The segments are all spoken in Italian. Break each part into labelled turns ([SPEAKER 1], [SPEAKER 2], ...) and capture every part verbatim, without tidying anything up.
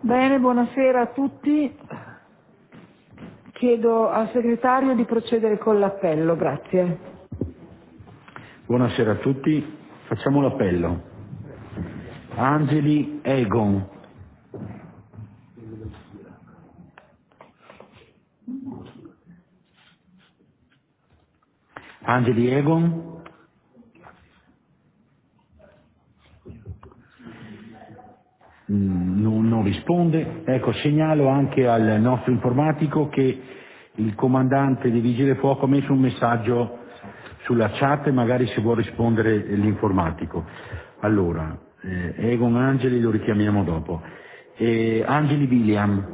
[SPEAKER 1] Bene, buonasera a tutti. Chiedo al segretario di procedere con l'appello, grazie.
[SPEAKER 2] Buonasera a tutti, facciamo l'appello. Angeli Egon. Angeli Egon. Mm, Non, non risponde. Ecco, segnalo anche al nostro informatico che il comandante di Vigile Fuoco ha messo un messaggio sulla chat e magari se vuol rispondere l'informatico. Allora, eh, Egon Angeli lo richiamiamo dopo. E Angeli William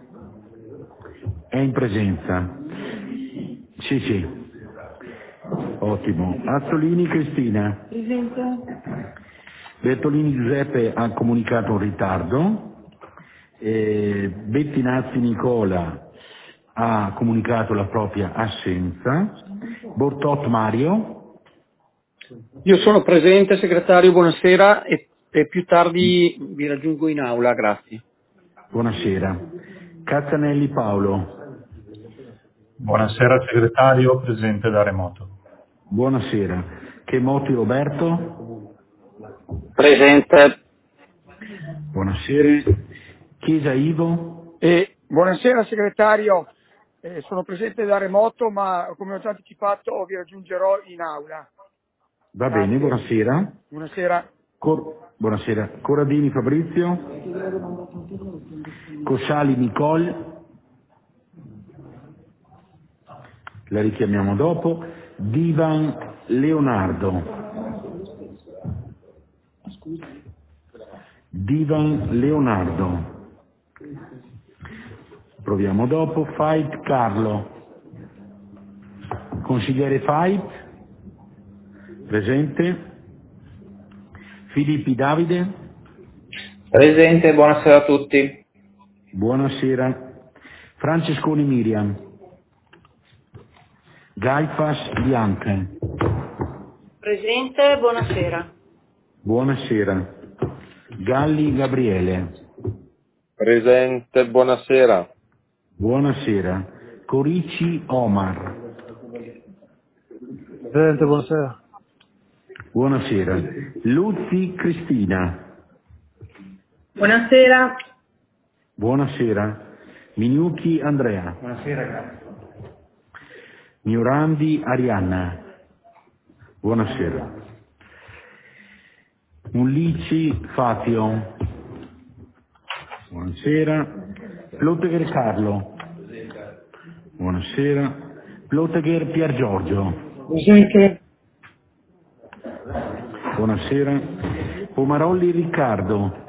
[SPEAKER 2] è in presenza. Sì, sì. Ottimo. Azzolini Cristina.
[SPEAKER 1] Presente?
[SPEAKER 2] Bertolini Giuseppe ha comunicato un ritardo. Eh, Bettinazzi Nicola ha comunicato la propria assenza. Bortot Mario.
[SPEAKER 3] Io sono presente, segretario, buonasera, e, e più tardi vi raggiungo in aula, grazie.
[SPEAKER 2] Buonasera. Cazzanelli Paolo.
[SPEAKER 4] Buonasera segretario, presente da remoto.
[SPEAKER 2] Buonasera. Chemoti Roberto.
[SPEAKER 5] Presente.
[SPEAKER 2] Buonasera. Chiesa Ivo.
[SPEAKER 6] E buonasera segretario, eh, sono presente da remoto ma come ho già anticipato vi raggiungerò in aula.
[SPEAKER 2] Va bene,
[SPEAKER 6] Grazie.
[SPEAKER 2] buonasera.
[SPEAKER 6] Buonasera.
[SPEAKER 2] Cor- buonasera. Corradini Fabrizio. Cosciali Nicole. La richiamiamo dopo. Divan Leonardo. Divan Leonardo. Proviamo dopo. Fight Carlo. Consigliere Fight. Presente. Filippi Davide.
[SPEAKER 5] Presente, buonasera a tutti.
[SPEAKER 2] Buonasera. Francesconi Miriam. Gaifas Bianca.
[SPEAKER 7] Presente, buonasera.
[SPEAKER 2] Buonasera. Galli Gabriele.
[SPEAKER 8] Presente, buonasera.
[SPEAKER 2] Buonasera. Corici Omar.
[SPEAKER 9] Presente, buonasera.
[SPEAKER 2] Buonasera. Luzzi Cristina.
[SPEAKER 7] Buonasera.
[SPEAKER 2] Buonasera. Minucchi Andrea.
[SPEAKER 3] Buonasera, grazie.
[SPEAKER 2] Miurandi Arianna. Buonasera. Mullici Fazio. Buonasera. Plottegher Carlo. Buonasera. Plottegher Pier Giorgio.
[SPEAKER 6] Presente.
[SPEAKER 2] Buonasera. Pomarolli Riccardo.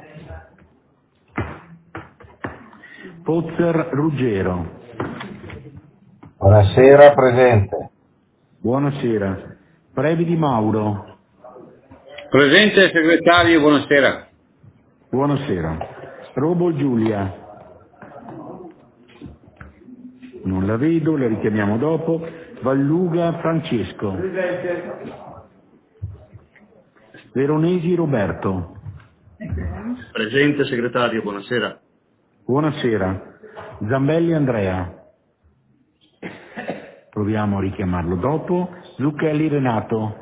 [SPEAKER 2] Pozzer Ruggero.
[SPEAKER 10] Buonasera, presente.
[SPEAKER 2] Buonasera. Previdi Mauro.
[SPEAKER 11] Presente segretario, buonasera.
[SPEAKER 2] Buonasera. Robo Giulia. Non la vedo, la richiamiamo dopo. Valluga Francesco. Veronesi Roberto.
[SPEAKER 11] Presente segretario, buonasera.
[SPEAKER 2] Buonasera. Zambelli Andrea. Proviamo a richiamarlo dopo. Zucchelli Renato.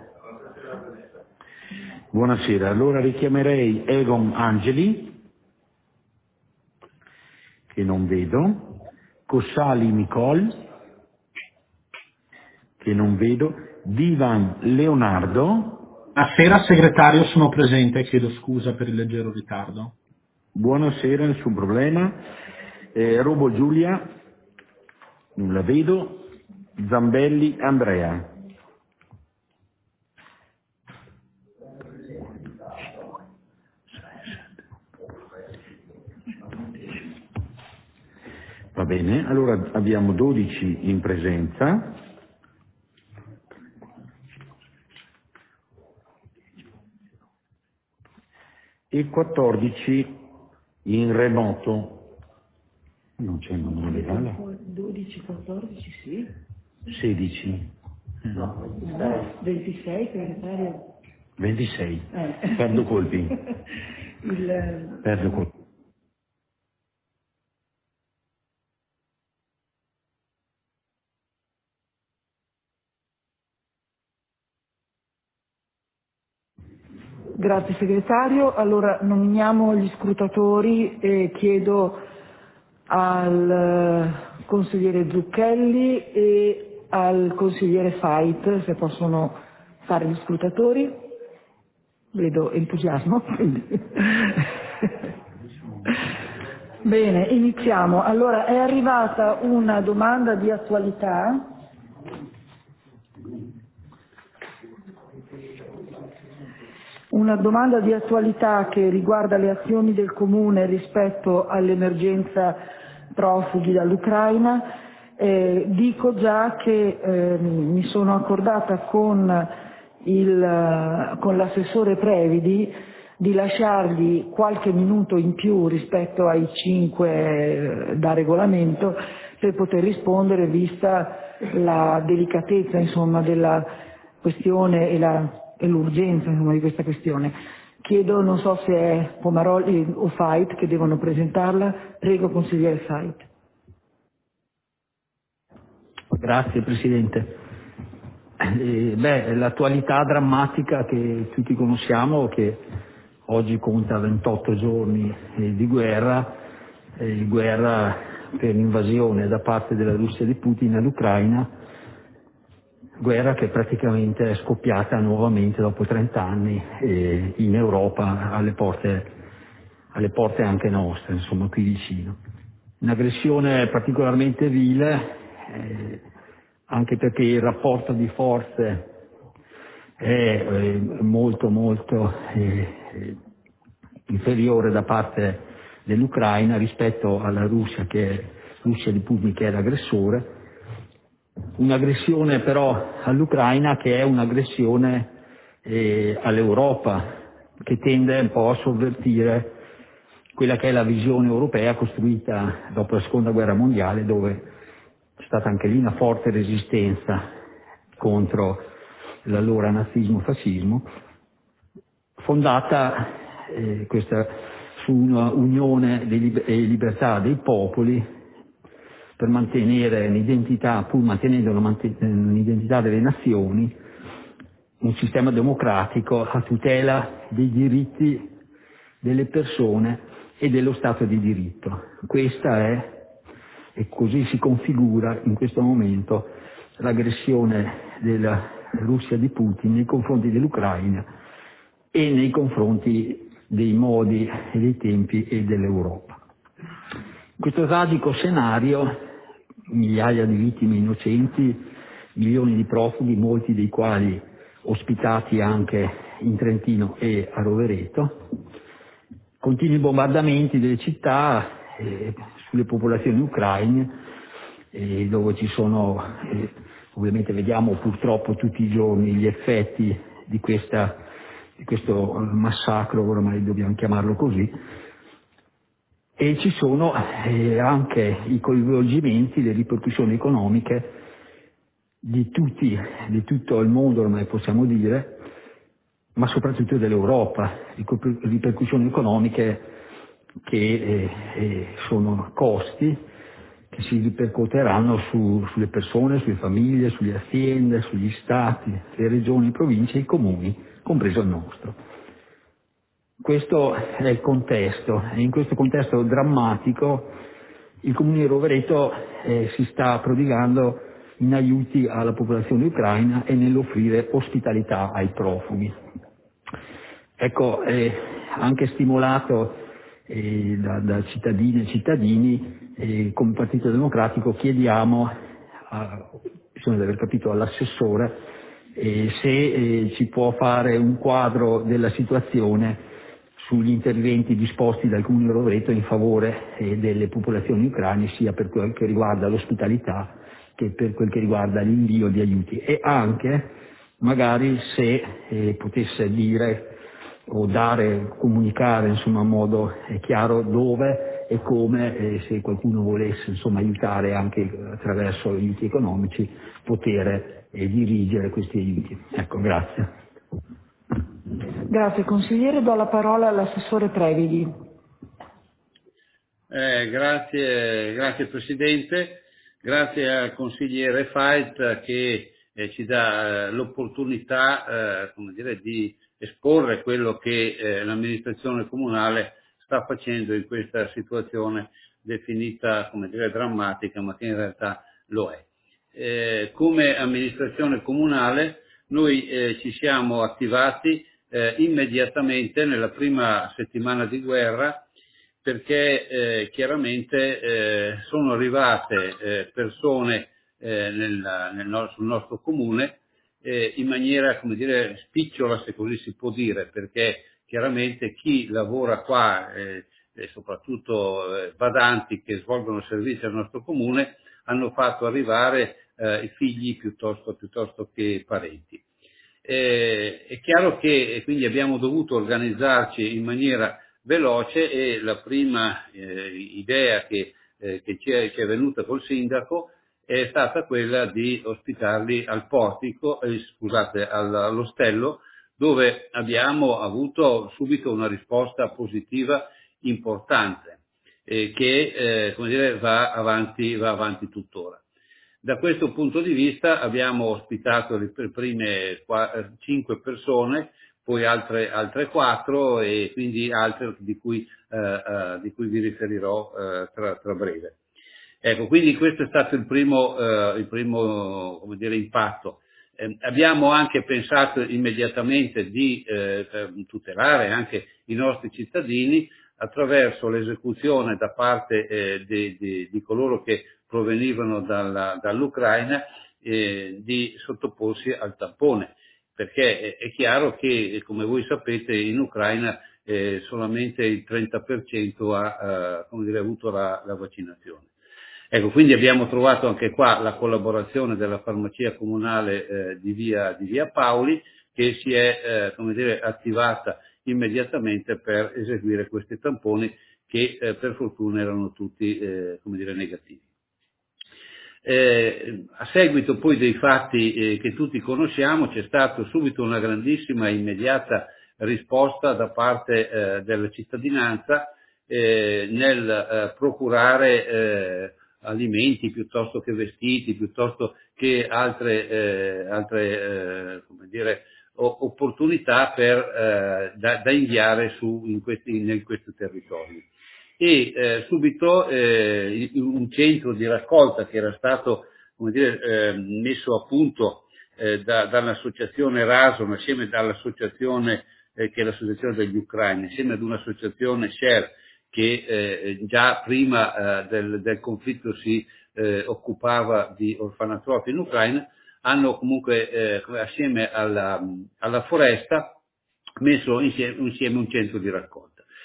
[SPEAKER 2] Buonasera. Allora richiamerei Egon Angeli, che non vedo. Cossali Nicole, che non vedo. Divan Leonardo.
[SPEAKER 4] Buonasera segretario, sono presente, chiedo scusa per il leggero ritardo.
[SPEAKER 2] Buonasera, nessun problema. Eh, Robo Giulia, non la vedo. Zambelli Andrea. Va bene, allora abbiamo dodici in presenza. E quattordici in remoto. Non c'è il numero legale?
[SPEAKER 1] dodici, quattordici, sì.
[SPEAKER 2] sedici.
[SPEAKER 1] No. ventisei, segretario.
[SPEAKER 2] ventisei.
[SPEAKER 1] Eh.
[SPEAKER 2] Perdo colpi.
[SPEAKER 1] Il...
[SPEAKER 2] Perdo colpi.
[SPEAKER 1] Grazie segretario. Allora nominiamo gli scrutatori e chiedo al consigliere Zucchelli e al consigliere Fait se possono fare gli scrutatori. Vedo entusiasmo. Bene, iniziamo. Allora è arrivata una domanda di attualità Una domanda di attualità che riguarda le azioni del Comune rispetto all'emergenza profughi dall'Ucraina. Eh, dico già che eh, mi sono accordata con, il, con l'assessore Previdi di lasciargli qualche minuto in più rispetto ai cinque da regolamento per poter rispondere, vista la delicatezza insomma, della questione e la e l'urgenza insomma, di questa questione. Chiedo, non so se è Pomaroli o Fait che devono presentarla. Prego, consigliere Fait.
[SPEAKER 9] Grazie Presidente. Eh, beh, l'attualità drammatica che tutti conosciamo, che oggi conta ventotto giorni eh, di guerra, eh, guerra per l'invasione da parte della Russia di Putin all'Ucraina, guerra che praticamente è scoppiata nuovamente dopo trent'anni eh, in Europa, alle porte, alle porte anche nostre, insomma qui vicino. Un'aggressione particolarmente vile, eh, anche perché il rapporto di forze è eh, molto molto eh, inferiore da parte dell'Ucraina rispetto alla Russia, che è Russia di Putin, che è l'aggressore. Un'aggressione però all'Ucraina che è un'aggressione eh, all'Europa, che tende un po' a sovvertire quella che è la visione europea costruita dopo la seconda guerra mondiale, dove c'è stata anche lì una forte resistenza contro l'allora nazismo-fascismo, fondata eh, questa, su una unione e libertà dei popoli per mantenere un'identità, pur mantenendo un'identità delle nazioni, un sistema democratico a tutela dei diritti delle persone e dello Stato di diritto. Questa è, e così si configura in questo momento, l'aggressione della Russia di Putin nei confronti dell'Ucraina e nei confronti dei modi e dei tempi e dell'Europa. In questo tragico scenario, migliaia di vittime innocenti, milioni di profughi, molti dei quali ospitati anche in Trentino e a Rovereto, continui bombardamenti delle città eh, sulle popolazioni ucraine, eh, dove ci sono, eh, ovviamente vediamo purtroppo tutti i giorni gli effetti di, questa, di questo massacro, ormai dobbiamo chiamarlo così. E ci sono eh, anche i coinvolgimenti, le ripercussioni economiche di tutti, di tutto il mondo, ormai possiamo dire, ma soprattutto dell'Europa, ripercussioni economiche che eh, eh, sono costi che si ripercuoteranno su, sulle persone, sulle famiglie, sulle aziende, sugli stati, le regioni, le province e i comuni, compreso il nostro. Questo è il contesto, e in questo contesto drammatico il Comune di Rovereto eh, si sta prodigando in aiuti alla popolazione ucraina e nell'offrire ospitalità ai profughi. Ecco, eh, anche stimolato eh, da, da cittadine e cittadini, eh, come Partito Democratico chiediamo, a, bisogna aver capito all'assessore, eh, se eh, ci può fare un quadro della situazione sugli interventi disposti dal Comune di Rovereto in favore eh, delle popolazioni ucraine, sia per quel che riguarda l'ospitalità che per quel che riguarda l'invio di aiuti, e anche magari se eh, potesse dire o dare, comunicare insomma in modo eh, chiaro dove e come, eh, se qualcuno volesse insomma aiutare anche attraverso aiuti economici, poter eh, dirigere questi aiuti. Ecco, grazie.
[SPEAKER 1] Grazie consigliere, do la parola all'assessore Previdi.
[SPEAKER 11] Eh, grazie, grazie Presidente, grazie al consigliere Fait che eh, ci dà eh, l'opportunità eh, come dire, di esporre quello che eh, l'amministrazione comunale sta facendo in questa situazione definita, come dire, drammatica, ma che in realtà lo è. Eh, come amministrazione comunale noi eh, ci siamo attivati eh, immediatamente nella prima settimana di guerra, perché eh, chiaramente eh, sono arrivate eh, persone eh, nel, nel no- sul nostro comune eh, in maniera, come dire, spicciola, se così si può dire, perché chiaramente chi lavora qua, eh, e soprattutto eh, badanti che svolgono servizi al nostro comune, hanno fatto arrivare eh, i figli piuttosto, piuttosto che parenti. Eh, è chiaro che e quindi abbiamo dovuto organizzarci in maniera veloce e la prima eh, idea che, eh, che ci è, ci è venuta col sindaco è stata quella di ospitarli al portico, eh, scusate, al- all'ostello, dove abbiamo avuto subito una risposta positiva importante, eh, che eh, come dire, va avanti, va avanti tuttora. Da questo punto di vista abbiamo ospitato le prime cinque persone, poi altre, altre quattro e quindi altre di cui, eh, eh, di cui vi riferirò eh, tra, tra breve. Ecco, quindi questo è stato il primo, eh, il primo come dire, impatto. Eh, abbiamo anche pensato immediatamente di eh, tutelare anche i nostri cittadini attraverso l'esecuzione da parte eh, di, di, di coloro che provenivano dalla, dall'Ucraina eh, di sottoporsi al tampone, perché è, è chiaro che, come voi sapete, in Ucraina eh, solamente il trenta per cento ha eh, come dire, avuto la, la vaccinazione. Ecco, quindi abbiamo trovato anche qua la collaborazione della farmacia comunale eh, di, via, di via Paoli, che si è eh, come dire, attivata immediatamente per eseguire questi tamponi che eh, per fortuna erano tutti eh, come dire, negativi. Eh, a seguito poi dei fatti eh, che tutti conosciamo c'è stata subito una grandissima e immediata risposta da parte eh, della cittadinanza eh, nel eh, procurare eh, alimenti piuttosto che vestiti, piuttosto che altre, eh, altre eh, come dire, o- opportunità per, eh, da, da inviare su, in questi, in questi territori. E eh, subito eh, un centro di raccolta che era stato come dire, eh, messo a punto eh, da, dall'associazione Rason assieme all'associazione eh, che è l'associazione degli ucraini, insieme ad un'associazione Share che eh, già prima eh, del, del conflitto si eh, occupava di orfanotrofi in Ucraina, hanno comunque eh, assieme alla, alla foresta messo insieme, insieme un centro di raccolta.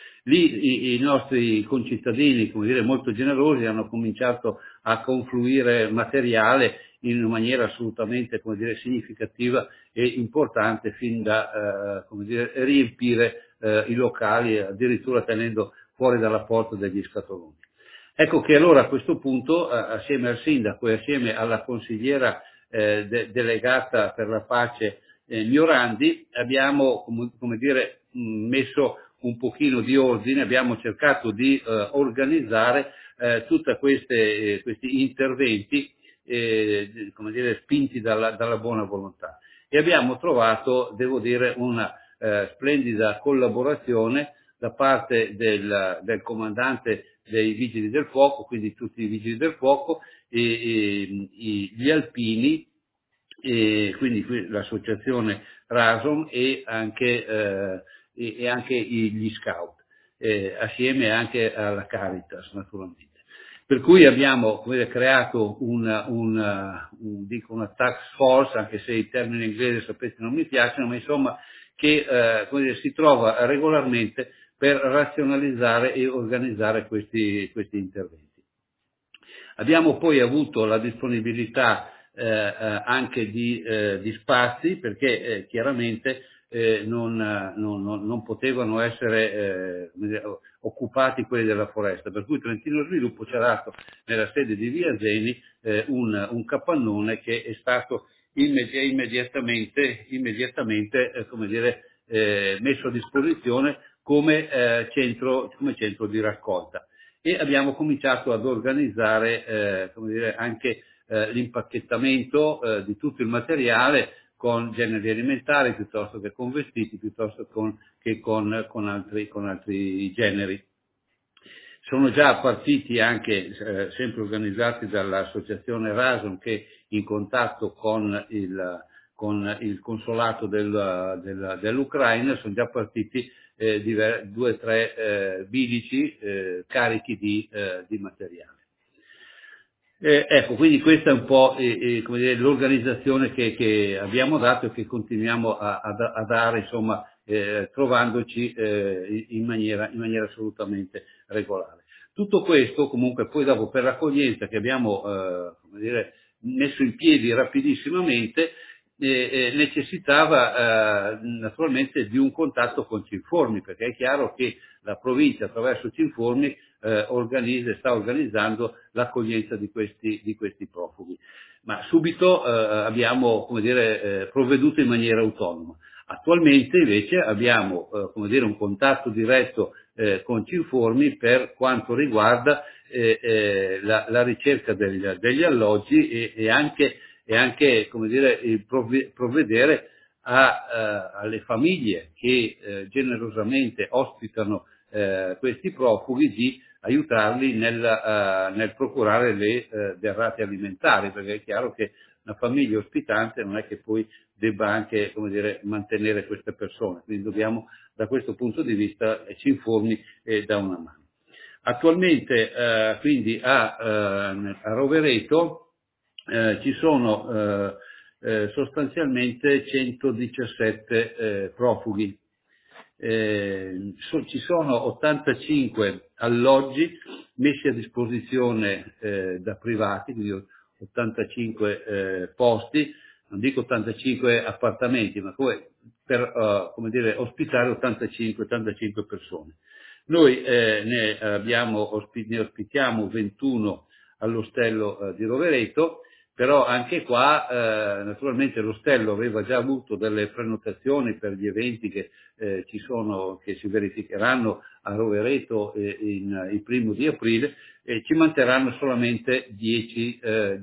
[SPEAKER 11] Lì i, i nostri concittadini, come dire, molto generosi, hanno cominciato a confluire materiale in maniera assolutamente, come dire, significativa e importante, fin da, eh, come dire, riempire eh, i locali, addirittura tenendo fuori dalla porta degli scatoloni. Ecco che allora a questo punto, eh, assieme al sindaco e assieme alla consigliera eh, de- delegata per la pace eh, Miorandi, abbiamo, come, come dire, mh, messo un pochino di ordine, abbiamo cercato di eh, organizzare eh, tutti eh, questi interventi, eh, come dire, spinti dalla, dalla buona volontà. E abbiamo trovato, devo dire, una eh, splendida collaborazione da parte del, del comandante dei Vigili del Fuoco, quindi tutti i Vigili del Fuoco, e, e, e gli alpini, e quindi qui l'associazione Rason e anche, eh, e, e anche gli scout, eh, assieme anche alla Caritas naturalmente. Per cui abbiamo come dire, creato una, una, un, dico una task force, anche se i termini inglesi sapete non mi piacciono, ma insomma che eh, come dire, si trova regolarmente per razionalizzare e organizzare questi, questi interventi. Abbiamo poi avuto la disponibilità eh, eh, anche di, eh, di spazi, perché eh, chiaramente eh, non, non, non potevano essere eh, occupati quelli della foresta, per cui Trentino Sviluppo ci ha dato nella sede di Via Zeni eh, un, un capannone che è stato immedi- immediatamente, immediatamente eh, come dire, eh, messo a disposizione come, eh, centro, come centro di raccolta. E abbiamo cominciato ad organizzare eh, come dire, anche eh, l'impacchettamento eh, di tutto il materiale con generi alimentari, piuttosto che con vestiti, piuttosto con, che con, con, altri, con altri generi. Sono già partiti anche, eh, sempre organizzati dall'associazione Rason, che in contatto con il, con il consolato del, del, dell'Ucraina, sono già partiti eh, diver, due o tre eh, bilici eh, carichi di, eh, di materiale. Eh, ecco, quindi questa è un po' eh, eh, come dire, l'organizzazione che, che abbiamo dato e che continuiamo a, a, a dare, insomma, eh, trovandoci eh, in, maniera, in maniera assolutamente regolare. Tutto questo comunque poi dopo per l'accoglienza che abbiamo eh, come dire, messo in piedi rapidissimamente eh, eh, necessitava eh, naturalmente di un contatto con Cinformi, perché è chiaro che la provincia attraverso Cinformi eh, organizza e sta organizzando l'accoglienza di questi, di questi profughi. Ma subito eh, abbiamo come dire, eh, provveduto in maniera autonoma. Attualmente invece abbiamo eh, come dire, un contatto diretto eh, con Cinformi per quanto riguarda eh, eh, la, la ricerca degli, degli alloggi e, e anche, e anche come dire, il provve- provvedere a, eh, alle famiglie che eh, generosamente ospitano eh, questi profughi di aiutarli nel, uh, nel procurare le uh, derrate alimentari, perché è chiaro che una famiglia ospitante non è che poi debba anche, come dire, mantenere queste persone, quindi dobbiamo da questo punto di vista eh, Cinformi eh, da una mano. Attualmente uh, quindi a, uh, a Rovereto uh, ci sono uh, uh, sostanzialmente centodiciassette uh, profughi. Eh, so, ci sono ottantacinque alloggi messi a disposizione eh, da privati, quindi ottantacinque eh, posti, non dico ottantacinque appartamenti, ma come per uh, come dire, ospitare ottantacinque persone. Noi eh, ne, abbiamo, ospi- ne ospitiamo ventuno all'ostello eh, di Rovereto, però anche qua eh, naturalmente l'ostello aveva già avuto delle prenotazioni per gli eventi che eh, ci sono, che si verificheranno a Rovereto eh, in, il primo di aprile, e ci manterranno solamente dieci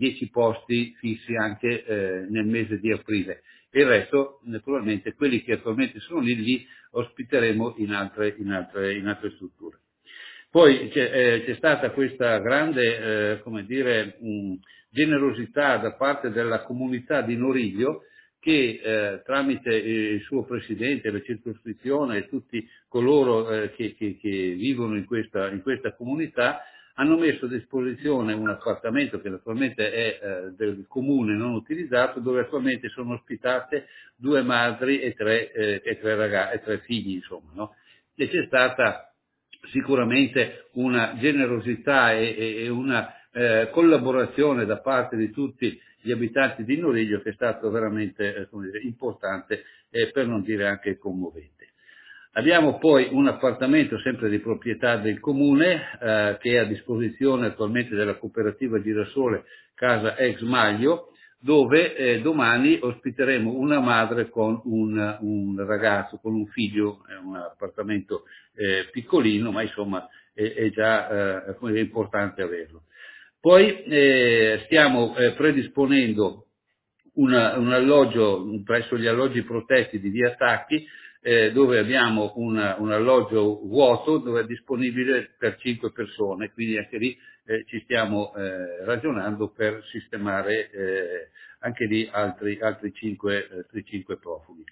[SPEAKER 11] posti fissi anche eh, nel mese di aprile. E il resto, naturalmente, quelli che attualmente sono lì, li ospiteremo in altre, in altre, in altre strutture. Poi c'è, eh, c'è stata questa grande, eh, come dire, mh, generosità da parte della comunità di Noriglio, che eh, tramite il suo presidente, la circoscrizione e tutti coloro eh, che, che, che vivono in questa, in questa comunità hanno messo a disposizione un appartamento che naturalmente è eh, del comune non utilizzato, dove attualmente sono ospitate due madri e tre, eh, e tre ragazzi, e tre figli, insomma, no? E c'è stata sicuramente una generosità e, e, e una eh, collaborazione da parte di tutti gli abitanti di Noriglio che è stato veramente eh, come dire, importante e per non dire anche commovente. Abbiamo poi un appartamento sempre di proprietà del comune eh, che è a disposizione attualmente della cooperativa Girasole Casa Ex Maglio, dove eh, domani ospiteremo una madre con un, un ragazzo, con un figlio, è un appartamento eh, piccolino, ma insomma è, è già eh, come dire, importante averlo. Poi eh, stiamo eh, predisponendo una, un alloggio presso gli alloggi protetti di via Tacchi, eh, dove abbiamo una, un alloggio vuoto dove è disponibile per cinque persone, quindi anche lì eh, ci stiamo eh, ragionando per sistemare eh, anche lì altri, altri cinque, altri cinque profughi.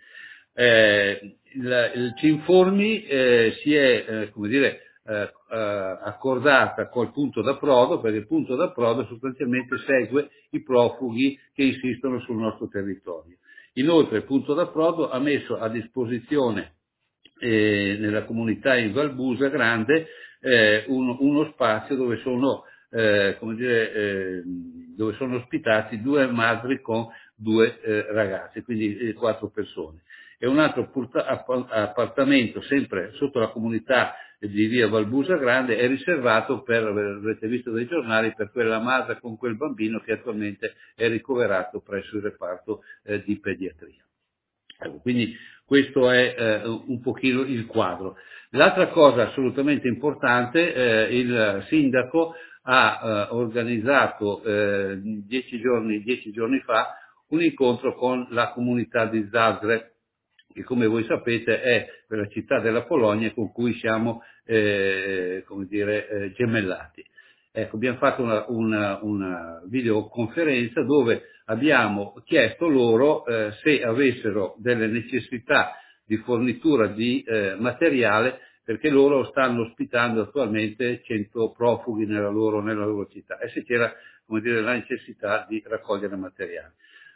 [SPEAKER 11] Eh, il, il Cinformi eh, si è, eh, come dire, eh, eh, accordata col punto d'approdo, perché il punto d'approdo sostanzialmente segue i profughi che insistono sul nostro territorio. Inoltre il punto d'approdo ha messo a disposizione eh, nella comunità in Valbusa Grande eh, un, uno spazio dove sono, eh, come dire, eh, dove sono ospitati due madri con due eh, ragazzi, quindi eh, quattro persone. E un altro appartamento sempre sotto la comunità di via Valbusa Grande è riservato per, avrete visto dai giornali, per quella madre con quel bambino che attualmente è ricoverato presso il reparto eh, di pediatria. Quindi questo è eh, un pochino il quadro. L'altra cosa assolutamente importante, eh, il sindaco ha eh, organizzato eh, dieci giorni, dieci giorni fa un incontro con la comunità di Zagreb, che come voi sapete è quella città della Polonia con cui siamo eh, come dire, eh, gemellati. Ecco, abbiamo fatto una, una, una videoconferenza dove abbiamo chiesto loro eh, se avessero delle necessità di fornitura di eh, materiale, perché loro stanno ospitando attualmente cento profughi nella loro, nella loro città, e se c'era, come dire, la necessità di raccogliere materiale.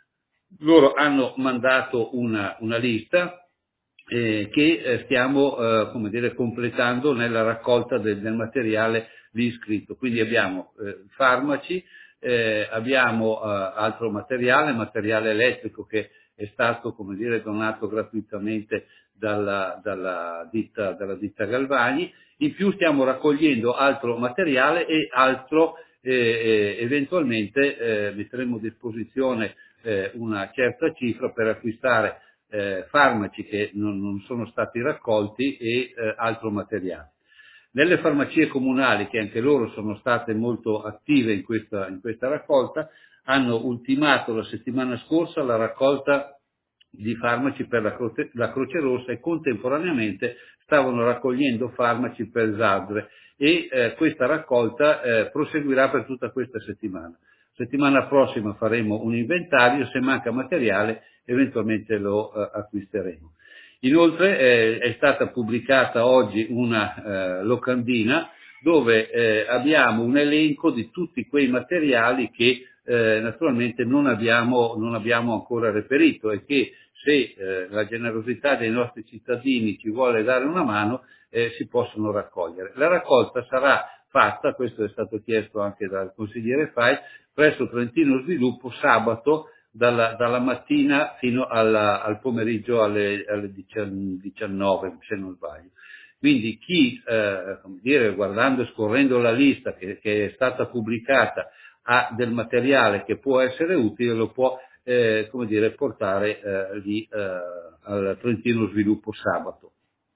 [SPEAKER 11] Loro hanno mandato una, una lista eh, che eh, stiamo eh, come dire, completando nella raccolta del, del materiale lì iscritto. Quindi abbiamo eh, farmaci, eh, abbiamo eh, altro materiale, materiale elettrico che è stato, come dire, donato gratuitamente dalla, dalla, ditta, dalla ditta Galvani. In più stiamo raccogliendo altro materiale e altro eh, eventualmente eh, metteremo a disposizione eh, una certa cifra per acquistare eh, farmaci che non, non sono stati raccolti e eh, altro materiale. Nelle farmacie comunali, che anche loro sono state molto attive in questa, in questa raccolta, hanno ultimato la settimana scorsa la raccolta di farmaci per la Croce, la Croce Rossa e contemporaneamente stavano raccogliendo farmaci per Zagreb e eh, questa raccolta eh, proseguirà per tutta questa settimana. Settimana prossima faremo un inventario, se manca materiale eventualmente lo eh, acquisteremo. Inoltre eh, è stata pubblicata oggi una eh, locandina dove eh, abbiamo un elenco di tutti quei materiali che eh, naturalmente non abbiamo, non abbiamo ancora reperito e che se eh, la generosità dei nostri cittadini ci vuole dare una mano eh, si possono raccogliere. La raccolta sarà fatta, questo è stato chiesto anche dal consigliere Fai, presso Trentino Sviluppo sabato dalla, dalla mattina fino alla, al pomeriggio alle, alle diciannove, se non sbaglio. Quindi chi, eh, come dire, guardando e scorrendo la lista che, che è stata pubblicata ha del materiale che può essere utile, lo può eh, come dire, portare eh, lì eh, al Trentino Sviluppo sabato.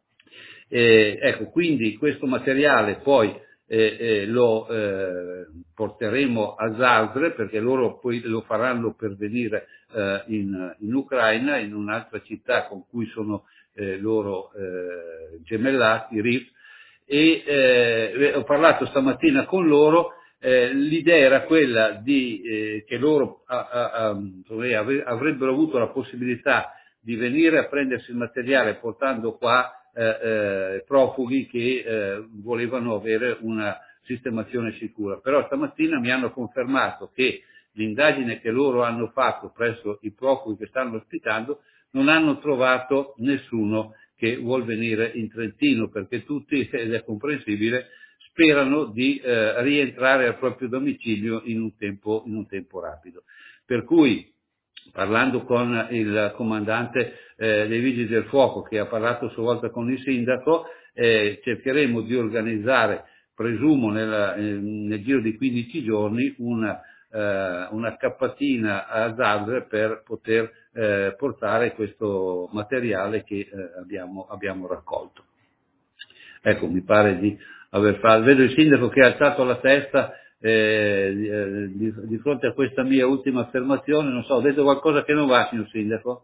[SPEAKER 11] Eh, ecco, quindi questo materiale poi eh, eh, lo eh, porteremo a Zagreb perché loro poi lo faranno pervenire eh, in, in Ucraina, in un'altra città con cui sono eh, loro eh, gemellati, Riv, e eh, ho parlato stamattina con loro. Eh, l'idea era quella di eh, che loro a, a, a, avrebbero avuto la possibilità di venire a prendersi il materiale portando qua eh, eh, profughi che eh, volevano avere una sistemazione sicura. Però stamattina mi hanno confermato che l'indagine che loro hanno fatto presso i profughi che stanno ospitando non hanno trovato nessuno che vuol venire in Trentino, perché tutti, ed è comprensibile, sperano di eh, rientrare al proprio domicilio in un tempo, in un tempo rapido. Per cui, parlando con il comandante eh, dei Vigili del Fuoco, che ha parlato a sua volta con il sindaco, eh, cercheremo di organizzare, presumo nella, eh, nel giro di quindici giorni, una, eh, una cappatina a Zagreb per poter eh, portare questo materiale che eh, abbiamo, abbiamo raccolto. Ecco, mi pare di aver fatto. Vedo il sindaco che ha alzato la testa eh, di, di fronte a questa mia ultima affermazione. Non so, ho detto qualcosa che non va, signor sindaco?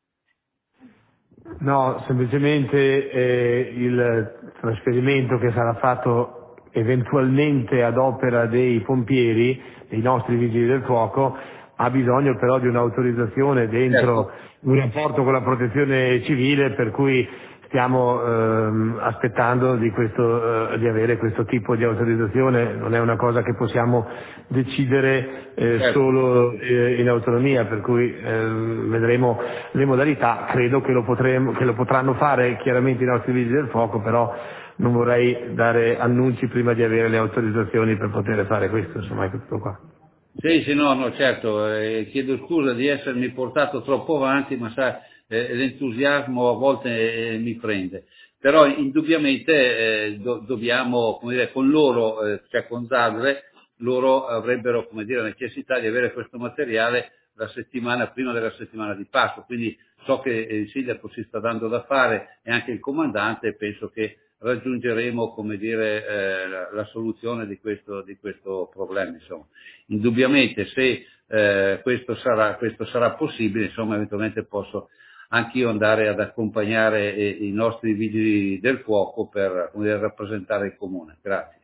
[SPEAKER 10] No, semplicemente eh, il trasferimento che sarà fatto eventualmente ad opera dei pompieri, dei nostri vigili del fuoco, ha bisogno però di un'autorizzazione dentro certo. un rapporto con la protezione civile, per cui stiamo ehm, aspettando di, questo, eh, di avere questo tipo di autorizzazione. Non è una cosa che possiamo decidere eh, certo. solo eh, in autonomia, per cui eh, vedremo le modalità. Credo che lo, potremo, che lo potranno fare chiaramente i nostri vigili del fuoco, però non vorrei dare annunci prima di avere le autorizzazioni per poter fare questo, insomma, è tutto qua.
[SPEAKER 11] Sì, sì, no, no, certo, eh, chiedo scusa di essermi portato troppo avanti, ma sa, eh, l'entusiasmo a volte eh, mi prende. Però indubbiamente eh, do, dobbiamo, come dire, con loro, eh, cioè con Zagreb, loro avrebbero, come dire, la necessità di avere questo materiale la settimana prima della settimana di Pasqua, quindi so che il sindaco si sta dando da fare e anche il comandante, e penso che raggiungeremo, come dire, eh, la, la soluzione di questo, di questo problema. Insomma, indubbiamente se eh, questo, sarà, questo sarà possibile, insomma eventualmente posso anch'io andare ad accompagnare eh, i nostri vigili del fuoco per, come dire, rappresentare il comune. Grazie.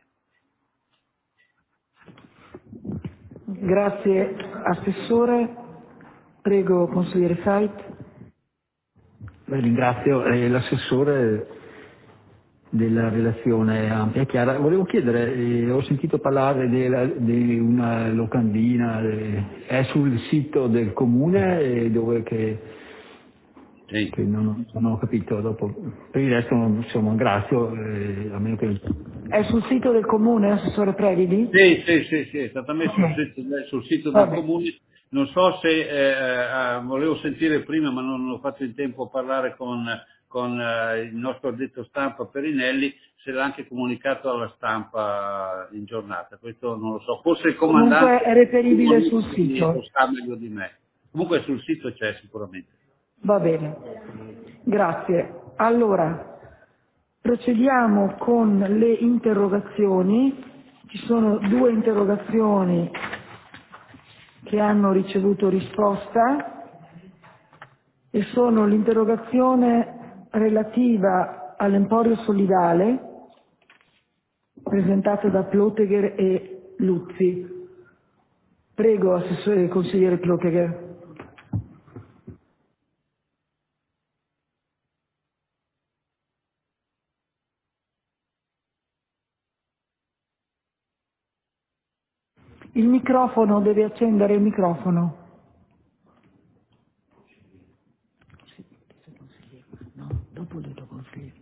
[SPEAKER 1] Grazie Assessore. Prego Consigliere Fait.
[SPEAKER 9] Beh, ringrazio eh, l'Assessore della relazione ampia e chiara. Volevo chiedere, eh, ho sentito parlare di una locandina, eh, è sul sito del comune eh, dove che,
[SPEAKER 11] sì.
[SPEAKER 9] che non, non ho capito dopo. Per il resto insomma ringrazio, eh, a meno che...
[SPEAKER 1] È sul sito del comune, Assessore Previdi?
[SPEAKER 11] Sì, sì, sì, sì, è stata messa sul sito, sul sito del
[SPEAKER 1] Vabbè.
[SPEAKER 11] comune. Non so se eh, eh, volevo sentire prima, ma non ho fatto in tempo a parlare con, con eh, il nostro addetto stampa Perinelli, se l'ha anche comunicato alla stampa in giornata. Questo non lo so. Forse il comandante
[SPEAKER 1] Comunque è reperibile sul sito.
[SPEAKER 11] lo sa meglio di me. Comunque sul sito c'è sicuramente.
[SPEAKER 1] Va bene, grazie. Allora, procediamo con le interrogazioni. Ci sono due interrogazioni che hanno ricevuto risposta e sono l'interrogazione relativa all'Emporio Solidale presentata da Plotegher e Luzzi. Prego, Assessore Consigliere Plotegher. Il microfono, deve accendere il microfono. No, dopo ho detto consigliere.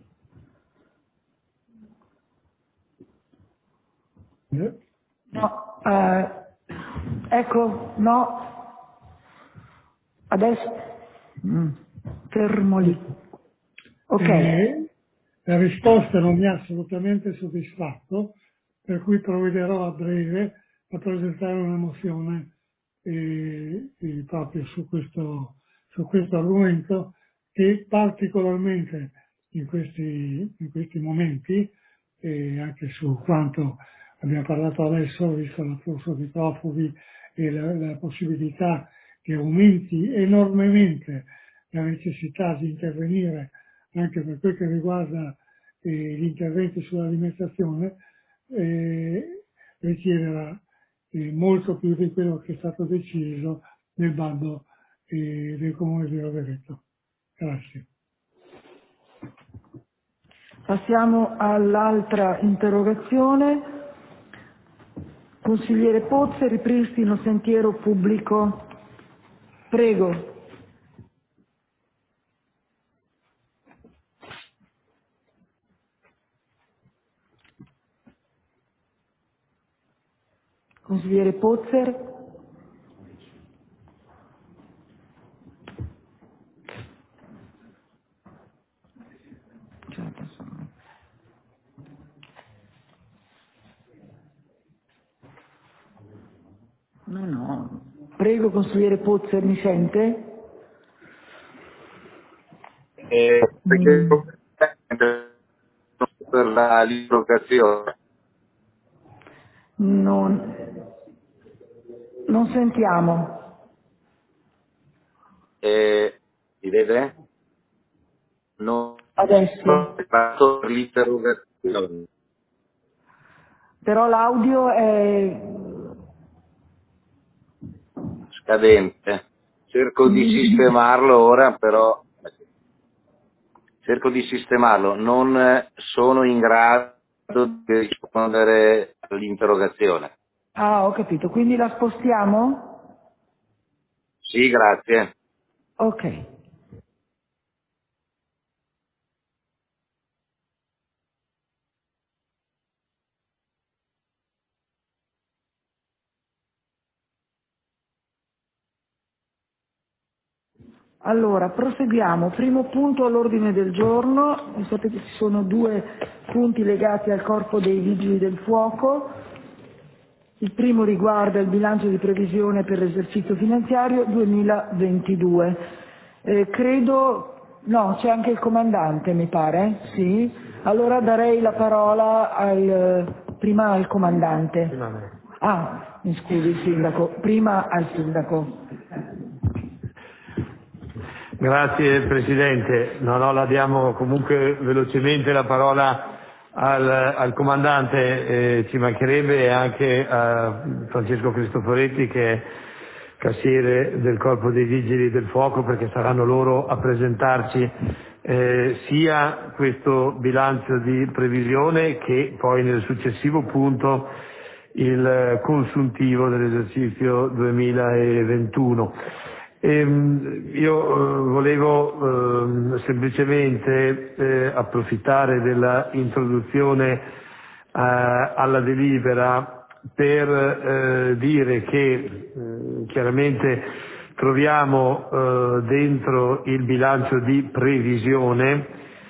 [SPEAKER 1] No, eh, ecco, no. Adesso. Mm, fermo lì. Ok.
[SPEAKER 12] Eh, la risposta non mi ha assolutamente soddisfatto, per cui provvederò a breve a presentare una mozione eh, eh, proprio su questo, su questo argomento che particolarmente in questi, in questi momenti, e anche su quanto abbiamo parlato adesso, visto l'afflusso di profughi e la, la possibilità che aumenti enormemente la necessità di intervenire anche per quel che riguarda eh, gli interventi sull'alimentazione, eh, richiederà eh, molto più di quello che è stato deciso nel bando eh, del Comune di Rovereto. Grazie.
[SPEAKER 1] Passiamo all'altra interrogazione. Consigliere Pozzi, ripristino sentiero pubblico. Prego. Consigliere Pozzer. No, no. Prego, consigliere Pozzer, mi sente?
[SPEAKER 8] Eh,
[SPEAKER 1] Mm.
[SPEAKER 8] per la librogazione.
[SPEAKER 1] Non, non sentiamo.
[SPEAKER 8] Eh, si vede? Non
[SPEAKER 1] Adesso.
[SPEAKER 8] fatto per l'interrogazione.
[SPEAKER 1] Però l'audio è...
[SPEAKER 8] Scadente. Cerco di sistemarlo ora, però cerco di sistemarlo. Non sono in grado di rispondere all'interrogazione.
[SPEAKER 1] Ah, ho capito. Quindi la spostiamo?
[SPEAKER 8] Sì, grazie.
[SPEAKER 1] Ok. Allora, proseguiamo. Primo punto all'ordine del giorno. Sapete che ci sono due punti legati al corpo dei vigili del fuoco. Il primo riguarda il bilancio di previsione per l'esercizio finanziario duemilaventidue. Eh, credo, no, c'è anche il comandante, mi pare, sì. Allora darei la parola al, prima al comandante. Ah, mi scusi il Sindaco, prima al Sindaco.
[SPEAKER 10] Grazie Presidente, no, no, la diamo comunque velocemente la parola al, al Comandante, eh, ci mancherebbe anche a Francesco Cristoforetti che è cassiere del Corpo dei Vigili del Fuoco, perché saranno loro a presentarci eh, sia questo bilancio di previsione che poi nel successivo punto il consuntivo dell'esercizio duemilaventuno. Ehm, io eh, volevo eh, semplicemente eh, approfittare della introduzione eh, alla delibera per eh, dire che eh, chiaramente troviamo eh, dentro il bilancio di previsione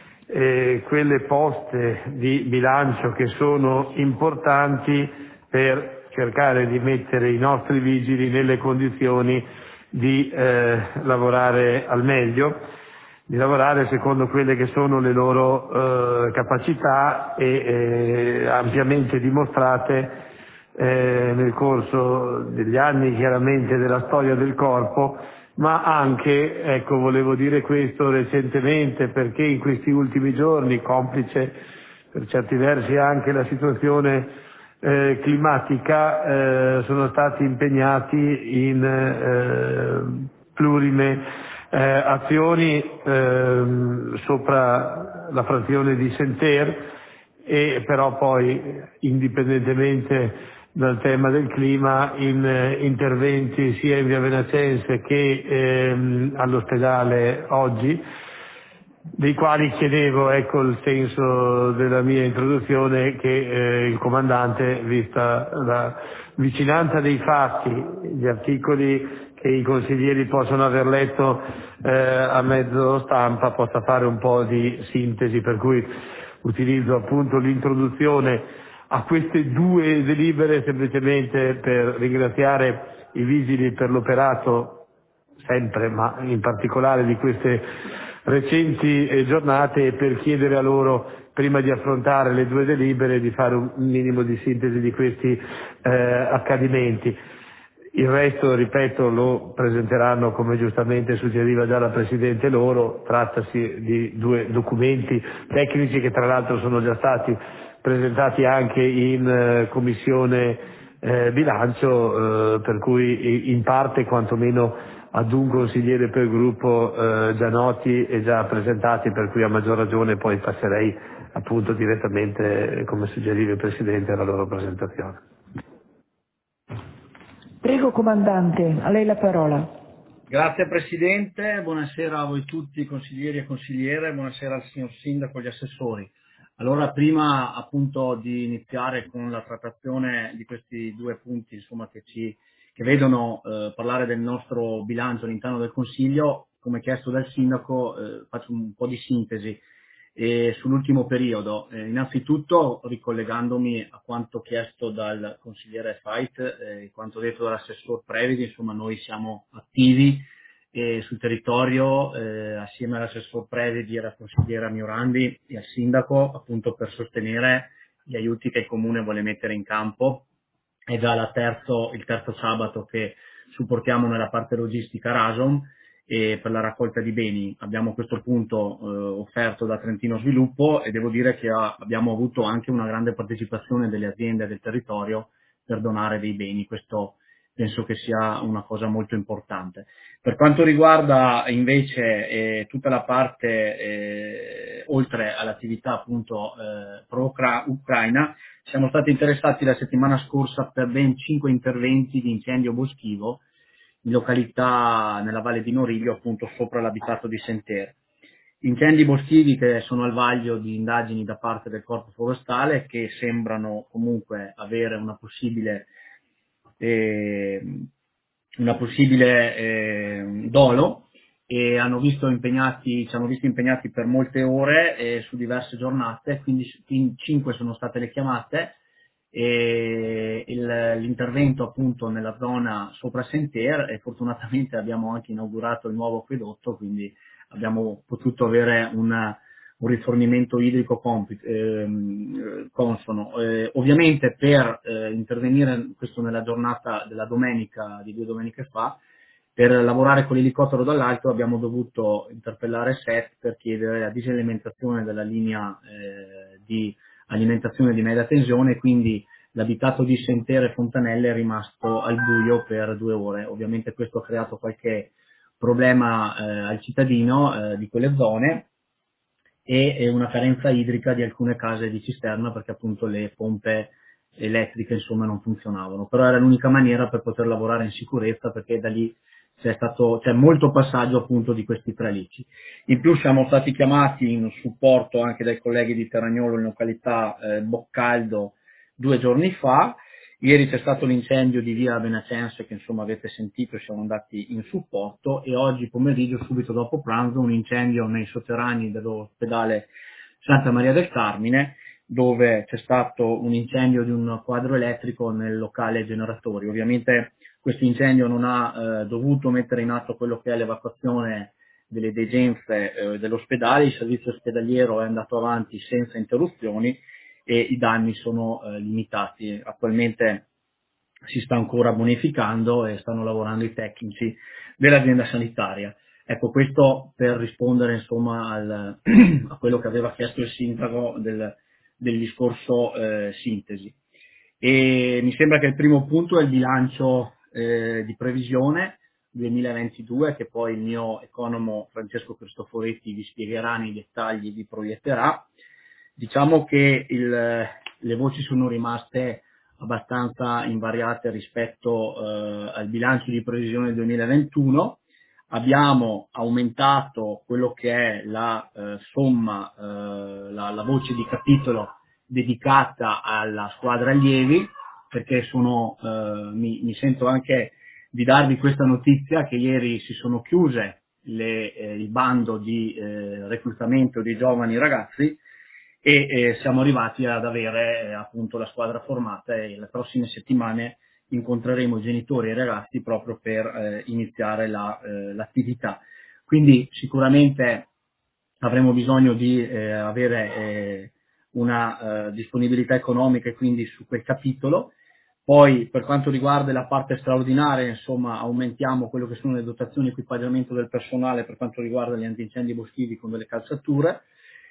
[SPEAKER 10] eh, quelle poste di bilancio che sono importanti per cercare di mettere i nostri vigili nelle condizioni di eh, lavorare al meglio, di lavorare secondo quelle che sono le loro eh, capacità e eh, ampiamente dimostrate eh, nel corso degli anni chiaramente della storia del corpo, ma anche, ecco, volevo dire questo recentemente perché in questi ultimi giorni, complice per certi versi anche la situazione eh, climatica, eh, sono stati impegnati in eh, plurime eh, azioni eh, sopra la frazione di Senter, e però poi indipendentemente dal tema del clima in eh, interventi sia in via Venacense che ehm, all'ospedale oggi, dei quali chiedevo, ecco il senso della mia introduzione, che eh, il Comandante, vista la vicinanza dei fatti, gli articoli che i consiglieri possono aver letto eh, a mezzo stampa, possa fare un po' di sintesi, per cui utilizzo appunto l'introduzione a queste due delibere semplicemente per ringraziare i vigili per l'operato sempre, ma in particolare di queste recenti eh, giornate, e per chiedere a loro, prima di affrontare le due delibere, di fare un minimo di sintesi di questi eh, accadimenti. Il resto, ripeto, lo presenteranno come giustamente suggeriva già la Presidente loro, trattasi di due documenti tecnici che tra l'altro sono già stati presentati anche in eh, Commissione eh, Bilancio, eh, per cui in parte quantomeno ad un consigliere per gruppo eh, già noti e già presentati, per cui a maggior ragione poi passerei appunto direttamente, come suggeriva il Presidente, alla loro presentazione.
[SPEAKER 1] Prego Comandante, a lei la parola.
[SPEAKER 13] Grazie Presidente, buonasera a voi tutti consiglieri e consigliere, buonasera al signor Sindaco e agli assessori. Allora, prima appunto di iniziare con la trattazione di questi due punti, insomma, che ci che vedono eh, parlare del nostro bilancio all'interno del Consiglio, come chiesto dal Sindaco, eh, faccio un po' di sintesi eh, sull'ultimo periodo. Eh, innanzitutto ricollegandomi a quanto chiesto dal consigliere Fait e eh, quanto detto dall'assessor Previti, insomma noi siamo attivi eh, sul territorio eh, assieme all'assessor Previti, alla consigliera Miorandi e al Sindaco, appunto per sostenere gli aiuti che il Comune vuole mettere in campo. È già la terzo, il terzo sabato che supportiamo nella parte logistica Rason e per la raccolta di beni. Abbiamo a questo punto eh, offerto da Trentino Sviluppo e devo dire che ha, abbiamo avuto anche una grande partecipazione delle aziende del territorio per donare dei beni. Questo penso che sia una cosa molto importante. Per quanto riguarda invece eh, tutta la parte eh, oltre all'attività appunto eh, pro-Ucraina, siamo stati interessati la settimana scorsa per ben cinque interventi di incendio boschivo in località nella Valle di Noriglio, appunto sopra l'abitato di Senter. Incendi boschivi che sono al vaglio di indagini da parte del Corpo Forestale, che sembrano comunque avere una possibile eh, una possibile eh, dolo, e hanno visto impegnati, ci hanno visto impegnati per molte ore eh, su diverse giornate, quindi cinque sono state le chiamate e il, l'intervento appunto nella zona sopra Senter, e fortunatamente abbiamo anche inaugurato il nuovo acquedotto, quindi abbiamo potuto avere una, un rifornimento idrico compi- ehm, consono. Eh, ovviamente per eh, intervenire, questo nella giornata della domenica, di due domeniche fa, per lavorare con l'elicottero dall'alto abbiamo dovuto interpellare S E T per chiedere la disalimentazione della linea eh, di alimentazione di media tensione, quindi l'abitato di Sentere e Fontanelle è rimasto al buio per due ore. Ovviamente questo ha creato qualche problema eh, al cittadino eh, di quelle zone e, e una carenza idrica di alcune case di cisterna perché appunto le pompe elettriche insomma non funzionavano, però era l'unica maniera per poter lavorare in sicurezza, perché da lì c'è stato c'è molto passaggio appunto di questi tralicci. In più siamo stati chiamati in supporto anche dai colleghi di Terragnolo in località eh, Boccaldo due giorni fa. Ieri c'è stato l'incendio di via Benacense che insomma avete sentito e siamo andati in supporto, e oggi pomeriggio subito dopo pranzo un incendio nei sotterranei dell'ospedale Santa Maria del Carmine, dove c'è stato un incendio di un quadro elettrico nel locale generatori. Ovviamente questo incendio non ha eh, dovuto mettere in atto quello che è l'evacuazione delle degenze eh, dell'ospedale, il servizio ospedaliero è andato avanti senza interruzioni e i danni sono eh, limitati. Attualmente si sta ancora bonificando e stanno lavorando i tecnici dell'azienda sanitaria. Ecco, questo per rispondere insomma al, a quello che aveva chiesto il sindaco del, del discorso eh, sintesi. E mi sembra che il primo punto è il bilancio eh, di previsione duemilaventidue, che poi il mio economo Francesco Cristoforetti vi spiegherà nei dettagli, vi proietterà. Diciamo che il, le voci sono rimaste abbastanza invariate rispetto eh, al bilancio di previsione duemilaventuno. Abbiamo aumentato quello che è la eh, somma, eh, la, la voce di capitolo dedicata alla squadra allievi, perché sono, eh, mi, mi sento anche di darvi questa notizia che ieri si sono chiuse le, eh, il bando di eh, reclutamento dei giovani ragazzi e eh, siamo arrivati ad avere eh, appunto la squadra formata, e le prossime settimane incontreremo i genitori e i ragazzi proprio per eh, iniziare la, eh, l'attività. Quindi sicuramente avremo bisogno di eh, avere eh, una eh, disponibilità economica e quindi su quel capitolo. Poi per quanto riguarda la parte straordinaria, insomma, aumentiamo quello che sono le dotazioni e equipaggiamento del personale per quanto riguarda gli antincendi boschivi con delle calzature.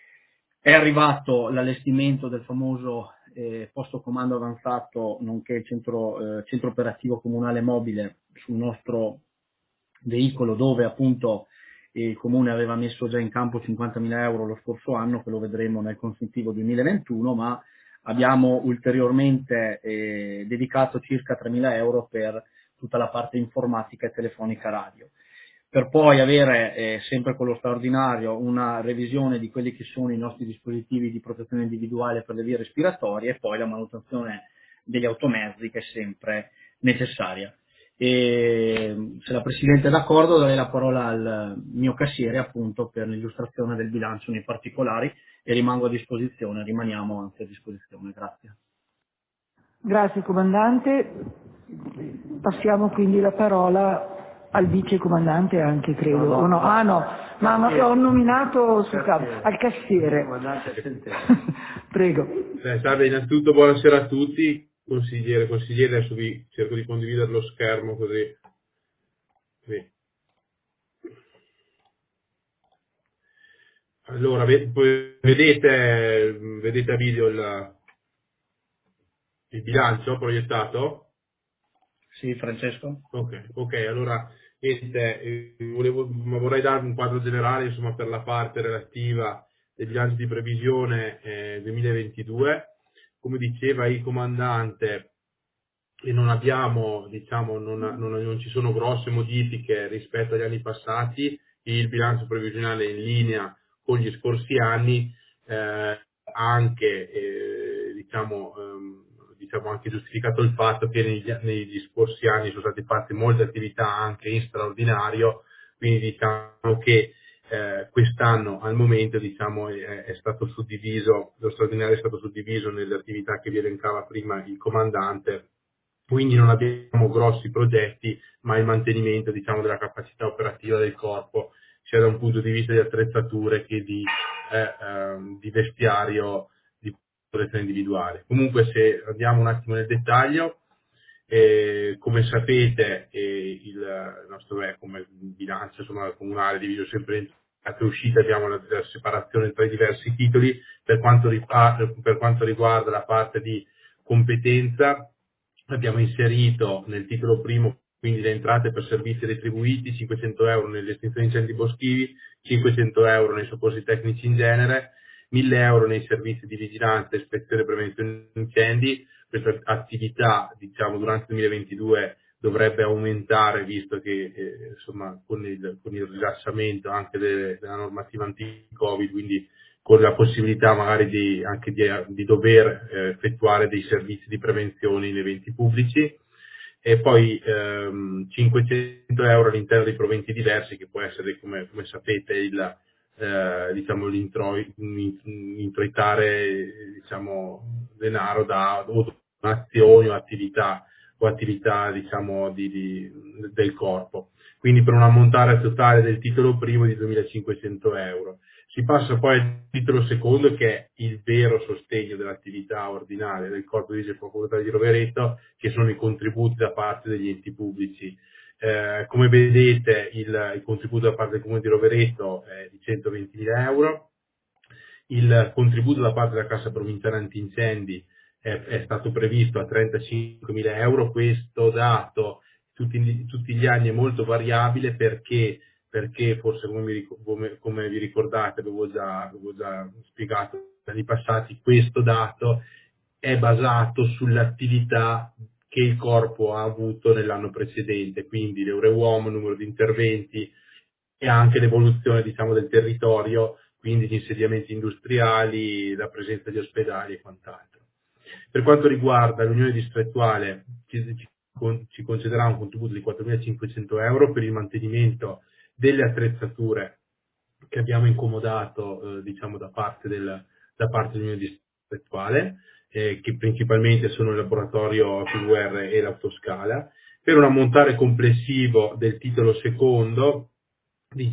[SPEAKER 13] È arrivato l'allestimento del famoso eh, posto comando avanzato, nonché centro, eh, centro operativo comunale mobile sul nostro veicolo, dove appunto il Comune aveva messo già in campo cinquantamila euro lo scorso anno, che lo vedremo nel consuntivo duemilaventuno, ma abbiamo ulteriormente eh, dedicato circa tremila euro per tutta la parte informatica e telefonica radio, per poi avere eh, sempre con lo straordinario una revisione di quelli che sono i nostri dispositivi di protezione individuale per le vie respiratorie, e poi la manutenzione degli automezzi, che è sempre necessaria. E se la Presidente è d'accordo darei la parola al mio cassiere appunto per l'illustrazione del bilancio nei particolari, e rimango a disposizione, rimaniamo anche a disposizione. Grazie.
[SPEAKER 1] Grazie Comandante. Passiamo quindi la parola al vice comandante anche, credo. No, no, no. Ah no, ma no, ho nominato sul capo, al cassiere. Prego.
[SPEAKER 10] Eh, salve, innanzitutto buonasera a tutti. Consigliere, consigliere, adesso vi cerco di condividere lo schermo così. Sì. Allora, vedete, vedete a video il, il bilancio proiettato?
[SPEAKER 13] Sì, Francesco.
[SPEAKER 10] Ok, ok, allora niente, volevo, vorrei darvi un quadro generale insomma per la parte relativa del bilancio di previsione eh, duemilaventidue. Come diceva il comandante, e non abbiamo, diciamo, non, non, non ci sono grosse modifiche rispetto agli anni passati, il bilancio previsionale è in linea con gli scorsi anni, eh, anche eh, diciamo, ehm, diciamo anche giustificato il fatto che negli, negli scorsi anni sono state fatte molte attività anche in straordinario, quindi diciamo che eh, quest'anno al momento diciamo è, è stato suddiviso, lo straordinario è stato suddiviso nelle attività che vi elencava prima il comandante, quindi non abbiamo grossi progetti, ma il mantenimento diciamo della capacità operativa del corpo, sia da un punto di vista di attrezzature che di
[SPEAKER 14] eh, ehm, di vestiario di protezione individuale. Comunque, se andiamo un attimo nel dettaglio, eh, come sapete eh, il nostro eh, come bilancio insomma, comunale diviso sempre in entrate e uscite, abbiamo la, la separazione tra i diversi titoli. Per quanto, riguarda, per quanto riguarda la parte di competenza, abbiamo inserito nel titolo primo quindi le entrate per servizi retribuiti, cinquecento euro nelle estinzioni di incendi boschivi, cinquecento euro nei soccorsi tecnici in genere, mille euro nei servizi di vigilanza, ispezione e prevenzione incendi. Questa attività, diciamo, durante il duemilaventidue dovrebbe aumentare, visto che eh, insomma con il, con il rilassamento anche delle, della normativa anti-Covid, quindi con la possibilità magari di, anche di, di dover eh, effettuare dei servizi di prevenzione in eventi pubblici. E poi ehm, cinquecento euro all'interno dei proventi diversi, che può essere, come, come sapete, il eh, diciamo l'introitare diciamo denaro da o donazioni o attività o attività diciamo di, di, del corpo. Quindi per un ammontare totale del titolo primo di duemilacinquecento euro. Si passa poi al titolo secondo, che è il vero sostegno dell'attività ordinaria del Corpo di Vigili del Fuoco Comunitario di Rovereto, che sono i contributi da parte degli enti pubblici. Eh, come vedete il, il contributo da parte del Comune di Rovereto è di centoventimila euro, il contributo da parte della Cassa Provinciale Antincendi è, è stato previsto a trentacinquemila euro. Questo dato tutti, tutti gli anni è molto variabile perché perché forse come, mi, come, come vi ricordate, avevo già, avevo già spiegato negli passati, questo dato è basato sull'attività che il corpo ha avuto nell'anno precedente, quindi le ore uomo, il numero di interventi e anche l'evoluzione diciamo del territorio, quindi gli insediamenti industriali, la presenza di ospedali e quant'altro. Per quanto riguarda l'Unione Distrettuale, ci, ci concederà un contributo di quattromilacinquecento euro per il mantenimento delle attrezzature che abbiamo incomodato eh, diciamo da parte del da parte dell'Unione Distrettuale, eh, che principalmente sono il laboratorio P V R e l'autoscala, per un ammontare complessivo del titolo secondo di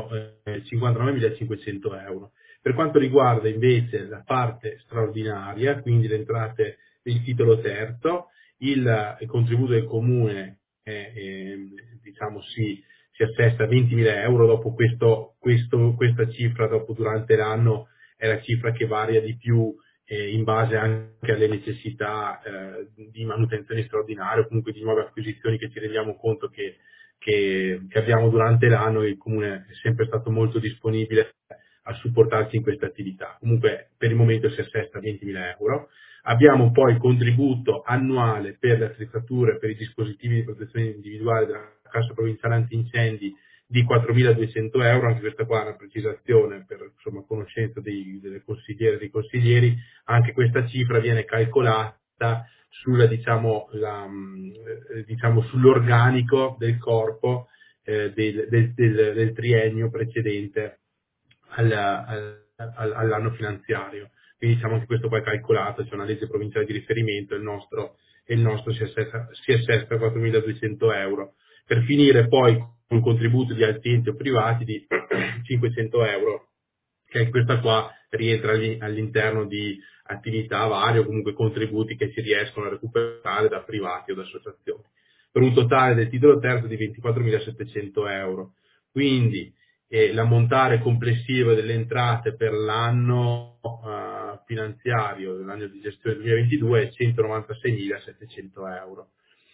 [SPEAKER 14] centocinquantanovemilacinquecento euro. Per quanto riguarda invece la parte straordinaria, quindi le entrate del titolo terzo, il, il contributo del comune è, è, diciamo si si assesta a ventimila euro. Dopo questo, questo, questa cifra dopo durante l'anno è la cifra che varia di più eh, in base anche alle necessità eh, di manutenzione straordinaria o comunque di nuove acquisizioni che ci rendiamo conto che, che, che abbiamo durante l'anno, e il comune è sempre stato molto disponibile a supportarci in questa attività. Comunque per il momento si assesta a ventimila euro. Abbiamo poi il contributo annuale per le attrezzature, per i dispositivi di protezione individuale della Cassa Provinciale Antincendi di quattromiladuecento euro. Anche questa qua è una precisazione per insomma, conoscenza dei, delle consigliere e dei consiglieri. Anche questa cifra viene calcolata sulla, diciamo, la, eh, diciamo, sull'organico del corpo eh, del, del, del, del triennio precedente al, al, all'anno finanziario. Quindi diciamo che questo poi è calcolato, c'è una legge provinciale di riferimento e il nostro, e il nostro si assesta, si assesta a quattromiladuecento euro. Per finire poi con un contributo di altri enti o privati di cinquecento euro, che questa qua rientra all'interno di attività varie o comunque contributi che si riescono a recuperare da privati o da associazioni, per un totale del titolo terzo di ventiquattromilasettecento euro. Quindi eh, l'ammontare complessivo delle entrate per l'anno uh, finanziario, dell'anno di gestione duemilaventidue è centonovantaseimilasettecento euro.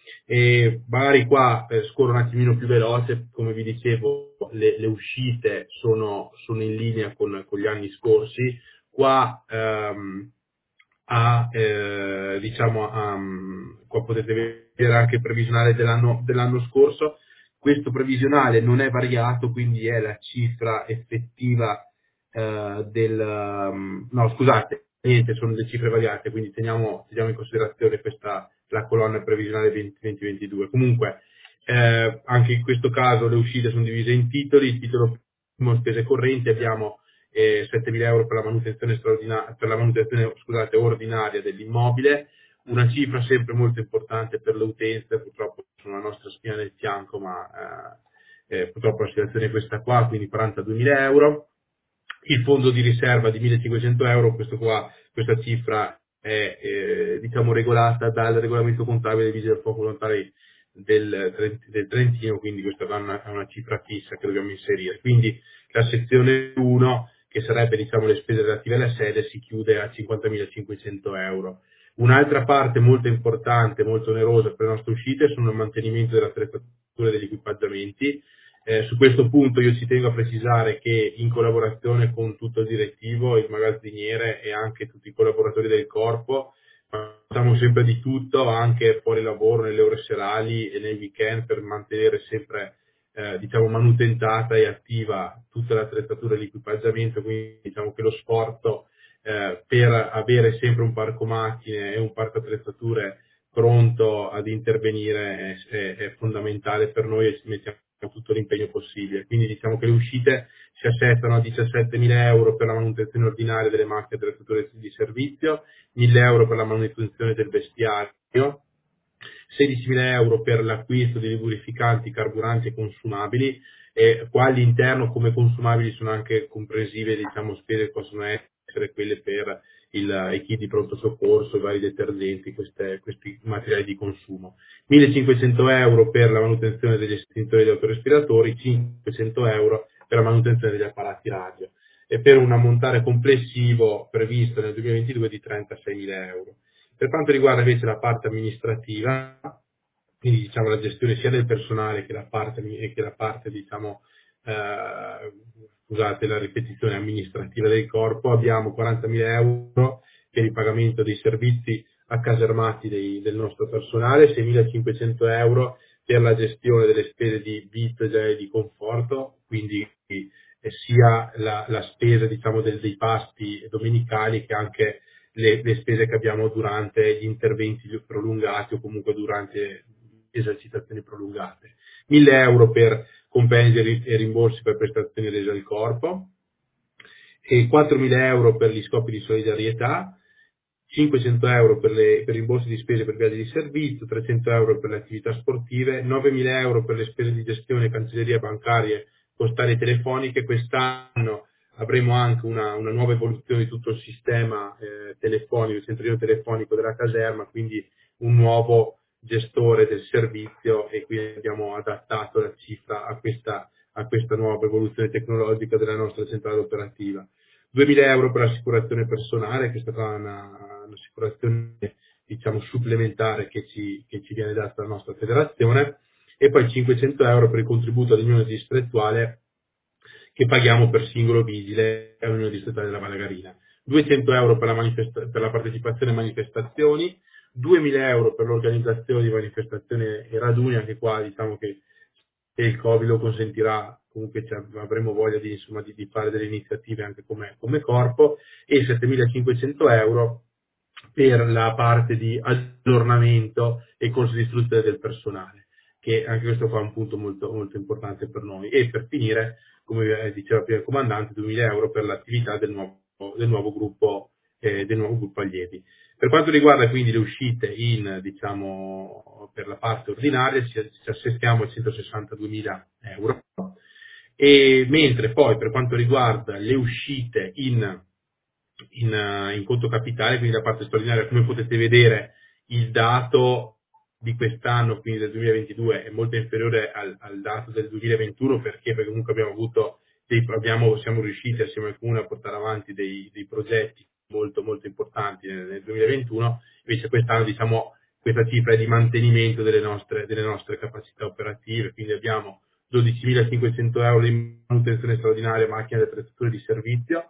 [SPEAKER 14] E magari qua eh, scorro un attimino più veloce, come vi dicevo le, le uscite sono, sono in linea con, con gli anni scorsi. Qua ehm, a, eh, diciamo a, qua potete vedere anche il previsionale dell'anno, dell'anno scorso. Questo previsionale non è variato, quindi è la cifra effettiva eh, del um, no scusate niente, sono le cifre variate, quindi teniamo, teniamo in considerazione questa la colonna previsionale venti ventidue. Comunque eh, anche in questo caso le uscite sono divise in titoli. Il titolo primo spese correnti abbiamo eh, settemila euro per la manutenzione straordinaria, per la manutenzione scusate ordinaria dell'immobile, una cifra sempre molto importante per le utenze. Purtroppo sono la nostra spina nel fianco, ma eh, eh, purtroppo la situazione è questa qua, quindi quarantaduemila euro. il fondo di riserva di millecinquecento euro, questo qua, questa cifra è eh, diciamo regolata dal regolamento contabile dei vigili del fuoco volontari del, del Trentino, quindi questa è una, è una cifra fissa che dobbiamo inserire. Quindi la sezione uno, che sarebbe diciamo le spese relative alla sede, si chiude a cinquantamilacinquecento euro. Un'altra parte molto importante, molto onerosa per le nostre uscite sono il mantenimento dell'attrezzatura e degli equipaggiamenti. Eh, su questo punto io ci tengo a precisare che in collaborazione con tutto il direttivo, il magazziniere e anche tutti i collaboratori del corpo facciamo sempre di tutto, anche fuori lavoro, nelle ore serali e nei weekend, per mantenere sempre eh, diciamo manutentata e attiva tutta l'attrezzatura e l'equipaggiamento. Quindi diciamo che lo sforzo eh, per avere sempre un parco macchine e un parco attrezzature pronto ad intervenire è, è, è fondamentale per noi e ci mettiamo tutto l'impegno possibile. Quindi diciamo che le uscite si assettano a diciassettemila euro per la manutenzione ordinaria delle macchine e attrezzature di servizio, mille euro per la manutenzione del vestiario, sedicimila euro per l'acquisto di lubrificanti, carburanti e consumabili, e qua all'interno come consumabili sono anche comprensive diciamo spese che possono essere quelle per il, i kit di pronto soccorso, i vari detergenti, queste, questi materiali di consumo. millecinquecento euro per la manutenzione degli estintori degli autorespiratori, cinquecento euro per la manutenzione degli apparati radio, e per un ammontare complessivo previsto nel duemilaventidue di trentaseimila euro. Per quanto riguarda invece la parte amministrativa, quindi diciamo la gestione sia del personale che la parte, che la parte diciamo, eh, scusate la ripetizione amministrativa del corpo, abbiamo quarantamila euro per il pagamento dei servizi accasermati dei, del nostro personale, seimilacinquecento euro per la gestione delle spese di vitto e di conforto, quindi eh, sia la, la spesa diciamo del, dei pasti domenicali che anche le, le spese che abbiamo durante gli interventi prolungati o comunque durante esercitazioni prolungate. mille euro per compensi e rimborsi per prestazioni rese al corpo, e quattromila euro per gli scopi di solidarietà, cinquecento euro per, le, per rimborsi di spese per viaggi di servizio, trecento euro per le attività sportive, novemila euro per le spese di gestione, cancelleria bancarie, postali e telefoniche. Quest'anno avremo anche una, una nuova evoluzione di tutto il sistema eh, telefonico, il centrino telefonico della caserma, quindi un nuovo gestore del servizio, e quindi abbiamo adattato la cifra a questa, a questa nuova evoluzione tecnologica della nostra centrale operativa. duemila euro per l'assicurazione personale, che è stata una, un'assicurazione diciamo supplementare che ci, che ci viene data dalla nostra federazione, e poi cinquecento euro per il contributo all'unione distrettuale che paghiamo per singolo vigile all'unione distrettuale della Valagarina, duecento euro per la, manifesta- per la partecipazione a manifestazioni, duemila euro per l'organizzazione di manifestazioni e raduni. Anche qua diciamo che se il Covid lo consentirà comunque avremo voglia di, insomma, di, di fare delle iniziative anche come, come corpo, e settemilacinquecento euro per la parte di aggiornamento e corso di istruzione del personale, che anche questo qua è un punto molto, molto importante per noi. E per finire, come diceva prima il comandante, duemila euro per l'attività del nuovo, del nuovo gruppo eh, del nuovo gruppo allievi. Per quanto riguarda quindi le uscite in, diciamo, per la parte ordinaria, ci, ci assestiamo a centosessantaduemila euro, e mentre poi per quanto riguarda le uscite in, in, in conto capitale, quindi la parte straordinaria, come potete vedere il dato di quest'anno, quindi del duemilaventidue, è molto inferiore al, al dato del duemilaventuno, perché? Perché comunque abbiamo avuto dei, abbiamo, siamo riusciti assieme al Comune a portare avanti dei, dei progetti molto molto importanti nel, nel duemilaventuno, invece quest'anno diciamo questa cifra è di mantenimento delle nostre, delle nostre capacità operative, quindi abbiamo dodicimilacinquecento euro di manutenzione straordinaria macchine e attrezzature di servizio,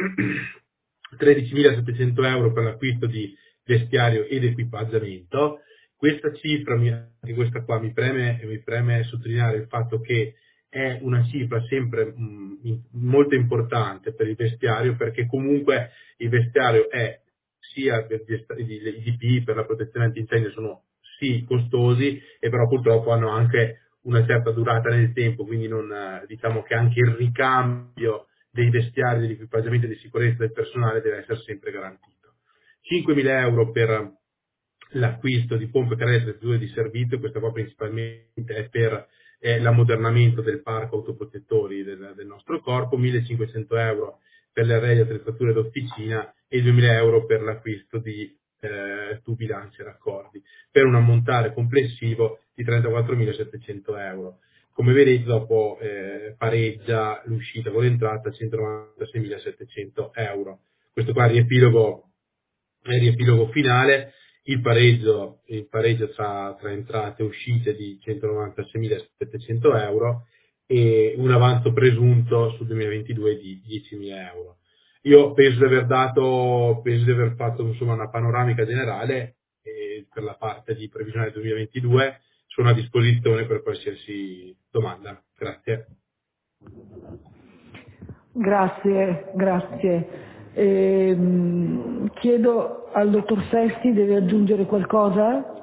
[SPEAKER 14] tredicimilasettecento euro per l'acquisto di vestiario ed equipaggiamento. Questa cifra, anche questa qua, mi preme, mi preme sottolineare il fatto che è una cifra sempre mh, molto importante per il vestiario, perché comunque il vestiario è sia per i D P I, per la protezione antincendio, sono sì costosi, e però purtroppo hanno anche una certa durata nel tempo, quindi non, diciamo che anche il ricambio dei vestiari, dell'equipaggiamento e di sicurezza del personale deve essere sempre garantito. cinquemila euro per l'acquisto di pompe canestri e di servizio, questa qua principalmente è per eh, l'ammodernamento del parco autoprotettori del, del nostro corpo, millecinquecento euro per le arredi, attrezzature d'officina e duemila euro per l'acquisto di eh, tubi, lance e raccordi, per un ammontare complessivo di trentaquattromilasettecento euro. Come vedete, dopo eh, pareggia l'uscita con l'entrata a centonovantaseimilasettecento euro. Questo qua è il riepilogo, è il riepilogo finale. Il pareggio, il pareggio tra, tra entrate e uscite di centonovantaseimilasettecento euro e un avanzo presunto sul duemilaventidue di diecimila euro. Io penso di aver dato, penso di aver fatto insomma una panoramica generale e per la parte di previsione duemilaventidue sono a disposizione per qualsiasi domanda. Grazie.
[SPEAKER 1] Grazie, grazie. Ehm, chiedo al dottor Sesti, deve aggiungere qualcosa?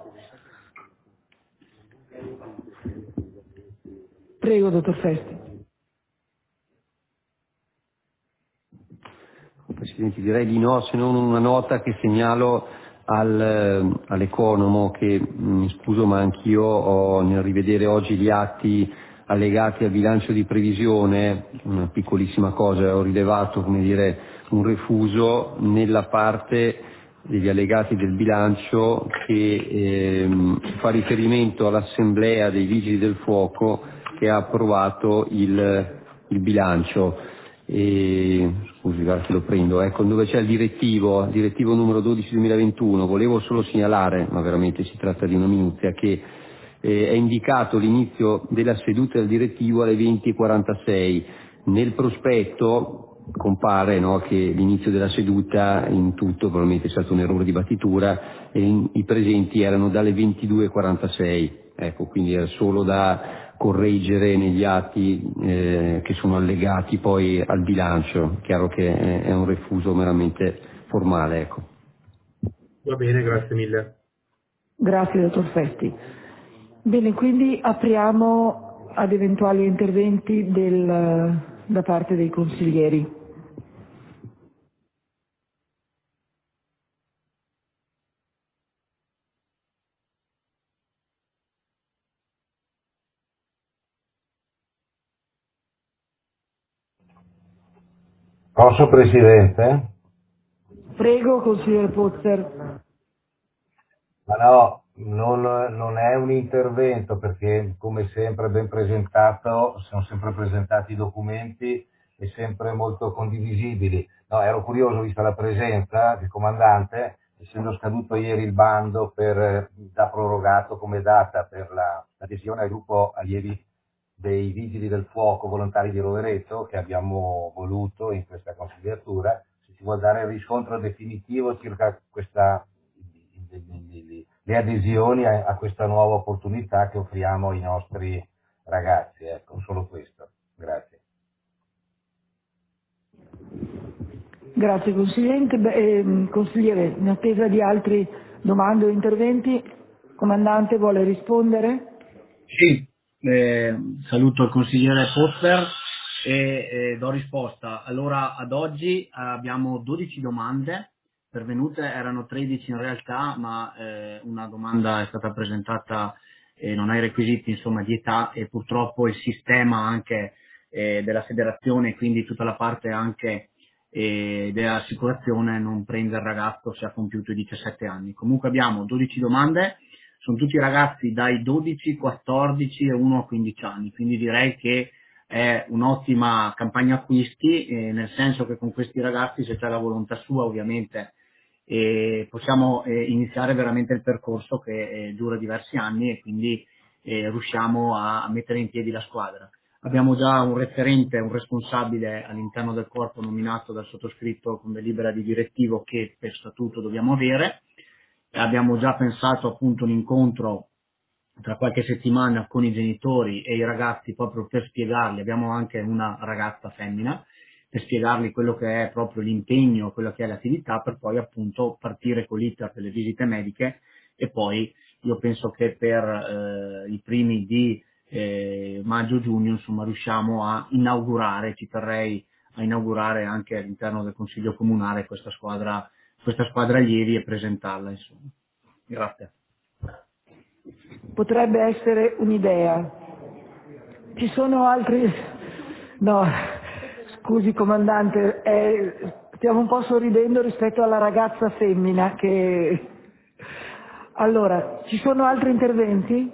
[SPEAKER 1] Prego, dottor Sesti.
[SPEAKER 15] Presidente, direi di no, se non una nota che segnalo al, all'Economo che, mi scuso ma anch'io ho nel rivedere oggi gli atti allegati al bilancio di previsione, una piccolissima cosa, ho rilevato, come dire, un refuso nella parte degli allegati del bilancio che ehm, fa riferimento all'Assemblea dei Vigili del Fuoco che ha approvato il, il bilancio. E, scusi, guarda che lo prendo, ecco, dove c'è il direttivo, il direttivo numero dodici duemilaventuno, volevo solo segnalare, ma veramente si tratta di una minuzia, che eh, è indicato l'inizio della seduta del direttivo alle venti e quarantasei. Nel prospetto compare, no, che l'inizio della seduta in tutto, probabilmente è stato un errore di battitura, e in, i presenti erano dalle ventidue e quarantasei, ecco, quindi era solo da correggere negli atti eh, che sono allegati poi al bilancio. Chiaro che è, è un refuso meramente formale, ecco.
[SPEAKER 14] Va bene, grazie mille.
[SPEAKER 1] Grazie, dottor Sesti. Bene, quindi apriamo ad eventuali interventi del, da parte dei consiglieri.
[SPEAKER 8] Posso, Presidente?
[SPEAKER 1] Prego, consigliere Pozzer.
[SPEAKER 8] Ma no, non, non è un intervento perché, come sempre ben presentato, sono sempre presentati i documenti e sempre molto condivisibili. No, ero curioso, vista la presenza del comandante, essendo scaduto ieri il bando per, da prorogato come data per la, l'adesione al gruppo allievi dei Vigili del Fuoco volontari di Rovereto, che abbiamo voluto in questa consigliatura, se si vuol dare il riscontro definitivo circa questa, le adesioni a, a questa nuova opportunità che offriamo ai nostri ragazzi. Ecco, solo questo. Grazie.
[SPEAKER 1] Grazie consigliere. Beh, eh, consigliere, in attesa di altre domande o interventi, comandante vuole rispondere?
[SPEAKER 13] Sì, eh, saluto il consigliere Pozzer e eh, do risposta. Allora, ad oggi abbiamo dodici domande pervenute, erano tredici in realtà, ma eh, una domanda è stata presentata e non ha i requisiti, insomma, di età, e purtroppo il sistema anche eh, della federazione, quindi tutta la parte anche eh, dell'assicurazione, non prende il ragazzo se ha compiuto i diciassette anni. Comunque abbiamo dodici domande, sono tutti ragazzi dai dodici, quattordici e uno a quindici anni, quindi direi che è un'ottima campagna acquisti, eh, nel senso che con questi ragazzi, se c'è la volontà sua ovviamente, eh, possiamo eh, iniziare veramente il percorso che eh, dura diversi anni e quindi eh, riusciamo a, a mettere in piedi la squadra. Abbiamo già un referente, un responsabile all'interno del corpo nominato dal sottoscritto con delibera di direttivo che per statuto dobbiamo avere. Abbiamo già pensato appunto un incontro tra qualche settimana con i genitori e i ragazzi proprio per spiegarli, abbiamo anche una ragazza femmina, per spiegargli quello che è proprio l'impegno, quello che è l'attività, per poi appunto partire con l'iter per le visite mediche e poi io penso che per eh, i primi di eh, maggio-giugno insomma riusciamo a inaugurare, ci terrei a inaugurare anche all'interno del Consiglio Comunale questa squadra, questa squadra allievi e presentarla insomma. Grazie.
[SPEAKER 1] Potrebbe essere un'idea. Ci sono altri... No, Scusi comandante, eh, stiamo un po' sorridendo rispetto alla ragazza femmina che... Allora, ci sono altri interventi?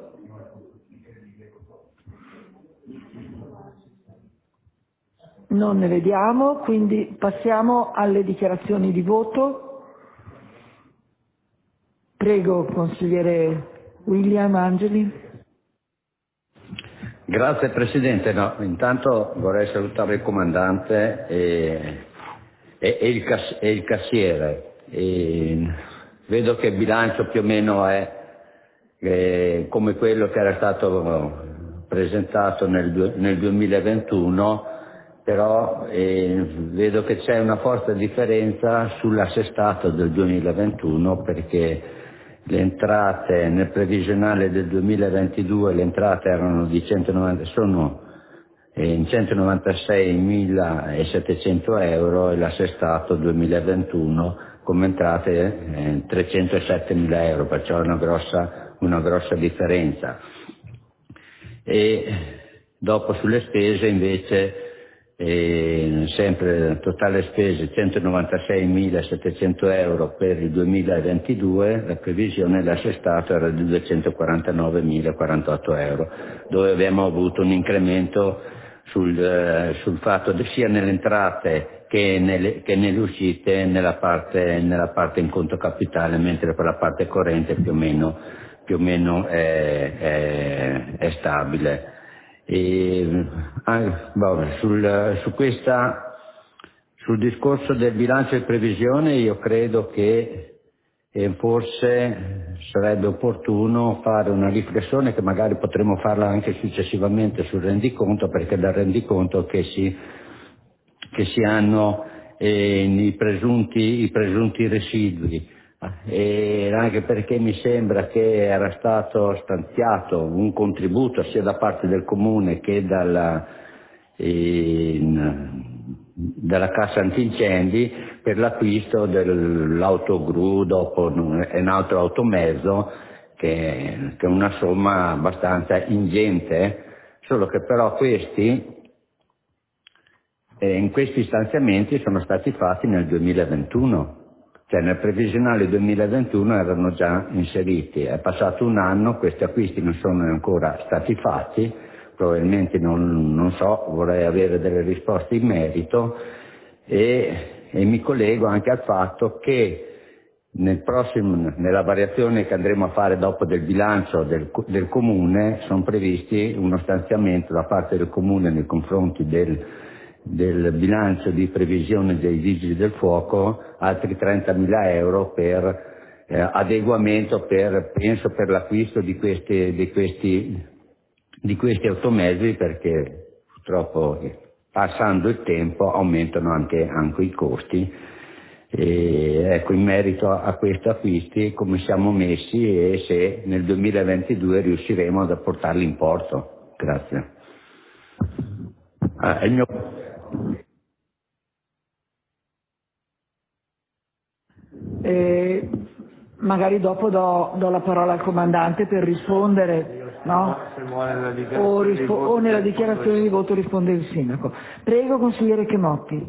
[SPEAKER 1] Non ne vediamo, quindi passiamo alle dichiarazioni di voto. Prego, consigliere William Angeli.
[SPEAKER 16] Grazie Presidente, no, intanto vorrei salutare il comandante e, e, e, il, cass- e il cassiere. E vedo che il bilancio più o meno è eh, come quello che era stato presentato nel, nel duemilaventuno, però eh, vedo che c'è una forte differenza sull'assestato del duemilaventuno, perché le entrate nel previsionale del duemilaventidue le entrate erano di centonovanta, sono in centonovantaseimilasettecento euro e l'assestato duemilaventuno come entrate eh, trecentosettemila euro, perciò è una grossa, una grossa differenza. E dopo sulle spese invece E sempre totale spese centonovantaseimilasettecento euro per il duemilaventidue, la previsione dell'assestato era di duecentokwarantanovemilaquarantotto euro, dove abbiamo avuto un incremento sul, eh, sul fatto che sia nelle entrate che nelle, che nelle uscite nella parte, nella parte in conto capitale, mentre per la parte corrente più o meno, più o meno è, è, è stabile. E, ah, vabbè, sul, su questa, sul discorso del bilancio di previsione io credo che eh, forse sarebbe opportuno fare una riflessione, che magari potremmo farla anche successivamente sul rendiconto, perché dal rendiconto che si, che si hanno eh, i, presunti, i presunti residui. E anche perché mi sembra che era stato stanziato un contributo sia da parte del comune che dalla, in, dalla cassa antincendi per l'acquisto dell'autogru, dopo un altro automezzo, che, che è una somma abbastanza ingente, solo che però questi eh, in questi stanziamenti sono stati fatti nel duemilaventuno. Cioè nel previsionale duemilaventuno erano già inseriti, è passato un anno, questi acquisti non sono ancora stati fatti, probabilmente non, non so, vorrei avere delle risposte in merito e, e mi collego anche al fatto che nel prossimo, nella variazione che andremo a fare dopo del bilancio del, del Comune sono previsti uno stanziamento da parte del Comune nei confronti del del bilancio di previsione dei vigili del fuoco, altri trentamila euro per eh, adeguamento, per, penso per l'acquisto di questi, di questi, di questi automezzi, perché purtroppo passando il tempo aumentano anche, anche i costi. E ecco, in merito a questi acquisti come siamo messi e se nel duemilaventidue riusciremo ad apportarli in porto. Grazie. Ah, il mio...
[SPEAKER 1] Eh, magari dopo do, do la parola al comandante per rispondere, no? O, rispo- o nella dichiarazione di voto risponde il sindaco. Prego, consigliere Chemotti.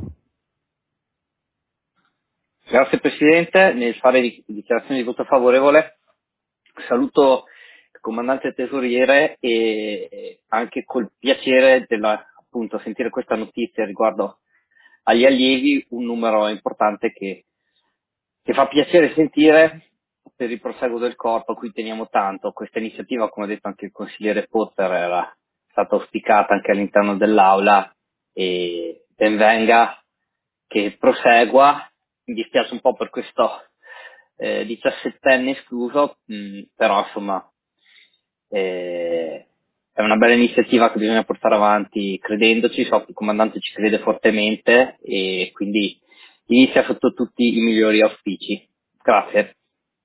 [SPEAKER 17] Grazie Presidente, nel fare di- dichiarazione di voto favorevole saluto il comandante tesoriere e anche col piacere della, appunto, sentire questa notizia riguardo agli allievi, un numero importante che, che fa piacere sentire per il proseguo del corpo, a cui teniamo tanto. Questa iniziativa, come ha detto anche il consigliere Potter, era stata auspicata anche all'interno dell'aula e ben venga che prosegua. Mi dispiace un po' per questo eh, diciassettenne escluso, mh, però insomma eh, è una bella iniziativa che bisogna portare avanti credendoci. So che il comandante ci crede fortemente e quindi inizia sotto tutti i migliori auspici. Grazie.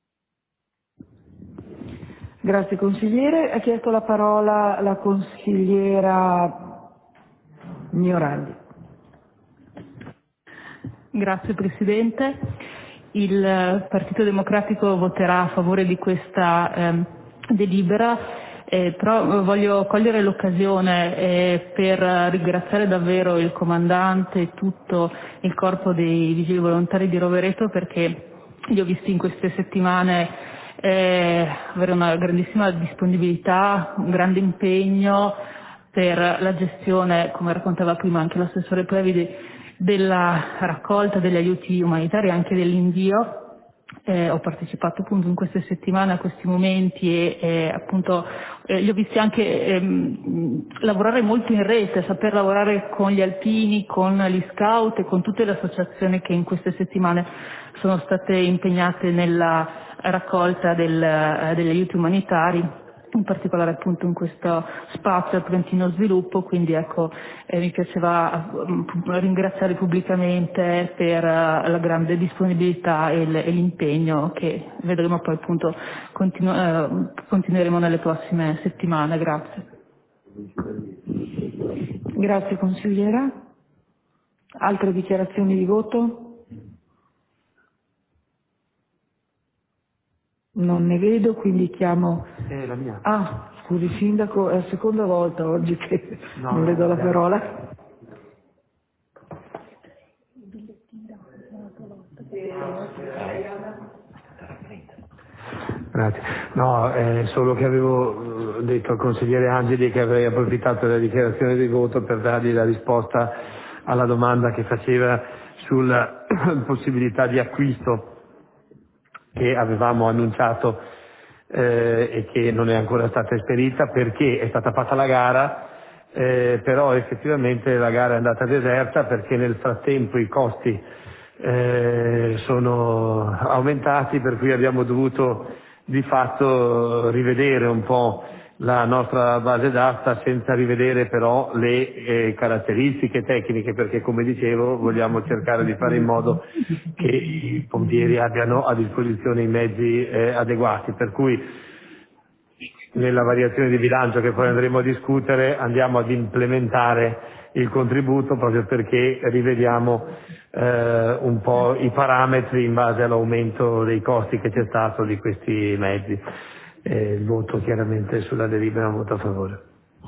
[SPEAKER 1] Grazie consigliere. Ha chiesto la parola la consigliera Miorandi.
[SPEAKER 18] Grazie Presidente. Il Partito Democratico voterà a favore di questa ehm, delibera Eh, però voglio cogliere l'occasione eh, per ringraziare davvero il comandante e tutto il corpo dei vigili volontari di Rovereto, perché li ho visti in queste settimane eh, avere una grandissima disponibilità, un grande impegno per la gestione, come raccontava prima anche l'assessore Previdi, della raccolta degli aiuti umanitari e anche dell'invio. Eh, ho partecipato appunto in queste settimane a questi momenti e eh, appunto eh, li ho visti anche ehm, lavorare molto in rete, saper lavorare con gli alpini, con gli scout e con tutte le associazioni che in queste settimane sono state impegnate nella raccolta del, eh, degli aiuti umanitari, in particolare appunto in questo spazio al Trentino Sviluppo, quindi ecco eh, mi piaceva um, ringraziare pubblicamente per uh, la grande disponibilità e, l- e l'impegno che vedremo poi appunto continu- uh, continueremo nelle prossime settimane. Grazie.
[SPEAKER 1] Grazie consigliera. Altre dichiarazioni di voto? Non ne vedo, quindi chiamo...
[SPEAKER 10] È la mia.
[SPEAKER 1] Ah, scusi Sindaco, è la seconda volta oggi che
[SPEAKER 10] No,
[SPEAKER 1] non le do la
[SPEAKER 10] no,
[SPEAKER 1] parola.
[SPEAKER 10] Grazie. No, è solo che avevo detto al consigliere Angeli che avrei approfittato della dichiarazione di voto per dargli la risposta alla domanda che faceva sulla possibilità di acquisto che avevamo annunciato eh, e che non è ancora stata esperita perché è stata fatta la gara, eh, però effettivamente la gara è andata deserta perché nel frattempo i costi eh, sono aumentati, per cui abbiamo dovuto di fatto rivedere un po' la nostra base d'asta senza rivedere però le eh, caratteristiche tecniche, perché come dicevo vogliamo cercare di fare in modo che i pompieri abbiano a disposizione i mezzi eh, adeguati, per cui nella variazione di bilancio che poi andremo a discutere andiamo ad implementare il contributo proprio perché rivediamo eh, un po' i parametri in base all'aumento dei costi che c'è stato di questi mezzi. Eh, il voto chiaramente sulla delibera è un voto a favore.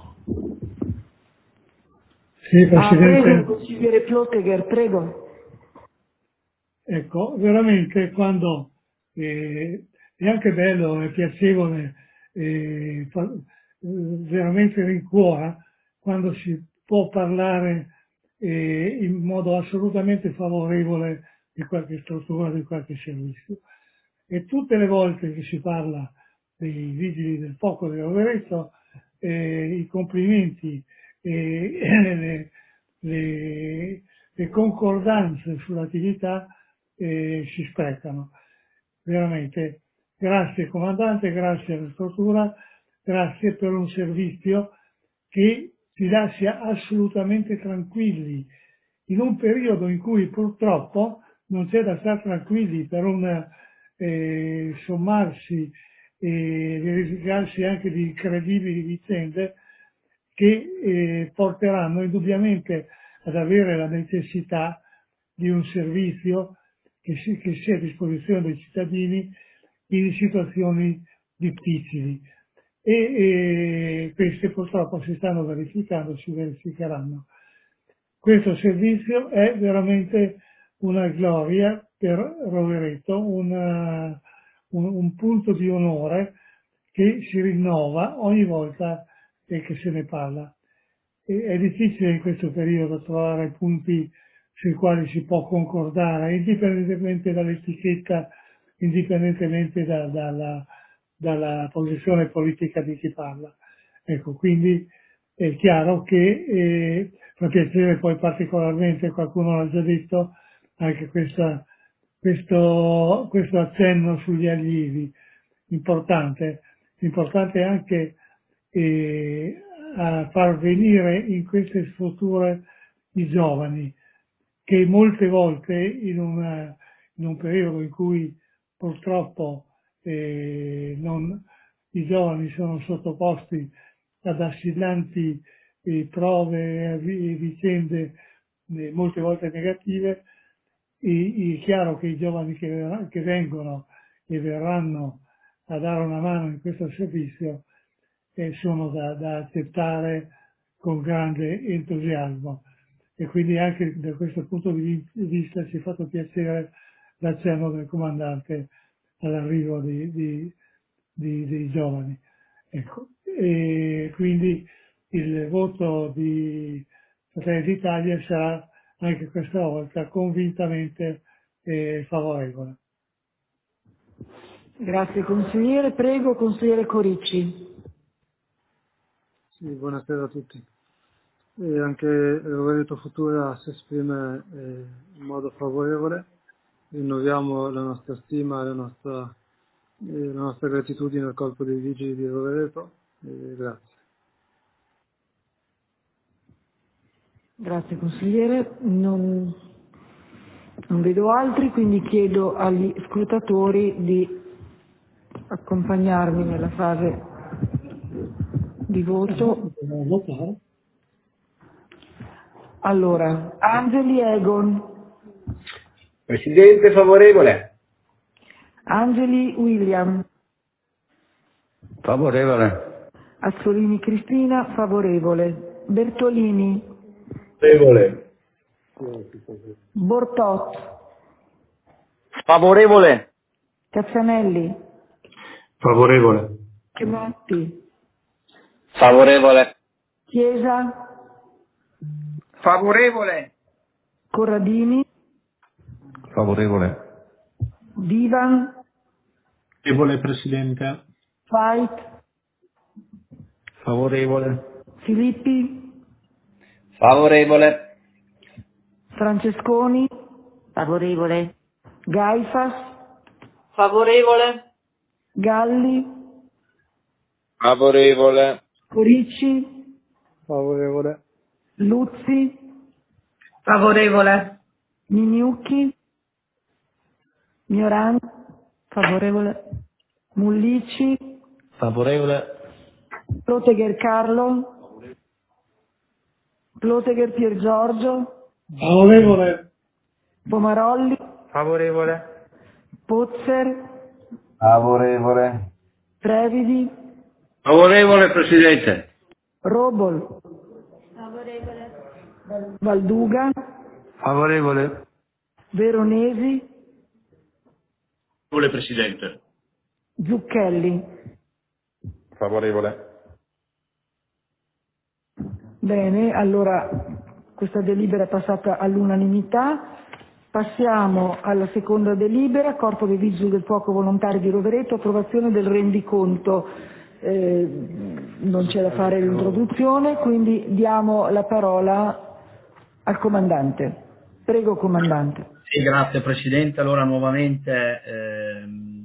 [SPEAKER 12] Sì,
[SPEAKER 1] Ah, prego,
[SPEAKER 12] Presidente.
[SPEAKER 1] consigliere Plottegher, prego.
[SPEAKER 12] Ecco, veramente quando eh, è anche bello, è piacevole, eh, fa- eh, veramente rincuora quando si può parlare eh, in modo assolutamente favorevole di qualche struttura, di qualche servizio. E tutte le volte che si parla dei vigili del fuoco di Rovereto, eh, i complimenti e le, le, le concordanze sull'attività eh, si sprecano. Veramente, grazie comandante, grazie alla struttura, grazie per un servizio che ci lascia assolutamente tranquilli in un periodo in cui purtroppo non c'è da stare tranquilli per un eh, sommarsi e verificarsi anche di incredibili vicende che eh, porteranno indubbiamente ad avere la necessità di un servizio che, si, che sia a disposizione dei cittadini in situazioni difficili. E, e queste purtroppo si stanno verificando, si verificheranno. Questo servizio è veramente una gloria per Rovereto, una, un, un punto di onore che si rinnova ogni volta che se ne parla. E è difficile in questo periodo trovare punti sui quali si può concordare, indipendentemente dall'etichetta, indipendentemente da, dalla, dalla posizione politica di chi parla. Ecco, quindi è chiaro che eh, fa piacere poi particolarmente, qualcuno l'ha già detto, anche questa, questo, questo accenno sugli allievi, importante, importante anche eh, a far venire in queste strutture i giovani, che molte volte in, una, in un periodo in cui purtroppo eh, non, i giovani sono sottoposti ad assillanti eh, prove e vicende eh, molte volte negative, e, è chiaro che i giovani che, che vengono e verranno a dare una mano in questo servizio eh, sono da, da accettare con grande entusiasmo. E quindi anche da questo punto di vista ci è fatto piacere l'accenno del comandante all'arrivo di, di, di, dei giovani. Ecco. E quindi il voto di Fratelli d'Italia sarà anche questa volta convintamente eh, favorevole.
[SPEAKER 1] Grazie consigliere. Prego, consigliere Coricci.
[SPEAKER 19] Sì, buonasera a tutti. E anche Rovereto Futura si esprime eh, in modo favorevole. Rinnoviamo la nostra stima e la nostra, eh, la nostra gratitudine al Corpo dei Vigili di Rovereto. E grazie.
[SPEAKER 1] Grazie consigliere. Non, non vedo altri, quindi chiedo agli scrutatori di accompagnarmi nella fase di voto. Allora, Angeli Egon.
[SPEAKER 5] Presidente favorevole.
[SPEAKER 1] Angeli William.
[SPEAKER 16] Favorevole.
[SPEAKER 1] Azzolini Cristina, favorevole. Bertolini.
[SPEAKER 5] Favorevole.
[SPEAKER 1] Bortot.
[SPEAKER 17] Favorevole.
[SPEAKER 1] Cazzanelli.
[SPEAKER 14] Favorevole.
[SPEAKER 1] Chimotti.
[SPEAKER 17] Favorevole.
[SPEAKER 1] Chiesa.
[SPEAKER 6] Favorevole.
[SPEAKER 1] Corradini.
[SPEAKER 4] Favorevole.
[SPEAKER 1] Divan.
[SPEAKER 4] Favorevole, Presidente.
[SPEAKER 1] Fait.
[SPEAKER 4] Favorevole.
[SPEAKER 1] Filippi.
[SPEAKER 5] Favorevole.
[SPEAKER 1] Francesconi.
[SPEAKER 7] Favorevole.
[SPEAKER 1] Gaifas.
[SPEAKER 7] Favorevole.
[SPEAKER 1] Galli.
[SPEAKER 5] Favorevole.
[SPEAKER 1] Coricci.
[SPEAKER 19] Favorevole.
[SPEAKER 1] Luzzi.
[SPEAKER 7] Favorevole.
[SPEAKER 1] Miniucchi. Mioran. Favorevole. Mullici.
[SPEAKER 4] Favorevole.
[SPEAKER 1] Plotegher Carlo. Plotegher Pier Giorgio.
[SPEAKER 12] Favorevole.
[SPEAKER 1] Pomarolli.
[SPEAKER 5] Favorevole.
[SPEAKER 1] Pozzer.
[SPEAKER 8] Favorevole.
[SPEAKER 1] Trevidi.
[SPEAKER 11] Favorevole, Presidente.
[SPEAKER 1] Robol.
[SPEAKER 7] Favorevole.
[SPEAKER 1] Valduga.
[SPEAKER 10] Favorevole.
[SPEAKER 1] Veronesi.
[SPEAKER 11] Favorevole, Presidente.
[SPEAKER 1] Zucchelli.
[SPEAKER 5] Favorevole.
[SPEAKER 1] Bene, allora questa delibera è passata all'unanimità. Passiamo alla seconda delibera, Corpo dei Vigili del Fuoco Volontari di Rovereto, approvazione del rendiconto. Eh, non c'è da fare l'introduzione, quindi diamo la parola al comandante. Prego, comandante.
[SPEAKER 13] Sì, grazie Presidente. Allora nuovamente ehm,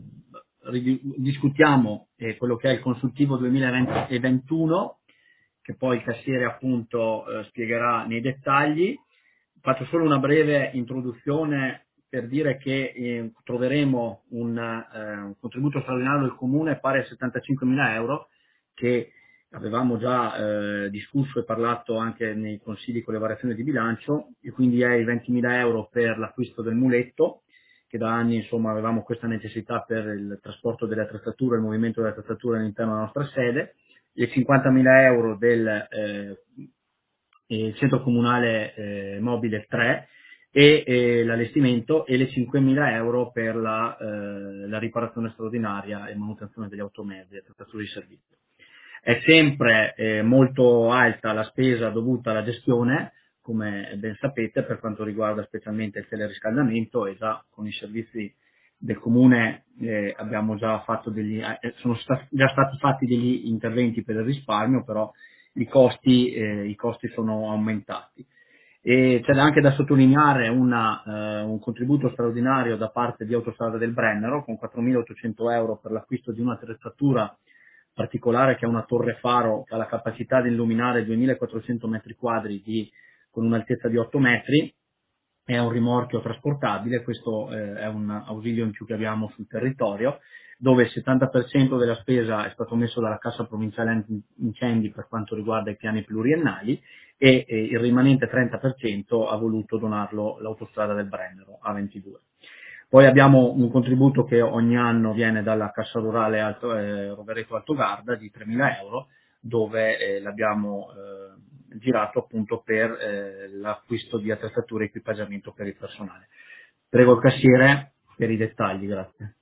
[SPEAKER 13] discutiamo eh, quello che è il consultivo duemilaventuno, che poi il cassiere appunto eh, spiegherà nei dettagli. Faccio solo una breve introduzione per dire che eh, troveremo un, eh, un contributo straordinario del Comune pari a settantacinquemila euro, che avevamo già eh, discusso e parlato anche nei consigli con le variazioni di bilancio, e quindi è i ventimila euro per l'acquisto del muletto, che da anni insomma avevamo questa necessità per il trasporto delle attrezzature, il movimento delle attrezzature all'interno della nostra sede, i cinquantamila euro del eh, il centro comunale eh, mobile tre e eh, l'allestimento, e le cinquemila euro per la, eh, la riparazione straordinaria e manutenzione degli automezzi e attrezzature di servizio. È sempre eh, molto alta la spesa dovuta alla gestione, come ben sapete, per quanto riguarda specialmente il teleriscaldamento, e già con i servizi del comune eh, abbiamo già fatto degli, eh, sono sta- già stati fatti degli interventi per il risparmio, però i costi, eh, i costi sono aumentati. E c'è anche da sottolineare una, eh, un contributo straordinario da parte di Autostrada del Brennero, con quattromilaottocento euro per l'acquisto di un'attrezzatura particolare, che è una torre faro che ha la capacità di illuminare duemilaquattrocento metri quadri di, con un'altezza di otto metri, è un rimorchio trasportabile. Questo eh, è un ausilio in più che abbiamo sul territorio, dove il settanta per cento della spesa è stato messo dalla Cassa Provinciale Incendi per quanto riguarda i piani pluriennali, e eh, il rimanente trenta per cento ha voluto donarlo l'Autostrada del Brennero A ventidue. Poi abbiamo un contributo che ogni anno viene dalla Cassa Rurale Alto, eh, Rovereto Altogarda di tremila euro, dove eh, l'abbiamo eh, girato appunto per eh, l'acquisto di attrezzature e equipaggiamento per il personale. Prego il cassiere per i dettagli, grazie.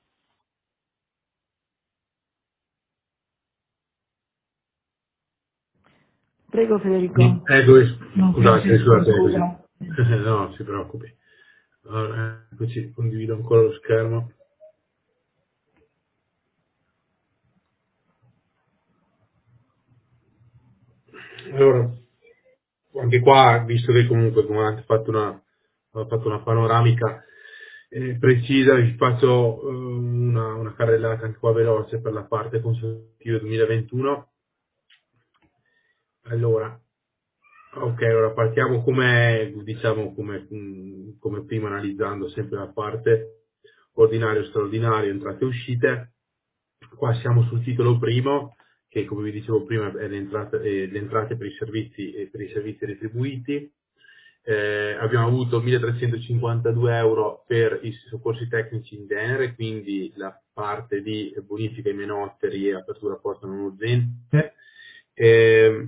[SPEAKER 1] Prego Federico.
[SPEAKER 14] Eh, dove,
[SPEAKER 1] No,
[SPEAKER 14] scusate, scusate,
[SPEAKER 1] scusa.
[SPEAKER 14] così. No, non si preoccupi. Allora, eccoci, condivido ancora lo schermo. Allora, anche qua, visto che comunque come ha fatto una, ha fatto una panoramica eh, precisa, vi faccio eh, una, una carrellata anche qua veloce per la parte consultiva duemilaventuno. Allora, ok, allora partiamo come, diciamo, come, mh, come prima, analizzando sempre la parte ordinario, straordinario, entrate e uscite. Qua siamo sul titolo primo, che come vi dicevo prima è le entrate, eh, le entrate per i servizi e per i servizi retribuiti. Eh, abbiamo avuto milletrecentocinquantadue euro per i soccorsi tecnici in genere, quindi la parte di bonifica ai menotteri e apertura porta non urgente. Eh,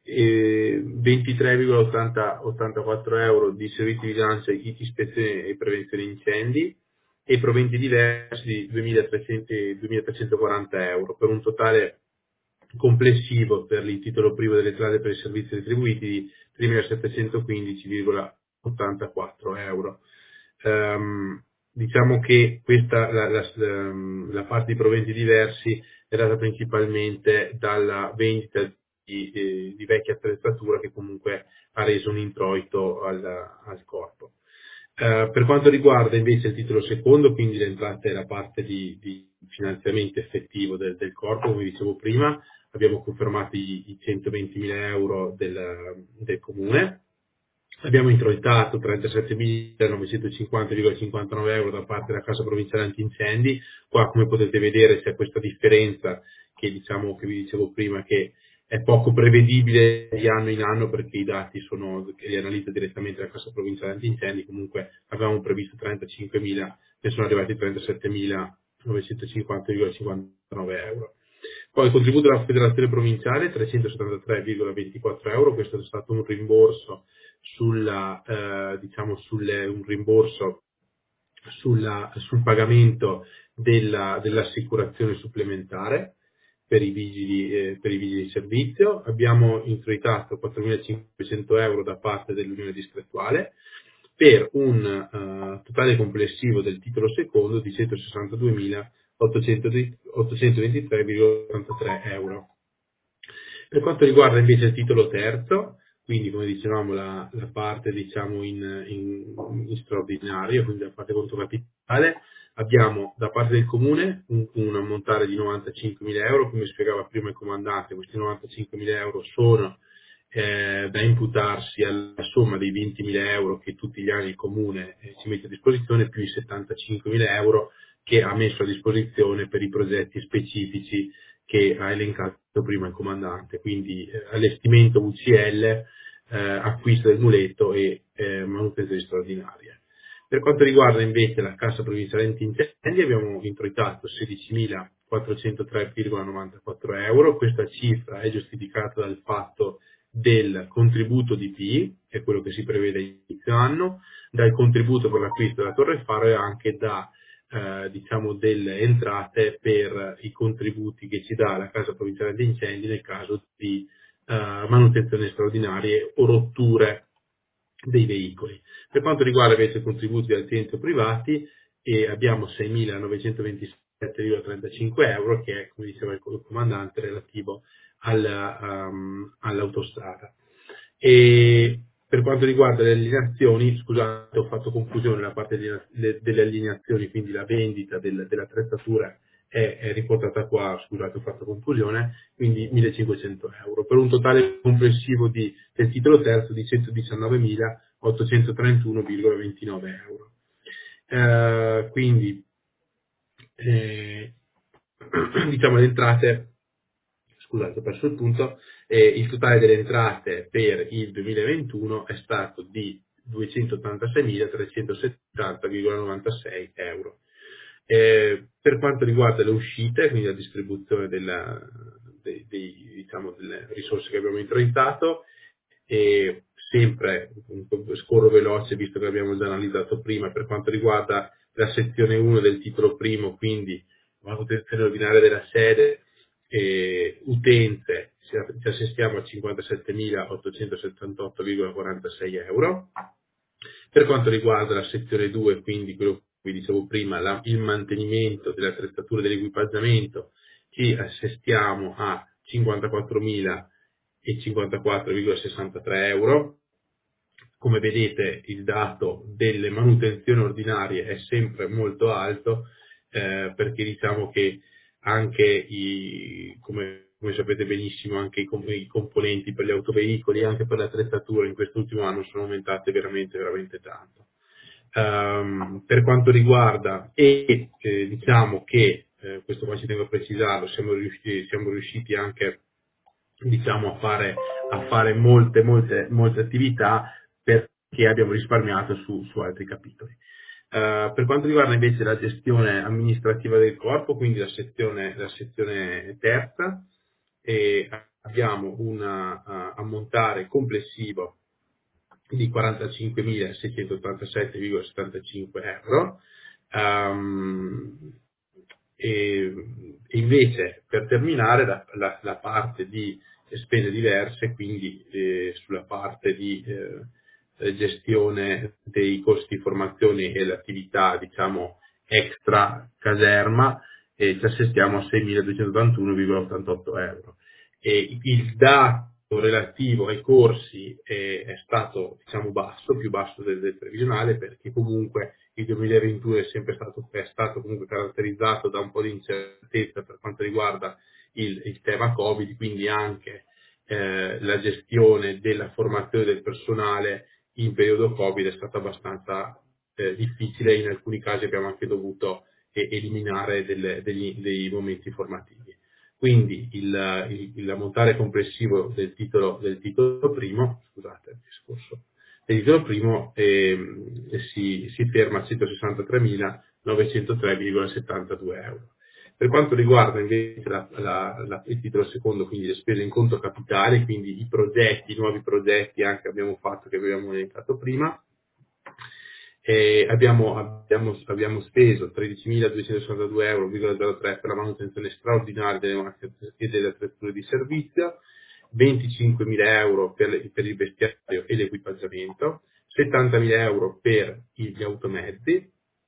[SPEAKER 14] eh, ventitré virgola ottantaquattro euro di servizi di vigilanza, ispezione e prevenzione incendi, e proventi diversi di duemilatrecentoquaranta euro, per un totale complessivo per il titolo primo delle entrate per i servizi retribuiti di tremilasettecentoquindici virgola ottantaquattro euro. Um, diciamo che questa la, la, la parte di proventi diversi è data principalmente dalla vendita di, di, di vecchia attrezzatura, che comunque ha reso un introito al, al corpo. Uh, per quanto riguarda invece il titolo secondo, quindi le entrate e la parte di, di finanziamento effettivo del, del corpo, come dicevo prima, abbiamo confermato i, i centoventimila euro del, del comune, abbiamo introitato trentasettemila novecentocinquanta virgola cinquantanove euro da parte della Cassa Provinciale Antincendi. Qua, come potete vedere, c'è questa differenza che, diciamo, che vi dicevo prima, che è poco prevedibile di anno in anno, perché i dati sono, che li analizza direttamente la Cassa Provinciale Antincendi. Comunque avevamo previsto trentacinquemila, ne sono arrivati trentasettemilanovecentocinquanta virgola cinquantanove euro. Poi il contributo della Federazione Provinciale trecentosettantatré virgola ventiquattro euro, questo è stato un rimborso sulla, eh, diciamo sulle, un rimborso sulla, sul pagamento della, dell'assicurazione supplementare per i vigili, eh, per i vigili di servizio. Abbiamo introitato quattromilacinquecento euro da parte dell'Unione Distrettuale, per un uh, totale complessivo del titolo secondo di centosessantaduemilaottocentoventitré virgola ottantatré euro. Per quanto riguarda invece il titolo terzo, quindi come dicevamo la, la parte, diciamo, in, in, in straordinario, quindi la parte conto capitale, abbiamo da parte del comune un, un ammontare di novantacinquemila euro. Come spiegava prima il comandante, questi novantacinquemila euro sono eh, da imputarsi alla somma dei ventimila euro che tutti gli anni il comune eh, ci mette a disposizione, più i settantacinquemila euro che ha messo a disposizione per i progetti specifici che ha elencato prima il comandante, quindi eh, allestimento U C L, eh, acquisto del muletto e eh, manutenzione straordinaria. Per quanto riguarda invece la Cassa Provinciale Antincendi, abbiamo introitato sedicimilaquattrocentotre virgola novantaquattro euro. Questa cifra è giustificata dal fatto del contributo di P I, che è quello che si prevede inizio anno, dal contributo per l'acquisto della Torre Faro e anche da Eh, diciamo delle entrate per i contributi che ci dà la Cassa Provinciale di Incendi nel caso di eh, manutenzione straordinarie o rotture dei veicoli. Per quanto riguarda invece i contributi di enti privati, eh, abbiamo seimilanovecentoventisette virgola trentacinque euro, che è, come diceva il comandante, relativo alla, um, all'autostrada. E per quanto riguarda le allineazioni, scusate, ho fatto confusione nella parte delle, delle allineazioni, quindi la vendita del, dell'attrezzatura è, è riportata qua, scusate, ho fatto confusione, quindi millecinquecento euro, per un totale complessivo di, del titolo terzo di centodiciannovemilaottocentotrentuno virgola ventinove euro. Eh, quindi, eh, diciamo, le entrate, scusate, ho perso il punto, eh, il totale delle entrate per il duemilaventuno è stato di duecentottantaseimilatrecentosettanta virgola novantasei euro. Eh, per quanto riguarda le uscite, quindi la distribuzione della, dei, dei, diciamo, delle risorse che abbiamo introitato, e sempre, scorro veloce visto che abbiamo già analizzato prima, per quanto riguarda la sezione uno del titolo primo, quindi manutenzione ordinaria della sede e utenze, ci assistiamo a cinquantasettemilaottocentosettantotto virgola quarantasei euro. Per quanto riguarda la sezione due, quindi quello che vi dicevo prima, la, il mantenimento delle attrezzature dell'equipaggiamento, ci assistiamo a cinquantaquattromila cinquantaquattro virgola sessantatré euro. Come vedete, il dato delle manutenzioni ordinarie è sempre molto alto, eh, perché diciamo che anche i, come, come sapete benissimo, anche i, i componenti per gli autoveicoli e anche per le attrezzature in quest'ultimo anno sono aumentate veramente, veramente tanto. Um, per quanto riguarda, e eh, diciamo che, eh, questo qua ci tengo a precisarlo, siamo riusciti, siamo riusciti anche, diciamo, a fare, a fare molte, molte, molte attività, perché abbiamo risparmiato su, su altri capitoli. Uh, per quanto riguarda invece la gestione amministrativa del corpo, quindi la sezione, la sezione terza, e abbiamo un uh, ammontare complessivo di quarantacinquemilaseicentoottantasette virgola settantacinque euro. Um, e, e invece, per terminare, la, la, la parte di spese diverse, quindi eh, sulla parte di eh, gestione dei costi di formazione e l'attività, diciamo, extra caserma, e ci assistiamo a seimiladuecentottantuno virgola ottantotto euro. E il dato relativo ai corsi è, è stato, diciamo, basso, più basso del, del previsionale, perché comunque il duemilaventuno è sempre stato, è stato comunque caratterizzato da un po' di incertezza per quanto riguarda il, il tema Covid, quindi anche eh, la gestione della formazione del personale in periodo Covid è stata abbastanza eh, difficile, in alcuni casi abbiamo anche dovuto eh, eliminare delle, degli, dei momenti formativi. Quindi il, il, il ammontare complessivo del titolo, del titolo primo, scusate, discorso, del titolo primo eh, si, si ferma a centosessantatremilanovecentotreé virgola settantadue euro. Per quanto riguarda invece la, la, la, il titolo secondo, quindi le spese in conto capitale, quindi i progetti, i nuovi progetti anche abbiamo fatto, che abbiamo elencato prima, eh, abbiamo, abbiamo, abbiamo speso tredicimiladuecentosessantadue euro virgola zero tre per la manutenzione straordinaria delle macchine e delle attrezzature di servizio, venticinquemila euro per, le, per il vestiario e l'equipaggiamento, settantamila euro per gli automezzi,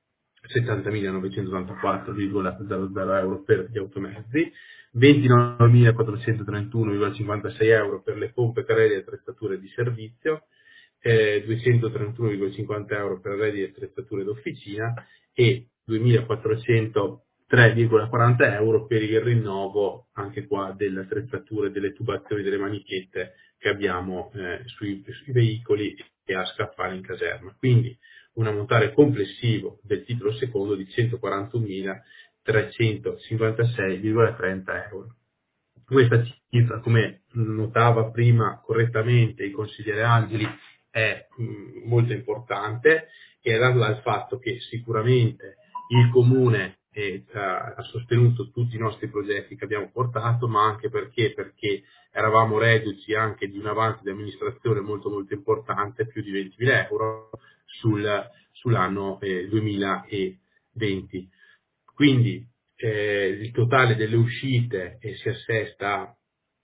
[SPEAKER 14] settantamilanovecentonovantaquattro virgola zero zero euro per gli automezzi, ventinovemilaquattrocentotrentuno virgola cinquantasei euro per le pompe, carrelli e attrezzature di servizio, eh, duecentotrentuno virgola cinquanta euro per arredi e attrezzature d'officina e duemilaquattrocentotre virgola quaranta euro per il rinnovo anche qua delle attrezzature, delle tubazioni, delle manichette che abbiamo eh, sui, sui veicoli e a scaffale in caserma. Quindi un ammontare complessivo del titolo secondo di centoquarantunomilatrecentocinquantasei virgola trenta euro. Questa cifra, come notava prima correttamente il consigliere Angeli, è mh, molto importante, e è data dal fatto che sicuramente il Comune eh, ha sostenuto tutti i nostri progetti che abbiamo portato, ma anche perché, perché eravamo reduci anche di un avanzo di amministrazione molto molto importante, più di ventimila euro, sul, sull'anno eh, duemilaventi. Quindi eh, il totale delle uscite eh, si assesta a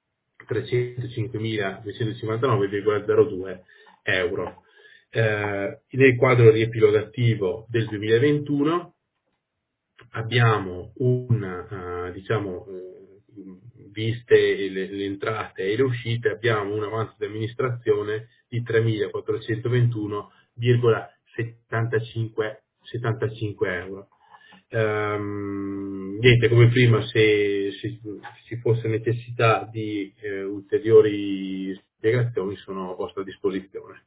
[SPEAKER 14] trecentocinquemiladuecentocinquantanove virgola zero due euro. Eh, nel quadro riepilogativo del duemilaventuno abbiamo un, uh, diciamo, uh, viste le, le entrate e le uscite, abbiamo un avanzo di amministrazione di tremilaquattrocentoventuno virgola settantacinque euro. Um, niente, come prima, se ci fosse necessità di eh, ulteriori spiegazioni sono a vostra disposizione.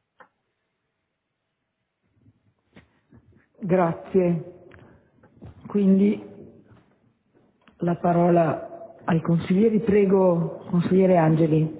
[SPEAKER 1] Grazie. Quindi la parola ai consiglieri. Prego, consigliere Angeli.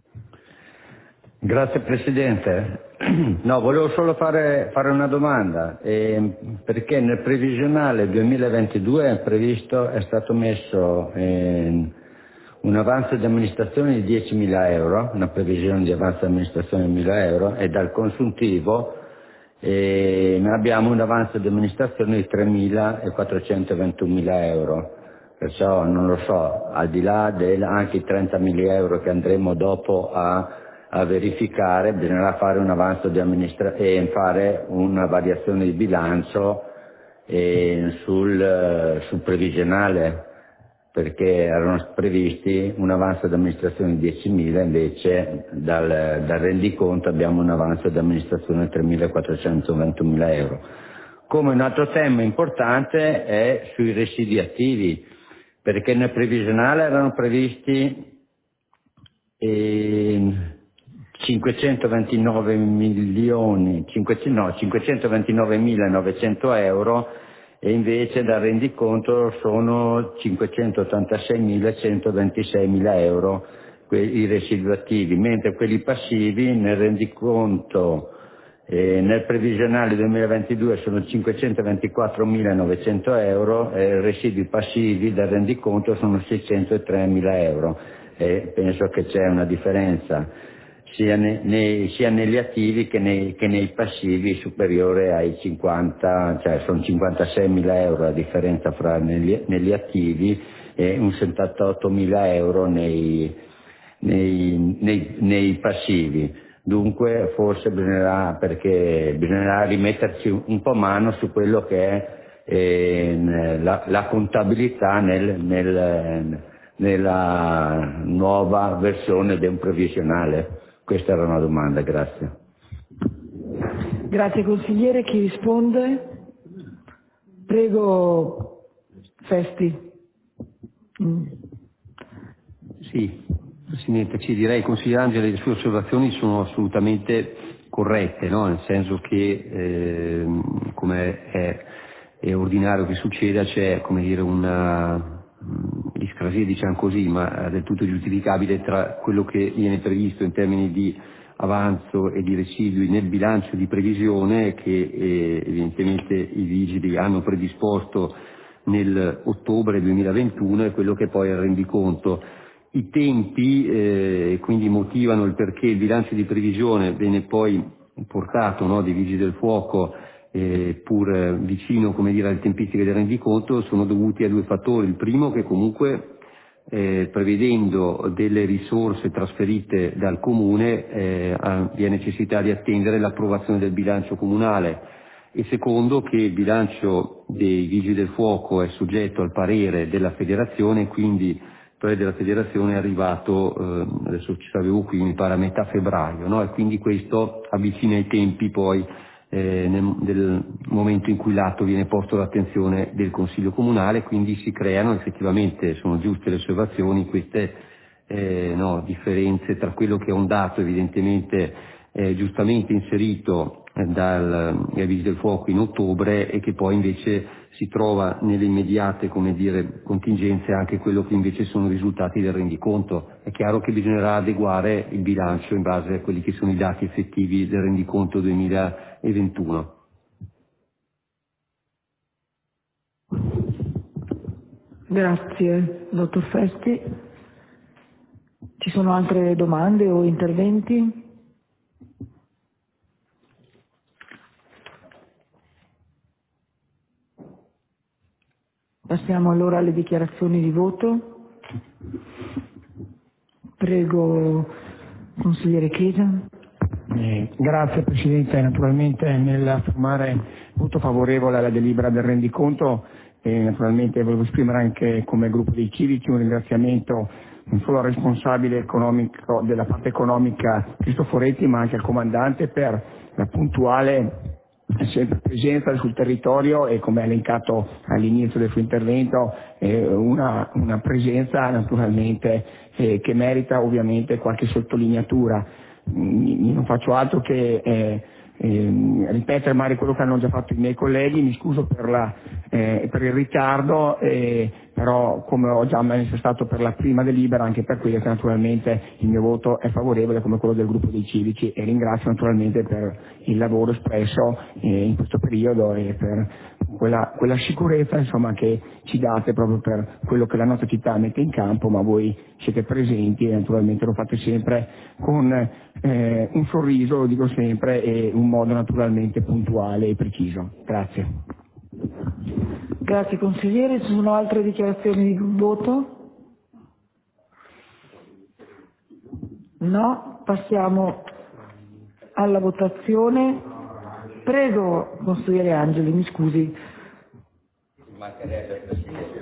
[SPEAKER 16] Grazie Presidente. No, volevo solo fare, fare una domanda, eh, perché nel previsionale duemilaventidue è previsto, è stato messo eh, un avanzo di amministrazione di diecimila euro, una previsione di avanzo di amministrazione di mille euro, e dal consuntivo eh, abbiamo un avanzo di amministrazione di tremilaquattrocentoventuno euro. Perciò non lo so, al di là del, anche i trentamila euro che andremo dopo a, a verificare, bisognerà fare un avanzo di amministrazione e fare una variazione di bilancio eh, sul, sul previsionale, perché erano previsti un avanzo di amministrazione di diecimila, invece dal, dal rendiconto abbiamo un avanzo di amministrazione di tremilaquattrocentoventuno euro. Come un altro tema importante è sui residui attivi, perché nel previsionale erano previsti eh, cinquecentoventinove milioni, no, cinquecentoventinovemilanovecento euro, e invece dal rendiconto sono cinquecentottantaseicentoventisei euro i residui attivi, mentre quelli passivi nel rendiconto e nel previsionale duemilaventidue sono cinquecentoventiquattromilanovecento euro e residui passivi del rendiconto sono seicentotremila euro, e penso che c'è una differenza sia, nei, nei, sia negli attivi che nei, che nei passivi superiore ai cinquanta, cioè sono cinquantaseimila euro la differenza fra negli, negli attivi e un settantottomila euro nei, nei, nei, nei passivi. Dunque forse bisognerà, perché bisognerà rimetterci un po' mano su quello che è eh, la, la contabilità nel, nel, nella nuova versione del previsionale. Questa era una domanda, grazie.
[SPEAKER 1] Grazie consigliere, chi risponde? Prego Festi. Mm.
[SPEAKER 15] Sì. Presidente, ci direi, consigliere Angeli, le sue osservazioni sono assolutamente corrette, no? Nel senso che, eh, come è, è ordinario che succeda, c'è, come dire, una discrasia, diciamo così, ma del tutto giustificabile tra quello che viene previsto in termini di avanzo e di residui nel bilancio di previsione che eh, evidentemente i vigili hanno predisposto nel ottobre duemilaventuno e quello che poi è il rendiconto. I tempi eh, quindi motivano il perché il bilancio di previsione viene poi portato, no, dei Vigili del Fuoco eh, pur eh, vicino, come dire, alle tempistiche del rendiconto, sono dovuti a due fattori. Il primo, che comunque eh, prevedendo delle risorse trasferite dal Comune eh, vi è necessità di attendere l'approvazione del bilancio comunale, e secondo, che il bilancio dei Vigili del Fuoco è soggetto al parere della Federazione, quindi il della Federazione è arrivato, eh, adesso ci avevo qui, mi pare a metà febbraio, no? E quindi questo avvicina i tempi poi eh, nel, del momento in cui l'atto viene posto all'attenzione del Consiglio Comunale, quindi si creano effettivamente, sono giuste le osservazioni, queste eh, no, differenze tra quello che è un dato evidentemente eh, giustamente inserito eh, dal Vigili del Fuoco in ottobre e che poi invece si trova nelle immediate, come dire, contingenze anche quello che invece sono i risultati del rendiconto. È chiaro che bisognerà adeguare il bilancio in base a quelli che sono i dati effettivi del rendiconto duemilaventuno.
[SPEAKER 1] Grazie, dottor Festi. Ci sono altre domande o interventi? Passiamo allora alle dichiarazioni di voto. Prego, consigliere Chiesa.
[SPEAKER 6] Eh, grazie Presidente, naturalmente nel firmare voto favorevole alla delibera del rendiconto, eh, naturalmente volevo esprimere anche come gruppo dei civici un ringraziamento non solo al responsabile economico della parte economica Cristoforetti, ma anche al comandante per la puntuale sempre presenza sul territorio e, come ha elencato all'inizio del suo intervento, eh, una, una presenza naturalmente eh, che merita ovviamente qualche sottolineatura. Mm, non faccio altro che eh, eh, ripetere magari quello che hanno già fatto i miei colleghi, mi scuso per, la, eh, per il ritardo, eh, però come ho già manifestato per la prima delibera, anche per questa naturalmente il mio voto è favorevole come quello del gruppo dei civici, e ringrazio naturalmente per il lavoro espresso eh, in questo periodo e per quella, quella sicurezza insomma, che ci date proprio per quello che la nostra città mette in campo, ma voi siete presenti e naturalmente lo fate sempre con eh, un sorriso, lo dico sempre, e un modo naturalmente puntuale e preciso. Grazie.
[SPEAKER 1] Grazie consigliere, ci sono altre dichiarazioni di voto? No, passiamo alla votazione. Prego, consigliere Angeli, mi scusi.
[SPEAKER 16] Mancherebbe, Presidente.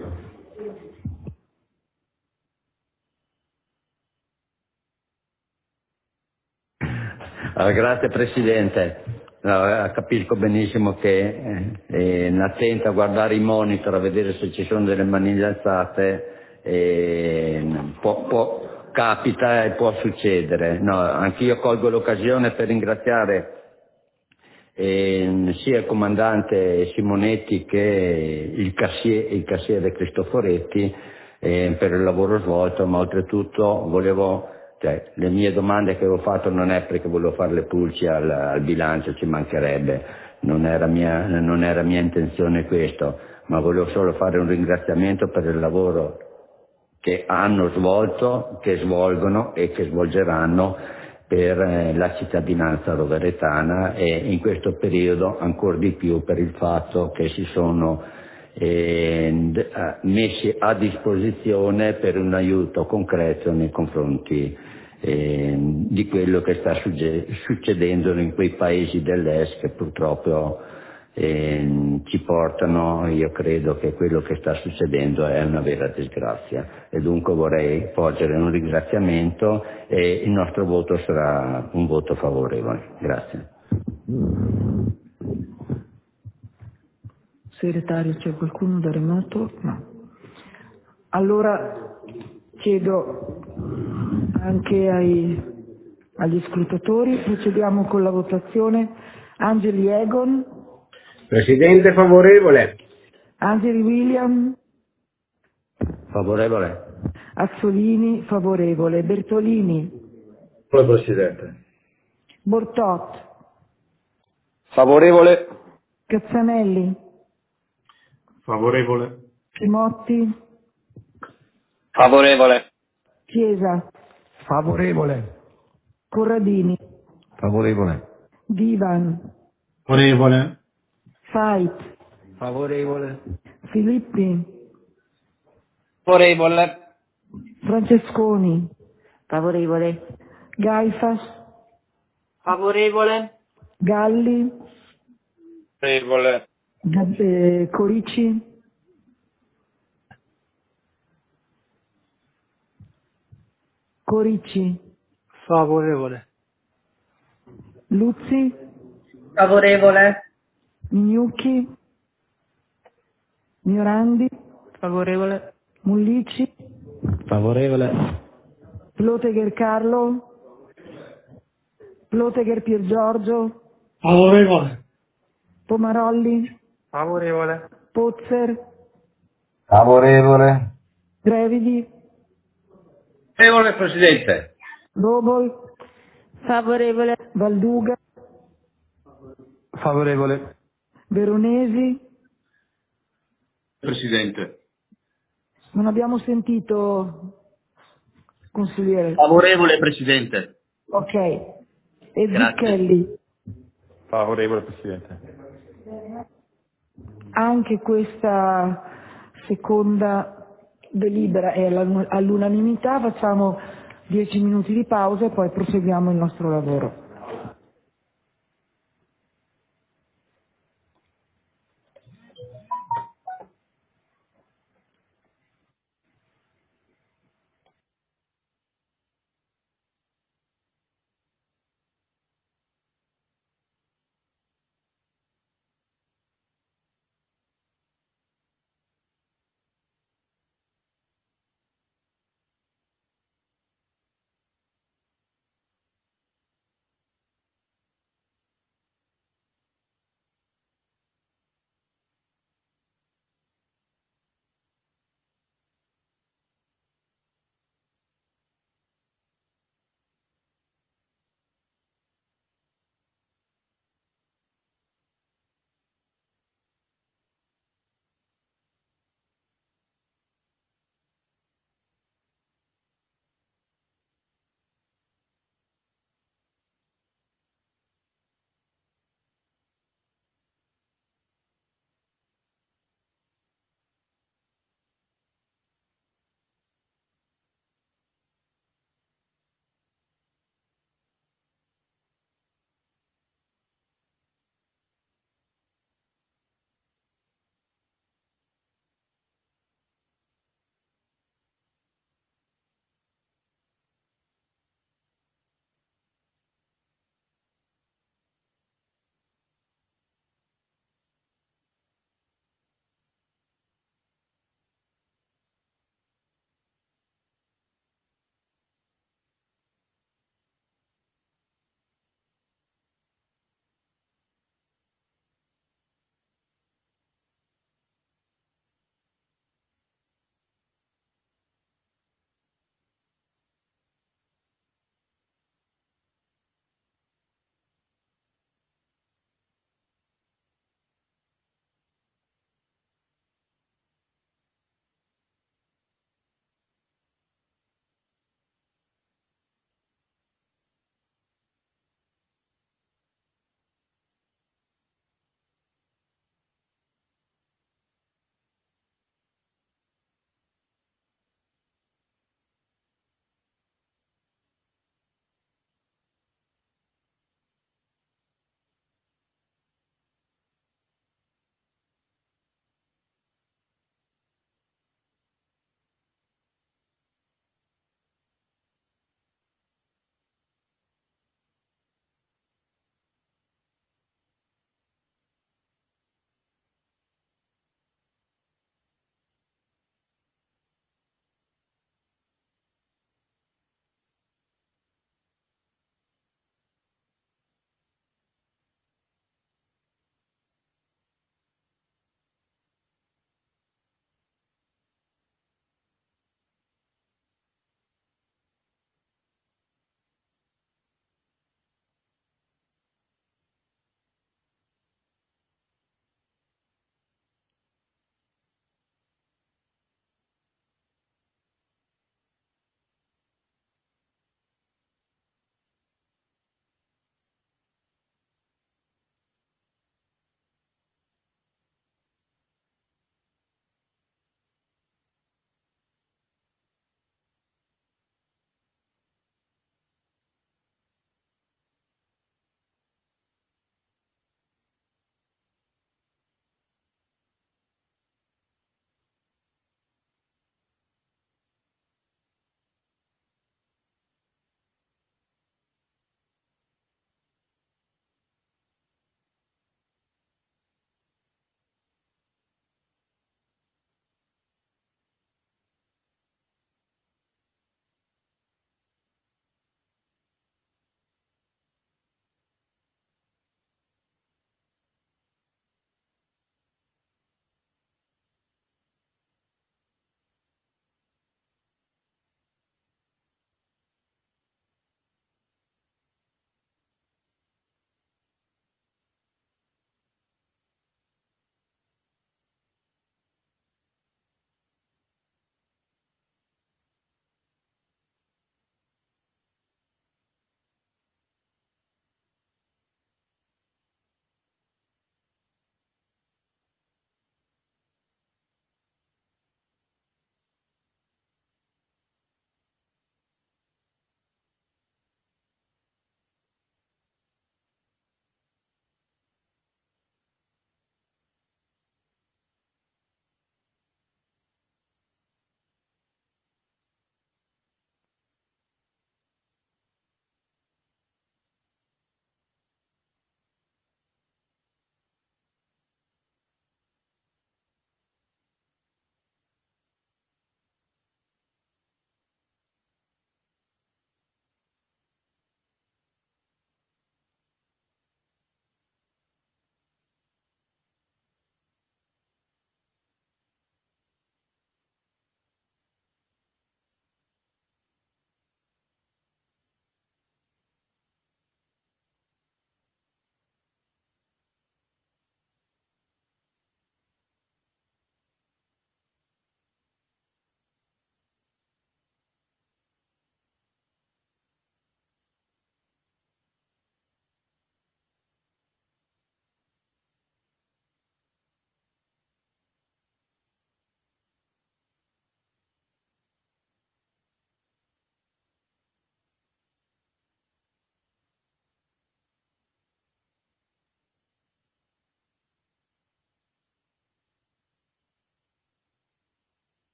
[SPEAKER 16] Allora, grazie Presidente. Allora, capisco benissimo che eh, in attento a guardare i monitor, a vedere se ci sono delle maniglie alzate, eh, può, può, capita e può succedere. No, anch'io colgo l'occasione per ringraziare eh, sia il comandante Simonetti che il cassiere, il cassiere Cristoforetti eh, per il lavoro svolto, ma oltretutto volevo, cioè, le mie domande che avevo fatto non è perché volevo fare le pulci al, al bilancio, ci mancherebbe, non era, mia, non era mia intenzione questo, ma volevo solo fare un ringraziamento per il lavoro che hanno svolto, che svolgono e che svolgeranno per eh, la cittadinanza roveretana e in questo periodo ancora di più per il fatto che si sono eh, messi a disposizione per un aiuto concreto nei confronti eh, di quello che sta succedendo in quei paesi dell'est che purtroppo eh, ci portano, io credo che quello che sta succedendo è una vera disgrazia e dunque vorrei porgere un ringraziamento e il nostro voto sarà un voto favorevole. Grazie.
[SPEAKER 1] Segretario, c'è qualcuno da remoto? No. Allora chiedo anche ai, agli scrutatori, procediamo con la votazione. Angeli Egon.
[SPEAKER 5] Presidente favorevole.
[SPEAKER 1] Angeli William.
[SPEAKER 16] Favorevole.
[SPEAKER 1] Azzolini favorevole. Bertolini.
[SPEAKER 5] Poi Presidente.
[SPEAKER 1] Bortot.
[SPEAKER 3] Favorevole.
[SPEAKER 1] Cazzanelli.
[SPEAKER 14] Favorevole.
[SPEAKER 1] Trimotti.
[SPEAKER 17] Favorevole.
[SPEAKER 1] Chiesa.
[SPEAKER 6] Favorevole.
[SPEAKER 1] Corradini.
[SPEAKER 15] Favorevole.
[SPEAKER 1] Divan.
[SPEAKER 4] Favorevole.
[SPEAKER 1] Fait.
[SPEAKER 15] Favorevole.
[SPEAKER 1] Filippi.
[SPEAKER 17] Favorevole.
[SPEAKER 1] Francesconi.
[SPEAKER 7] Favorevole.
[SPEAKER 1] Gaifas.
[SPEAKER 7] Favorevole.
[SPEAKER 1] Galli.
[SPEAKER 17] Favorevole.
[SPEAKER 1] Gab- eh, Corici. Corici.
[SPEAKER 19] Favorevole.
[SPEAKER 1] Luzzi.
[SPEAKER 7] Favorevole.
[SPEAKER 1] Mignucchi. Miorandi.
[SPEAKER 18] Favorevole.
[SPEAKER 1] Mullici.
[SPEAKER 15] Favorevole.
[SPEAKER 1] Plotegher Carlo. Plotegher Piergiorgio.
[SPEAKER 12] Favorevole.
[SPEAKER 1] Pomarolli.
[SPEAKER 5] Favorevole.
[SPEAKER 1] Pozzer.
[SPEAKER 8] Favorevole.
[SPEAKER 1] Grevidi.
[SPEAKER 11] Favorevole Presidente.
[SPEAKER 1] Robol.
[SPEAKER 7] Favorevole.
[SPEAKER 1] Valduga.
[SPEAKER 15] Favorevole.
[SPEAKER 1] Veronesi.
[SPEAKER 10] Presidente.
[SPEAKER 1] Non abbiamo sentito, consigliere.
[SPEAKER 10] Favorevole Presidente.
[SPEAKER 1] Ok. E
[SPEAKER 10] Grazie.
[SPEAKER 1] Zucchelli.
[SPEAKER 5] Favorevole Presidente.
[SPEAKER 1] Anche questa seconda delibera è all'unanimità, facciamo dieci minuti di pausa e poi proseguiamo il nostro lavoro.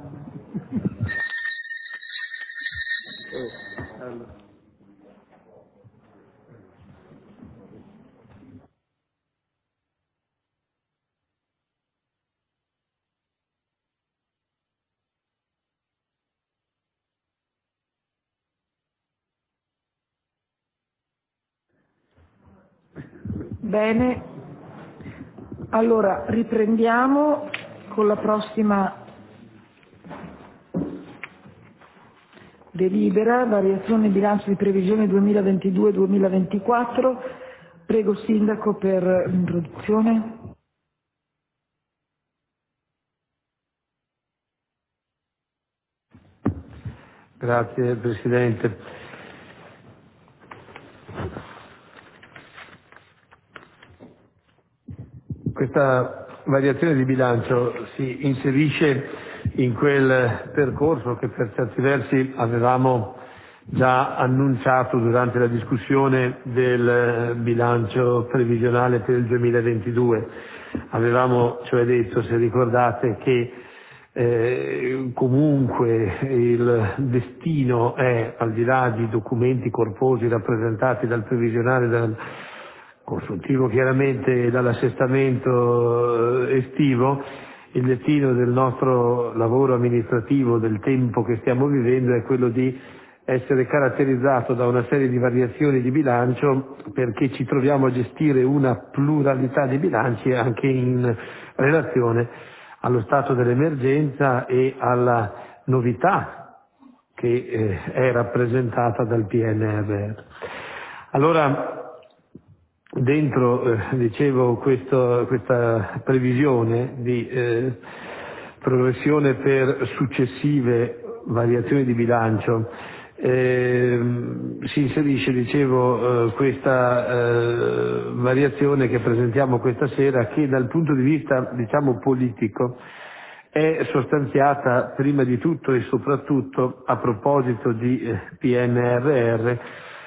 [SPEAKER 1] Bene, allora riprendiamo con la prossima delibera, variazione bilancio di previsione duemilaventidue duemilaventiquattro. Prego Sindaco per l'introduzione.
[SPEAKER 10] Grazie Presidente. Questa variazione di bilancio si inserisce in quel percorso che per certi versi avevamo già annunciato durante la discussione del bilancio previsionale per il duemilaventidue. Avevamo cioè detto, se ricordate, che eh, comunque il destino è, al di là di documenti corposi rappresentati dal previsionale, dal consultivo chiaramente e dall'assestamento estivo, il destino del nostro lavoro amministrativo, del tempo che stiamo vivendo, è quello di essere caratterizzato da una serie di variazioni di bilancio, perché ci troviamo a gestire una pluralità di bilanci anche in relazione allo stato dell'emergenza e alla novità che eh, è rappresentata dal P N R R. Allora, dentro, eh, dicevo, questo, questa previsione di eh, progressione per successive variazioni di bilancio, eh, si inserisce, dicevo, eh, questa eh, variazione che presentiamo questa sera, che dal punto di vista, diciamo, politico è sostanziata prima di tutto e soprattutto, a proposito di eh, P N R R,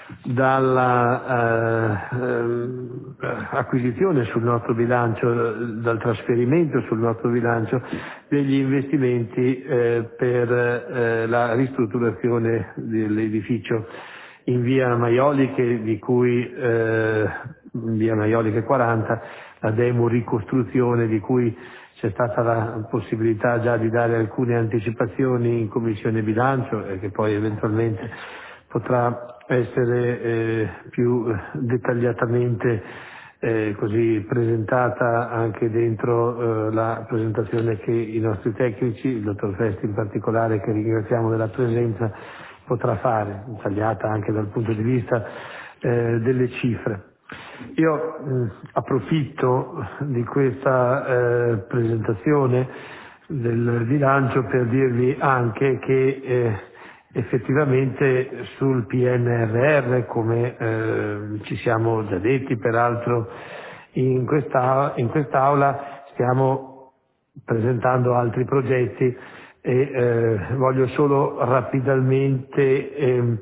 [SPEAKER 10] dalla eh, eh, acquisizione sul nostro bilancio, dal trasferimento sul nostro bilancio degli investimenti eh, per eh, la ristrutturazione dell'edificio in via Maioliche, di cui eh, in via Maioliche quaranta, la demo ricostruzione, di cui c'è stata la possibilità già di dare alcune anticipazioni in Commissione Bilancio e che poi eventualmente potrà essere eh, più dettagliatamente eh, così presentata anche dentro eh, la presentazione che i nostri tecnici, il dottor Festi in particolare, che ringraziamo della presenza, potrà fare, tagliata anche dal punto di vista eh, delle cifre. Io mh, approfitto di questa eh, presentazione del bilancio per dirvi anche che eh, effettivamente sul P N R R, come eh, ci siamo già detti peraltro in questa, in quest'Aula, stiamo presentando altri progetti e eh, voglio solo rapidamente eh,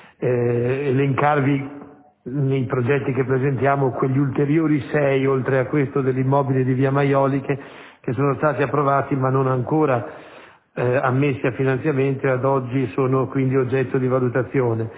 [SPEAKER 10] eh, elencarvi nei progetti che presentiamo quegli ulteriori sei, oltre a questo dell'immobile di via Maioliche, che sono stati approvati ma non ancora eh, ammessi a finanziamento e ad oggi sono quindi oggetto di valutazione.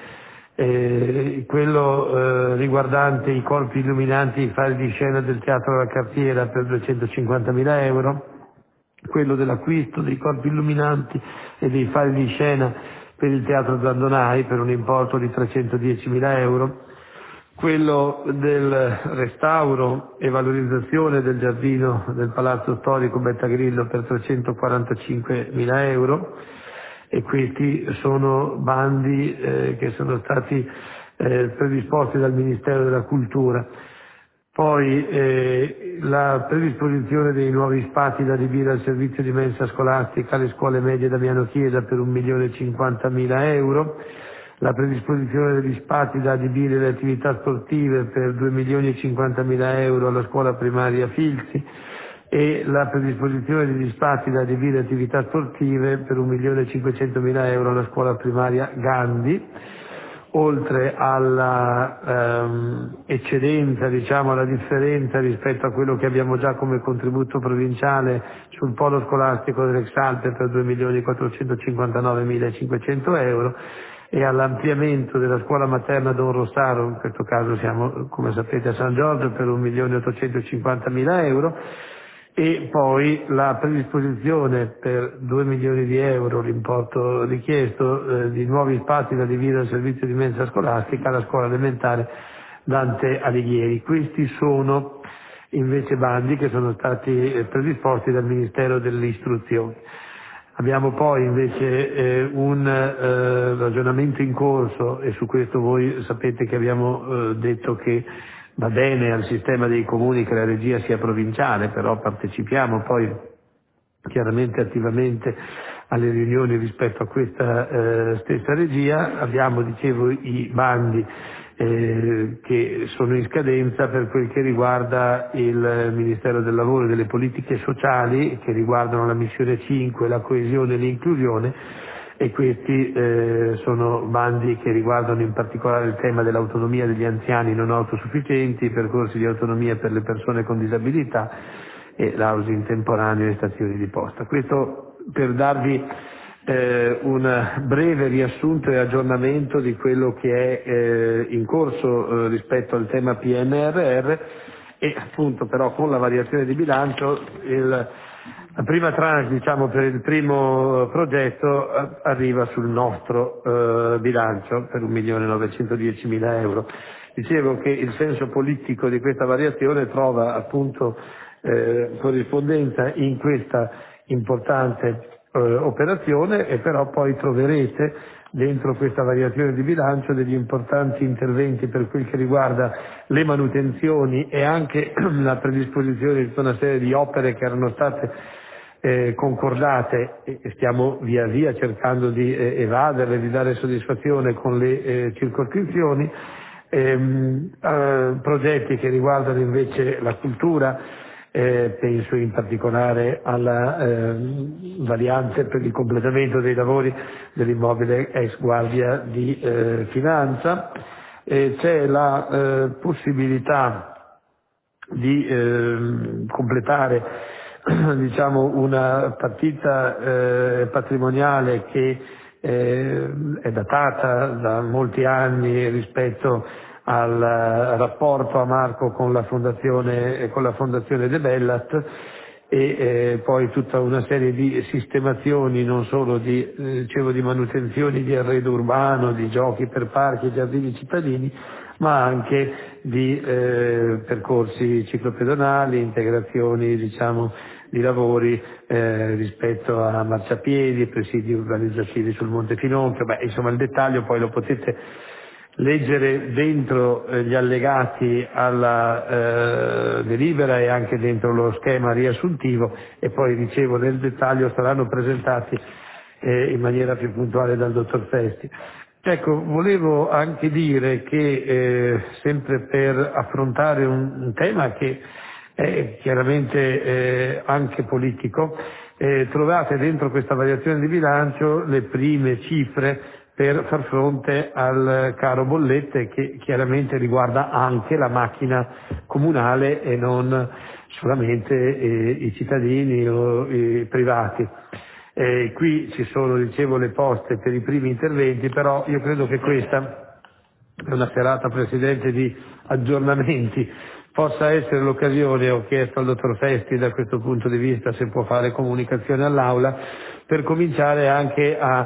[SPEAKER 10] Eh, quello eh, riguardante i corpi illuminanti, i fari di scena del Teatro alla Cartiera per duecentocinquantamila euro, quello dell'acquisto dei corpi illuminanti e dei fari di scena per il Teatro Zandonai per un importo di trecentodiecimila euro, quello del restauro e valorizzazione del giardino del Palazzo Storico Bettagrillo per trecentoquarantacinquemila euro, e questi sono bandi eh, che sono stati eh, predisposti dal Ministero della Cultura. Poi eh, la predisposizione dei nuovi spazi da adibire al servizio di mensa scolastica alle scuole medie Damiano Chiesa per un milione e cinquantamila euro, la predisposizione degli spazi da adibire alle attività sportive per due milioni e cinquantamila euro alla scuola primaria Filzi e la predisposizione degli spazi da adibire alle attività sportive per un milione e cinquecentomila euro alla scuola primaria Gandhi. oltre alla ehm, eccedenza, diciamo alla differenza rispetto a quello che abbiamo già come contributo provinciale sul polo scolastico dell'Exalte per due milioni quattrocentocinquantanovemilacinquecento euro e all'ampliamento della scuola materna Don Rossaro, in questo caso siamo come sapete a San Giorgio per un milione ottocentocinquantamila euro, e poi la predisposizione per due milioni di euro, l'importo richiesto, eh, di nuovi spazi da dividere al servizio di mensa scolastica alla scuola elementare Dante Alighieri. Questi sono invece bandi che sono stati eh, predisposti dal Ministero dell'Istruzione. Abbiamo poi invece eh, un eh, ragionamento in corso, e su questo voi sapete che abbiamo eh, detto che va bene al sistema dei comuni che la regia sia provinciale, però partecipiamo poi chiaramente attivamente alle riunioni rispetto a questa eh, stessa regia. Abbiamo, dicevo, i bandi eh, che sono in scadenza per quel che riguarda il Ministero del Lavoro e delle Politiche Sociali, che riguardano la missione cinque, la coesione e l'inclusione, e questi eh, sono bandi che riguardano in particolare il tema dell'autonomia degli anziani non autosufficienti, i percorsi di autonomia per le persone con disabilità e l'housing temporaneo e stazioni di posta. Questo per darvi eh, un breve riassunto e aggiornamento di quello che è eh, in corso eh, rispetto al tema P N R R, e appunto però con la variazione di bilancio il La prima tranche, diciamo, per il primo progetto arriva sul nostro eh, bilancio per un milione novecentodiecimila euro. Dicevo che il senso politico di questa variazione trova appunto eh, corrispondenza in questa importante eh, operazione, e però poi troverete dentro questa variazione di bilancio degli importanti interventi per quel che riguarda le manutenzioni e anche la predisposizione di tutta una serie di opere che erano state Eh, concordate, e stiamo via via cercando di eh, evaderle, di dare soddisfazione con le eh, circoscrizioni, ehm, eh, progetti che riguardano invece la cultura, eh, penso in particolare alla eh, variante per il completamento dei lavori dell'immobile ex Guardia di eh, Finanza, eh, c'è la eh, possibilità di eh, completare diciamo una partita eh, patrimoniale che eh, è datata da molti anni rispetto al rapporto a Marco con la fondazione con la fondazione De Bellat, e eh, poi tutta una serie di sistemazioni, non solo di eh, dicevo di manutenzioni di arredo urbano, di giochi per parchi e giardini cittadini, ma anche di eh, percorsi ciclopedonali, integrazioni diciamo di lavori eh, rispetto a marciapiedi, presidi urbanizzativi sul Monte Finocchio. Beh, insomma il dettaglio poi lo potete leggere dentro eh, gli allegati alla eh, delibera e anche dentro lo schema riassuntivo, e poi dicevo nel dettaglio saranno presentati eh, in maniera più puntuale dal dottor Festi. Ecco, volevo anche dire che eh, sempre per affrontare un, un tema che è chiaramente eh, anche politico, eh, trovate dentro questa variazione di bilancio le prime cifre per far fronte al caro bollette, che chiaramente riguarda anche la macchina comunale e non solamente eh, i cittadini o i privati. Eh, qui ci sono, dicevo, le poste per i primi interventi, però io credo che questa è una serata, Presidente, di aggiornamenti, possa essere l'occasione, ho chiesto al dottor Festi da questo punto di vista se può fare comunicazione all'Aula, per cominciare anche a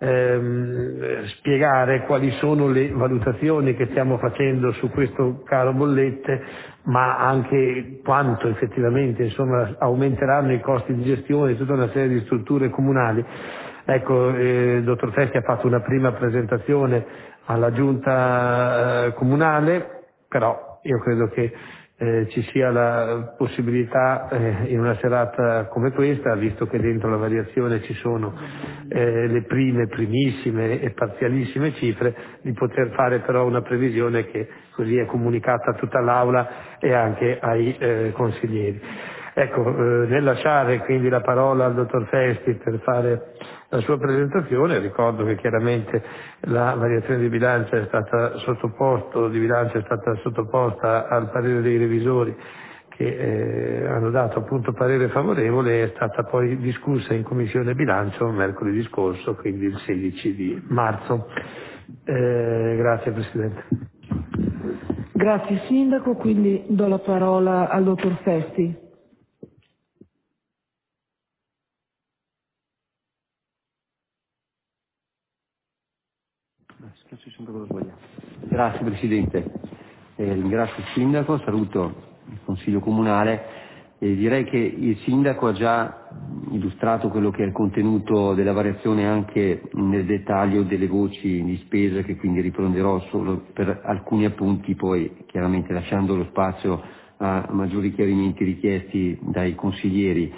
[SPEAKER 10] ehm, spiegare quali sono le valutazioni che stiamo facendo su questo caro bollette, ma anche quanto effettivamente insomma aumenteranno i costi di gestione di tutta una serie di strutture comunali. Ecco, eh, il dottor Festi ha fatto una prima presentazione alla giunta eh, comunale, però io credo che eh, ci sia la possibilità eh, in una serata come questa, visto che dentro la variazione ci sono eh, le prime, primissime e parzialissime cifre, di poter fare però una previsione che così è comunicata a tutta l'Aula e anche ai eh, consiglieri. Ecco, eh, nel lasciare quindi la parola al dottor Festi per fare la sua presentazione, ricordo che chiaramente la variazione di bilancio è stata sottoposto, di bilancio è stata sottoposta al parere dei revisori che eh, hanno dato appunto parere favorevole e è stata poi discussa in Commissione Bilancio mercoledì scorso, quindi il sedici di marzo. Eh, grazie Presidente.
[SPEAKER 1] Grazie Sindaco, quindi do la parola al dottor Festi.
[SPEAKER 15] Grazie Presidente, eh, ringrazio il Sindaco, saluto il Consiglio Comunale e direi che il Sindaco ha già illustrato quello che è il contenuto della variazione anche nel dettaglio delle voci di spesa, che quindi riprenderò solo per alcuni appunti, poi chiaramente lasciando lo spazio a maggiori chiarimenti richiesti dai consiglieri.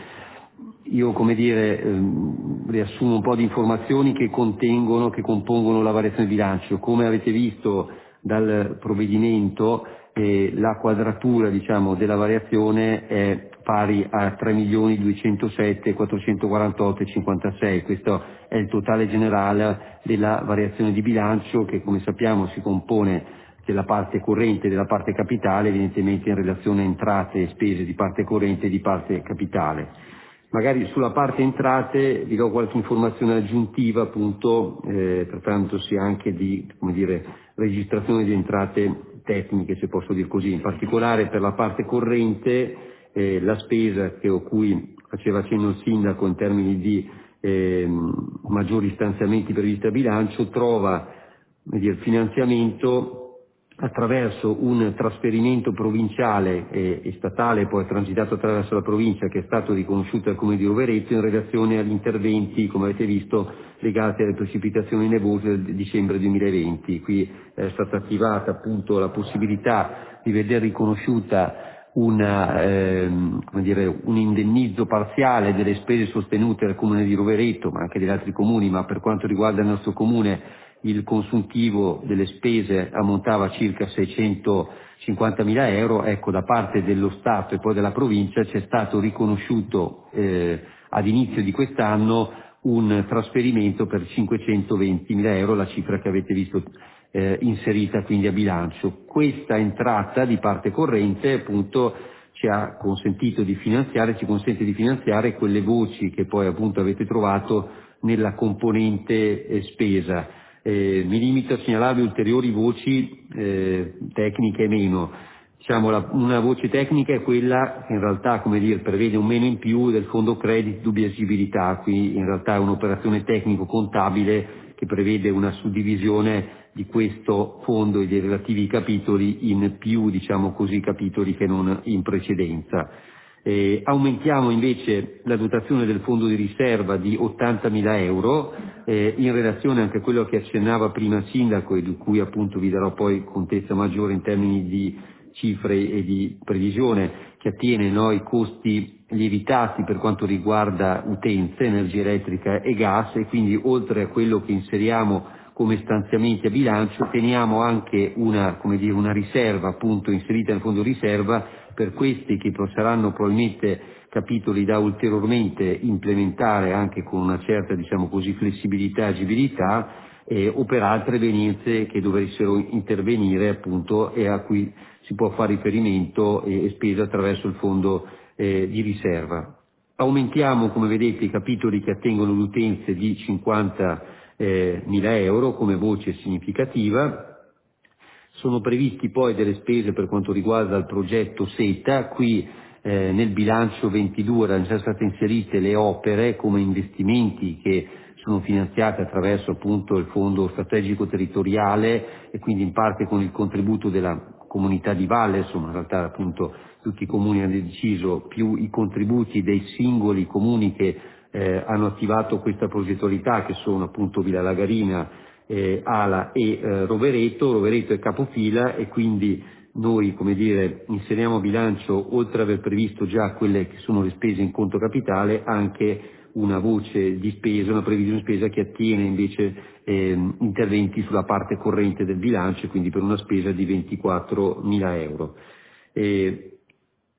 [SPEAKER 15] Io, come dire, ehm, riassumo un po' di informazioni che contengono, che compongono la variazione di bilancio. Come avete visto dal provvedimento, eh, la quadratura, diciamo, della variazione è pari a tre milioni duecentosette quattrocentoquarantotto e cinquantasei. Questo è il totale generale della variazione di bilancio, che come sappiamo si compone della parte corrente e della parte capitale, evidentemente in relazione a entrate e spese di parte corrente e di parte capitale. Magari sulla parte entrate vi do qualche informazione aggiuntiva, appunto, eh, trattandosi anche di, come dire, registrazione di entrate tecniche, se posso dire così. In particolare per la parte corrente, eh, la spesa che, a cui faceva cenno il Sindaco in termini di eh, maggiori stanziamenti previsti a bilancio, trova, come dire, finanziamento attraverso un trasferimento provinciale e, e statale, poi transitato attraverso la provincia, che è stato riconosciuto al Comune di Rovereto in relazione agli interventi, come avete visto, legati alle precipitazioni nevose del dicembre duemilaventi. Qui è stata attivata appunto la possibilità di veder riconosciuta una, ehm, come dire, un indennizzo parziale delle spese sostenute dal Comune di Rovereto, ma anche degli altri comuni, ma per quanto riguarda il nostro Comune il consuntivo delle spese ammontava a circa seicentocinquantamila euro. Ecco, da parte dello Stato e poi della provincia c'è stato riconosciuto eh, ad inizio di quest'anno un trasferimento per cinquecentoventimila euro, la cifra che avete visto eh, inserita quindi a bilancio. Questa entrata di parte corrente appunto ci ha consentito di finanziare, ci consente di finanziare quelle voci che poi appunto avete trovato nella componente eh, spesa. Eh, mi limito a segnalarvi ulteriori voci eh, tecniche e meno. Diciamo, la, una voce tecnica è quella che in realtà, come dire, prevede un meno in più del fondo credit dubbia agibilità. Qui in realtà è un'operazione tecnico-contabile che prevede una suddivisione di questo fondo e dei relativi capitoli in più, diciamo così, capitoli che non in precedenza. Eh, aumentiamo invece la dotazione del fondo di riserva di ottantamila euro, eh, in relazione anche a quello che accennava prima il Sindaco e di cui appunto vi darò poi contezza maggiore in termini di cifre e di previsione, che attiene no, ai costi lievitati per quanto riguarda utenze, energia elettrica e gas, e quindi oltre a quello che inseriamo come stanziamenti a bilancio teniamo anche una, come dire, una riserva appunto inserita nel fondo riserva per questi che saranno probabilmente capitoli da ulteriormente implementare anche con una certa, diciamo così, flessibilità e agibilità, eh, o per altre evenienze che dovessero intervenire appunto e a cui si può fare riferimento e, e spesa attraverso il fondo eh, di riserva. Aumentiamo, come vedete, i capitoli che attengono le utenze di cinquantamila euro come voce significativa. Sono previsti poi delle spese per quanto riguarda il progetto SETA. Qui eh, nel bilancio ventidue erano già state inserite le opere come investimenti che sono finanziati attraverso appunto il fondo strategico territoriale e quindi in parte con il contributo della comunità di valle, insomma in realtà appunto tutti i comuni hanno deciso, più i contributi dei singoli comuni che eh, hanno attivato questa progettualità, che sono appunto Villa Lagarina, Eh, Ala e eh, Rovereto. Rovereto è capofila e quindi noi, come dire, inseriamo a bilancio, oltre ad aver previsto già quelle che sono le spese in conto capitale, anche una voce di spesa, una previsione di spesa che attiene invece eh, interventi sulla parte corrente del bilancio, quindi per una spesa di ventiquattromila euro. Eh,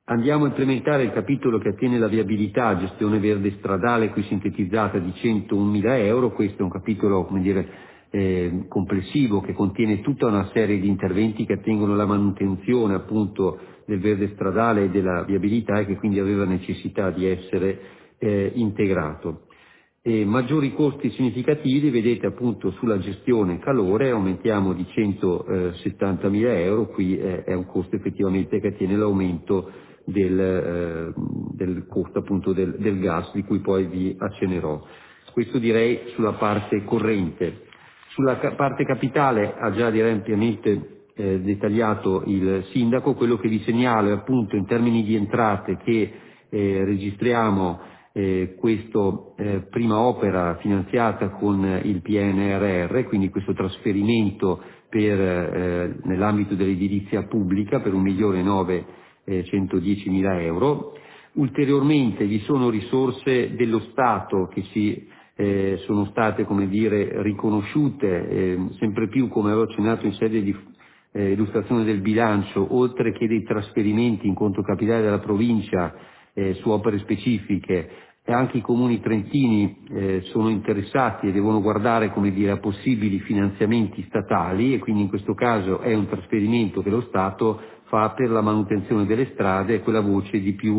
[SPEAKER 15] Andiamo a implementare il capitolo che attiene la viabilità, gestione verde stradale, qui sintetizzata di centomila euro. Questo è un capitolo, come dire, eh, complessivo che contiene tutta una serie di interventi che attengono alla manutenzione appunto del verde stradale e della viabilità e che quindi aveva necessità di essere eh, integrato. E maggiori costi significativi, vedete appunto sulla gestione calore, aumentiamo di centosettantamila euro, qui eh, è un costo effettivamente che attiene l'aumento del, eh, del costo appunto del, del gas, di cui poi vi accennerò. Questo direi sulla parte corrente. Sulla ca- parte capitale ha già direi ampiamente eh, dettagliato il sindaco. Quello che vi segnalo è appunto in termini di entrate che eh, registriamo Eh, questa eh, prima opera finanziata con il P N R R, quindi questo trasferimento per, eh, nell'ambito dell'edilizia pubblica per un milione novecentodiecimila euro. Ulteriormente vi sono risorse dello Stato che si eh, sono state, come dire, riconosciute eh, sempre più, come avevo accennato in sede di eh, illustrazione del bilancio, oltre che dei trasferimenti in conto capitale della provincia eh, su opere specifiche. E anche i comuni trentini eh, sono interessati e devono guardare, come dire, a possibili finanziamenti statali, e quindi in questo caso è un trasferimento che lo Stato fa per la manutenzione delle strade, quella voce di più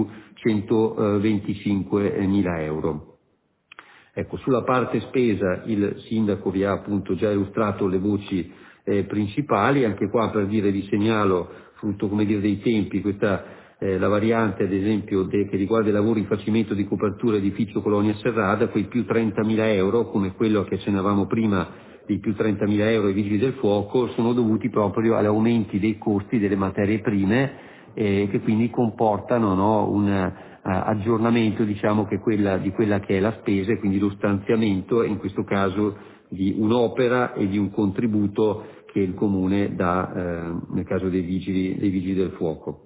[SPEAKER 15] centoventicinquemila euro. Ecco, sulla parte spesa il sindaco vi ha appunto già illustrato le voci eh, principali, anche qua per dire vi segnalo, frutto, come dire, dei tempi, questa Eh, la variante ad esempio de, che riguarda i lavori di facimento di copertura edificio Colonia Serrada, quei più trentamila euro, come quello che accennavamo prima di più trentamila euro ai vigili del fuoco, sono dovuti proprio agli aumenti dei costi delle materie prime eh, che quindi comportano, no, un uh, aggiornamento, diciamo, che quella, di quella che è la spesa, e quindi lo stanziamento in questo caso di un'opera e di un contributo che il Comune dà eh, nel caso dei vigili, dei vigili del fuoco.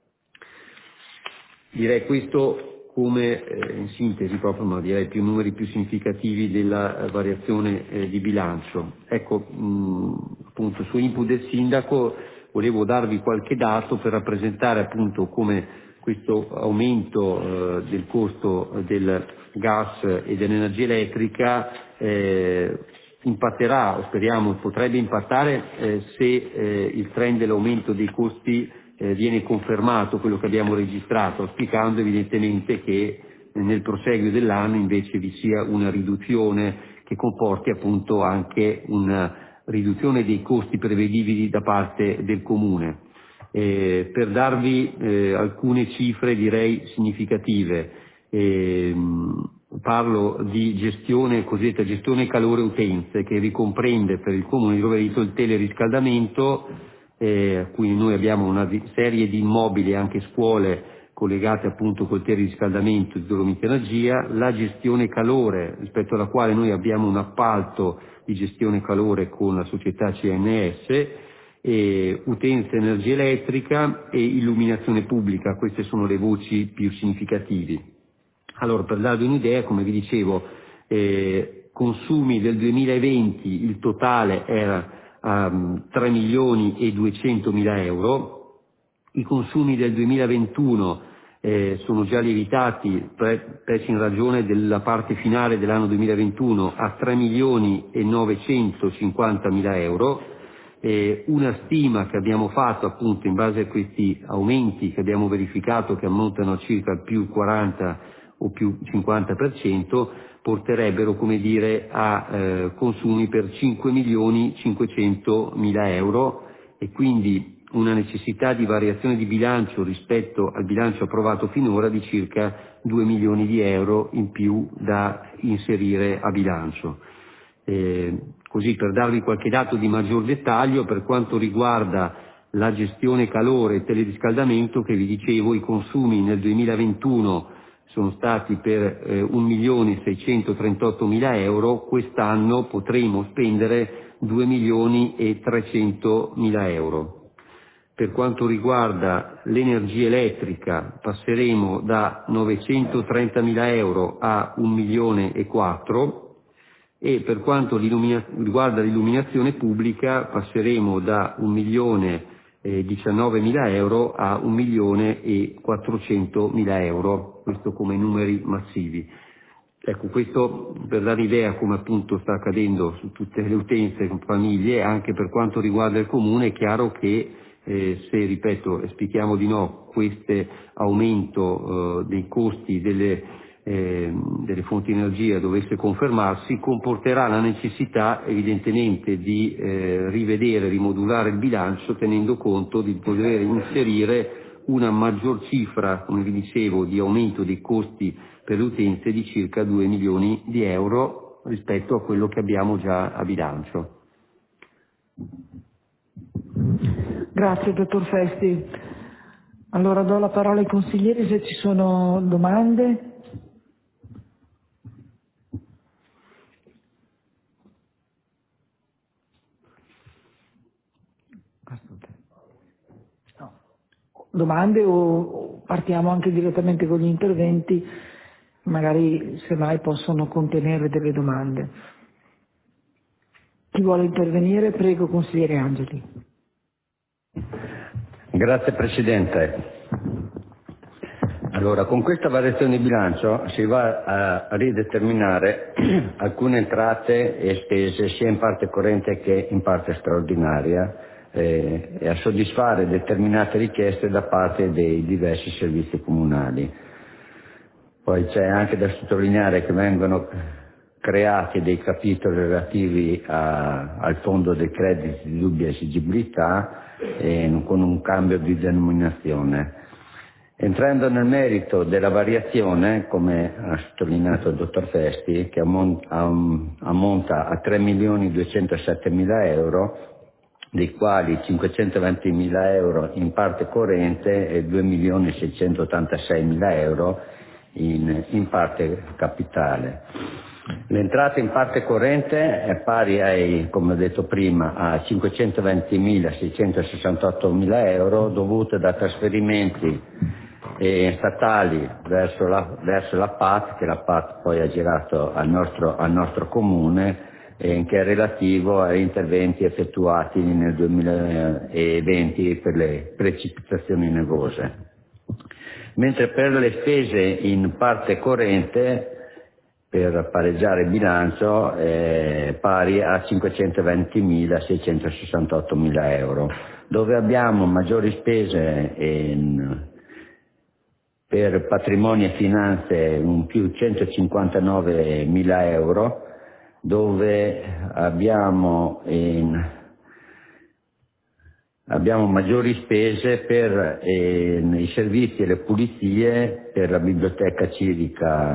[SPEAKER 15] Direi questo come eh, in sintesi proprio, ma direi più numeri più significativi della eh, variazione eh, di bilancio. Ecco, mh, appunto su input del sindaco volevo darvi qualche dato per rappresentare appunto come questo aumento eh, del costo del gas e dell'energia elettrica eh, impatterà, o speriamo potrebbe impattare eh, se eh, il trend dell'aumento dei costi Eh, viene confermato, quello che abbiamo registrato, auspicando evidentemente che eh, nel proseguio dell'anno invece vi sia una riduzione che comporti appunto anche una riduzione dei costi prevedibili da parte del Comune. Eh, per darvi eh, alcune cifre direi significative, eh, parlo di gestione, cosiddetta gestione calore utenze, che ricomprende per il Comune di Rovereto il teleriscaldamento, Eh, qui noi abbiamo una di, serie di immobili, anche scuole collegate appunto col teleriscaldamento di Dolomiti Energia, la gestione calore, rispetto alla quale noi abbiamo un appalto di gestione calore con la società C N S, e utenza energia elettrica e illuminazione pubblica. Queste sono le voci più significative. Allora, per darvi un'idea, come vi dicevo, eh, consumi del duemilaventi, il totale era Um, tre milioni e duecentomila euro, i consumi del duemilaventuno eh, sono già lievitati, specie in ragione della parte finale dell'anno duemilaventuno, a tre milioni e novecentocinquantamila euro, eh, una stima che abbiamo fatto appunto in base a questi aumenti che abbiamo verificato, che ammontano a circa il più quaranta o più cinquanta per cento, porterebbero, come dire, a eh, consumi per cinque milioni cinquecentomila euro, e quindi una necessità di variazione di bilancio rispetto al bilancio approvato finora di circa due milioni di euro in più da inserire a bilancio. Eh, così, per darvi qualche dato di maggior dettaglio, per quanto riguarda la gestione calore e teleriscaldamento, che vi dicevo, i consumi nel duemilaventuno sono stati per eh, un milione seicentotrentottomila euro, quest'anno potremo spendere due milioni e trecentomila euro. Per quanto riguarda l'energia elettrica passeremo da novecentotrentamila euro a un milione e quattro, e per quanto riguarda l'illuminazione pubblica passeremo da un milione diciannovemila euro a un milione e quattrocentomila euro, questo come numeri massivi. Ecco, questo per dare idea come appunto sta accadendo su tutte le utenze, famiglie, anche per quanto riguarda il Comune. È chiaro che eh, se, ripeto, esplichiamo di no questo aumento eh, dei costi delle, eh, delle fonti di energia dovesse confermarsi, comporterà la necessità evidentemente di eh, rivedere, rimodulare il bilancio, tenendo conto di poter inserire una maggior cifra, come vi dicevo, di aumento dei costi per le utenze di circa due milioni di euro rispetto a quello che abbiamo già a bilancio.
[SPEAKER 1] Grazie, dottor Festi. Allora do la parola ai consiglieri se ci sono domande. Domande o partiamo anche direttamente con gli interventi, magari semmai possono contenere delle domande. Chi vuole intervenire? Prego, consigliere Angeli.
[SPEAKER 16] Grazie Presidente. Allora, con questa variazione di bilancio si va a rideterminare alcune entrate e spese sia in parte corrente che in parte straordinaria, Eh, e a soddisfare determinate richieste da parte dei diversi servizi comunali. Poi c'è anche da sottolineare che vengono creati dei capitoli relativi a, al fondo dei crediti di dubbia esigibilità eh, con un cambio di denominazione. Entrando nel merito della variazione, come ha sottolineato il dottor Festi, che ammonta, ammonta a tre milioni duecentosettemila euro, dei quali cinquecentoventimila euro in parte corrente e due milioni seicentottantaseimila euro in, in parte capitale. L'entrata in parte corrente è pari ai, come ho detto prima, a cinquecentoventimila-seicentosessantottomila euro dovute da trasferimenti eh, statali verso la, verso la P A T, che la P A T poi ha girato al nostro, al nostro comune, che è relativo agli interventi effettuati nel duemilaventi per le precipitazioni nevose. Mentre per le spese in parte corrente, per pareggiare il bilancio, è pari a cinquecentoventimila-seicentosessantottomila euro, dove abbiamo maggiori spese in, per patrimonio e finanze un più centocinquantanovemila euro, dove abbiamo, in, abbiamo maggiori spese per eh, i servizi e le pulizie per la biblioteca civica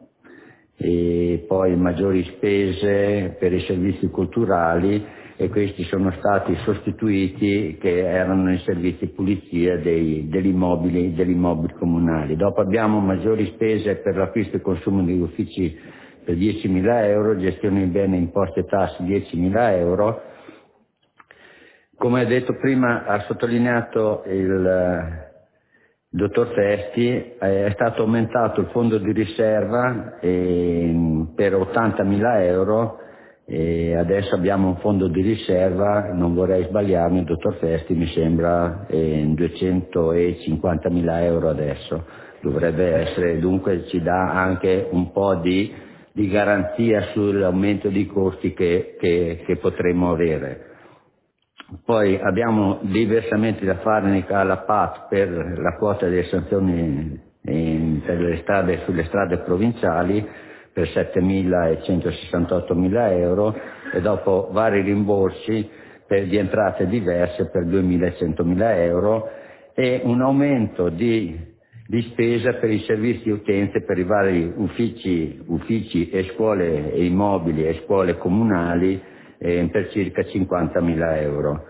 [SPEAKER 16] e poi maggiori spese per i servizi culturali, e questi sono stati sostituiti che erano i servizi pulizia dei, degli immobili, degli immobili comunali. Dopo abbiamo maggiori spese per l'acquisto e consumo degli uffici per diecimila euro, gestione di beni, imposte e tasse diecimila euro. Come ha detto prima, ha sottolineato il il dottor Festi, è stato aumentato il fondo di riserva eh, per ottantamila euro e adesso abbiamo un fondo di riserva, non vorrei sbagliarmi, il dottor Festi, mi sembra eh, duecentocinquantamila euro adesso. Dovrebbe essere, dunque ci dà anche un po' di, di garanzia sull'aumento dei costi che, che, che potremo avere. Poi abbiamo dei versamenti da fare alla P A T per la quota delle sanzioni in, per le strade, sulle strade provinciali per settemilacentossessantottomila euro e dopo vari rimborsi per, di entrate diverse per duemilacentomila euro e un aumento di, di spesa per i servizi di utenze per i vari uffici, uffici e scuole e immobili e scuole comunali eh, per circa cinquantamila euro.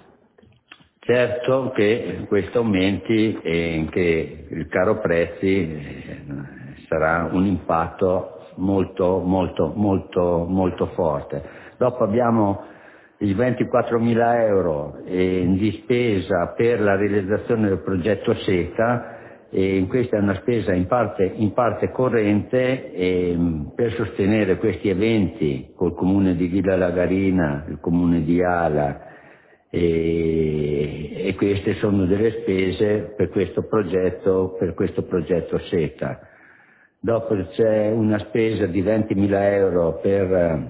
[SPEAKER 16] Certo che questo aumenti e che il caro prezzi eh, sarà un impatto molto molto molto molto forte. Dopo abbiamo i ventiquattromila euro eh, di spesa per la realizzazione del progetto SECA, e questa è una spesa in parte, in parte corrente eh, per sostenere questi eventi col comune di Villa Lagarina, il comune di Ala e, e queste sono delle spese per questo progetto, per questo progetto SETA. Dopo c'è una spesa di ventimila euro per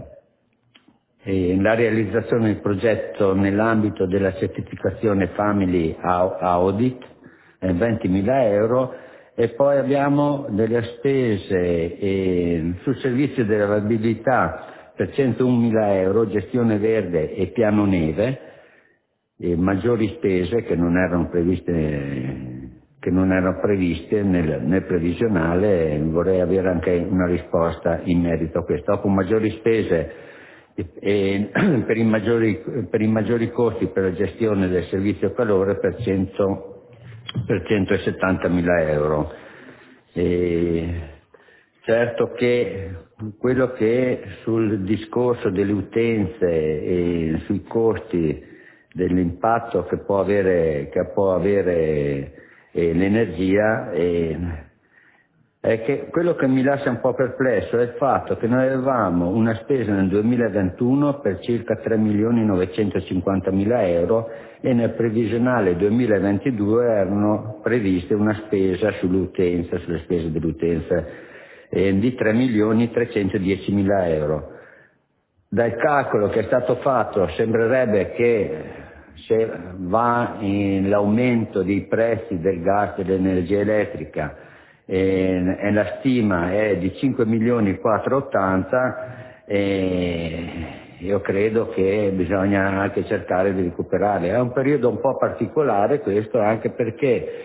[SPEAKER 16] eh, la realizzazione del progetto nell'ambito della certificazione Family Audit, eh, ventimila euro, e poi abbiamo delle spese eh, sul servizio della viabilità per centounmila euro, gestione verde e piano neve, e maggiori spese che non erano previste che non erano previste nel, nel previsionale. Vorrei avere anche una risposta in merito a questo. Dopo maggiori spese e, e, per, i maggiori, per i maggiori costi per la gestione del servizio calore per, cento, per centosettantamila euro. E certo che quello che sul discorso delle utenze e sui costi dell'impatto che può avere, che può avere eh, l'energia, eh, è che quello che mi lascia un po' perplesso è il fatto che noi avevamo una spesa nel duemilaventuno per circa tre milioni novecentocinquantamila euro e nel previsionale duemilaventidue erano previste una spesa sull'utenza, sulle spese dell'utenza eh, di tre milioni trecentodiecimila euro. Dal calcolo che è stato fatto sembrerebbe che se va in l'aumento dei prezzi del gas e dell'energia elettrica e, e la stima è di cinque milioni quattrocentottanta, e io credo che bisogna anche cercare di recuperare. È un periodo un po' particolare questo, anche perché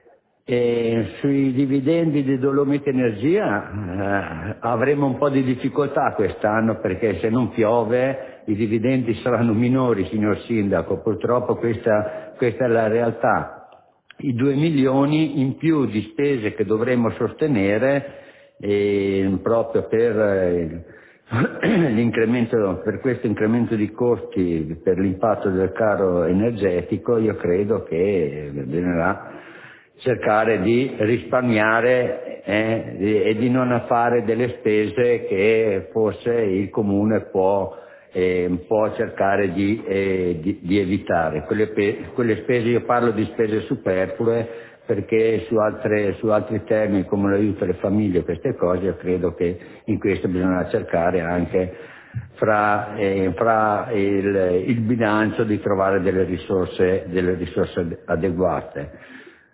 [SPEAKER 16] E sui dividendi di Dolomite Energia eh, avremo un po' di difficoltà quest'anno, perché se non piove i dividendi saranno minori, signor Sindaco, purtroppo questa, questa è la realtà. I due milioni in più di spese che dovremo sostenere eh, proprio per eh, l'incremento, per questo incremento di costi per l'impatto del caro energetico, io credo che bisognerà cercare di risparmiare eh, e di non fare delle spese che forse il Comune può, eh, può cercare di, eh, di, di evitare. Quelle, pe- quelle spese, io parlo di spese superflue, perché su, altre, su altri temi come l'aiuto alle famiglie, queste cose, io credo che in questo bisogna cercare anche fra, eh, fra il, il bilancio di trovare delle risorse, delle risorse adeguate.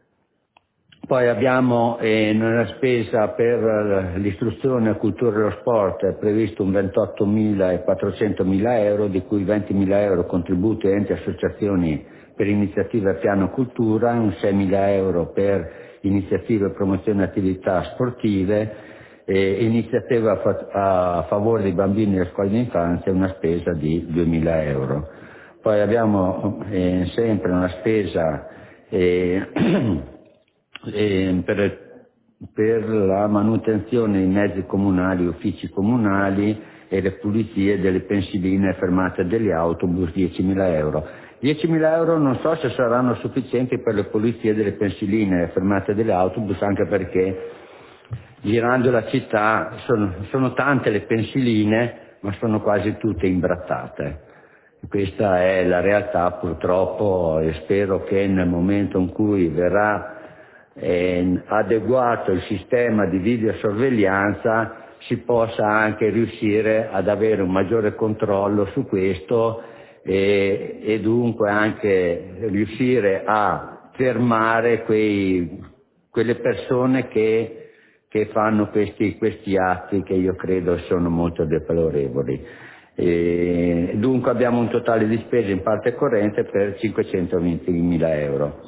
[SPEAKER 16] Poi abbiamo eh, nella spesa per l'istruzione, la cultura e lo sport è previsto un ventottomila e quattrocentomila euro, di cui ventimila euro contributi a enti e associazioni per iniziative a piano cultura, un seimila euro per iniziative e promozione attività sportive, e iniziative a, fa- a favore dei bambini delle scuole di infanzia, una spesa di duemila euro. Poi abbiamo eh, sempre una spesa eh, E per, per la manutenzione dei mezzi comunali, uffici comunali e le pulizie delle pensiline e fermate degli autobus, diecimila euro. diecimila euro non so se saranno sufficienti per le pulizie delle pensiline e fermate degli autobus, anche perché girando la città sono, sono tante le pensiline, ma sono quasi tutte imbrattate. Questa è la realtà, purtroppo, e spero che nel momento in cui verrà Eh, adeguato il sistema di videosorveglianza si possa anche riuscire ad avere un maggiore controllo su questo e, e dunque anche riuscire a fermare quei, quelle persone che, che fanno questi, questi atti che io credo sono molto deplorevoli. E dunque abbiamo un totale di spese in parte corrente per cinquecentoventimila euro.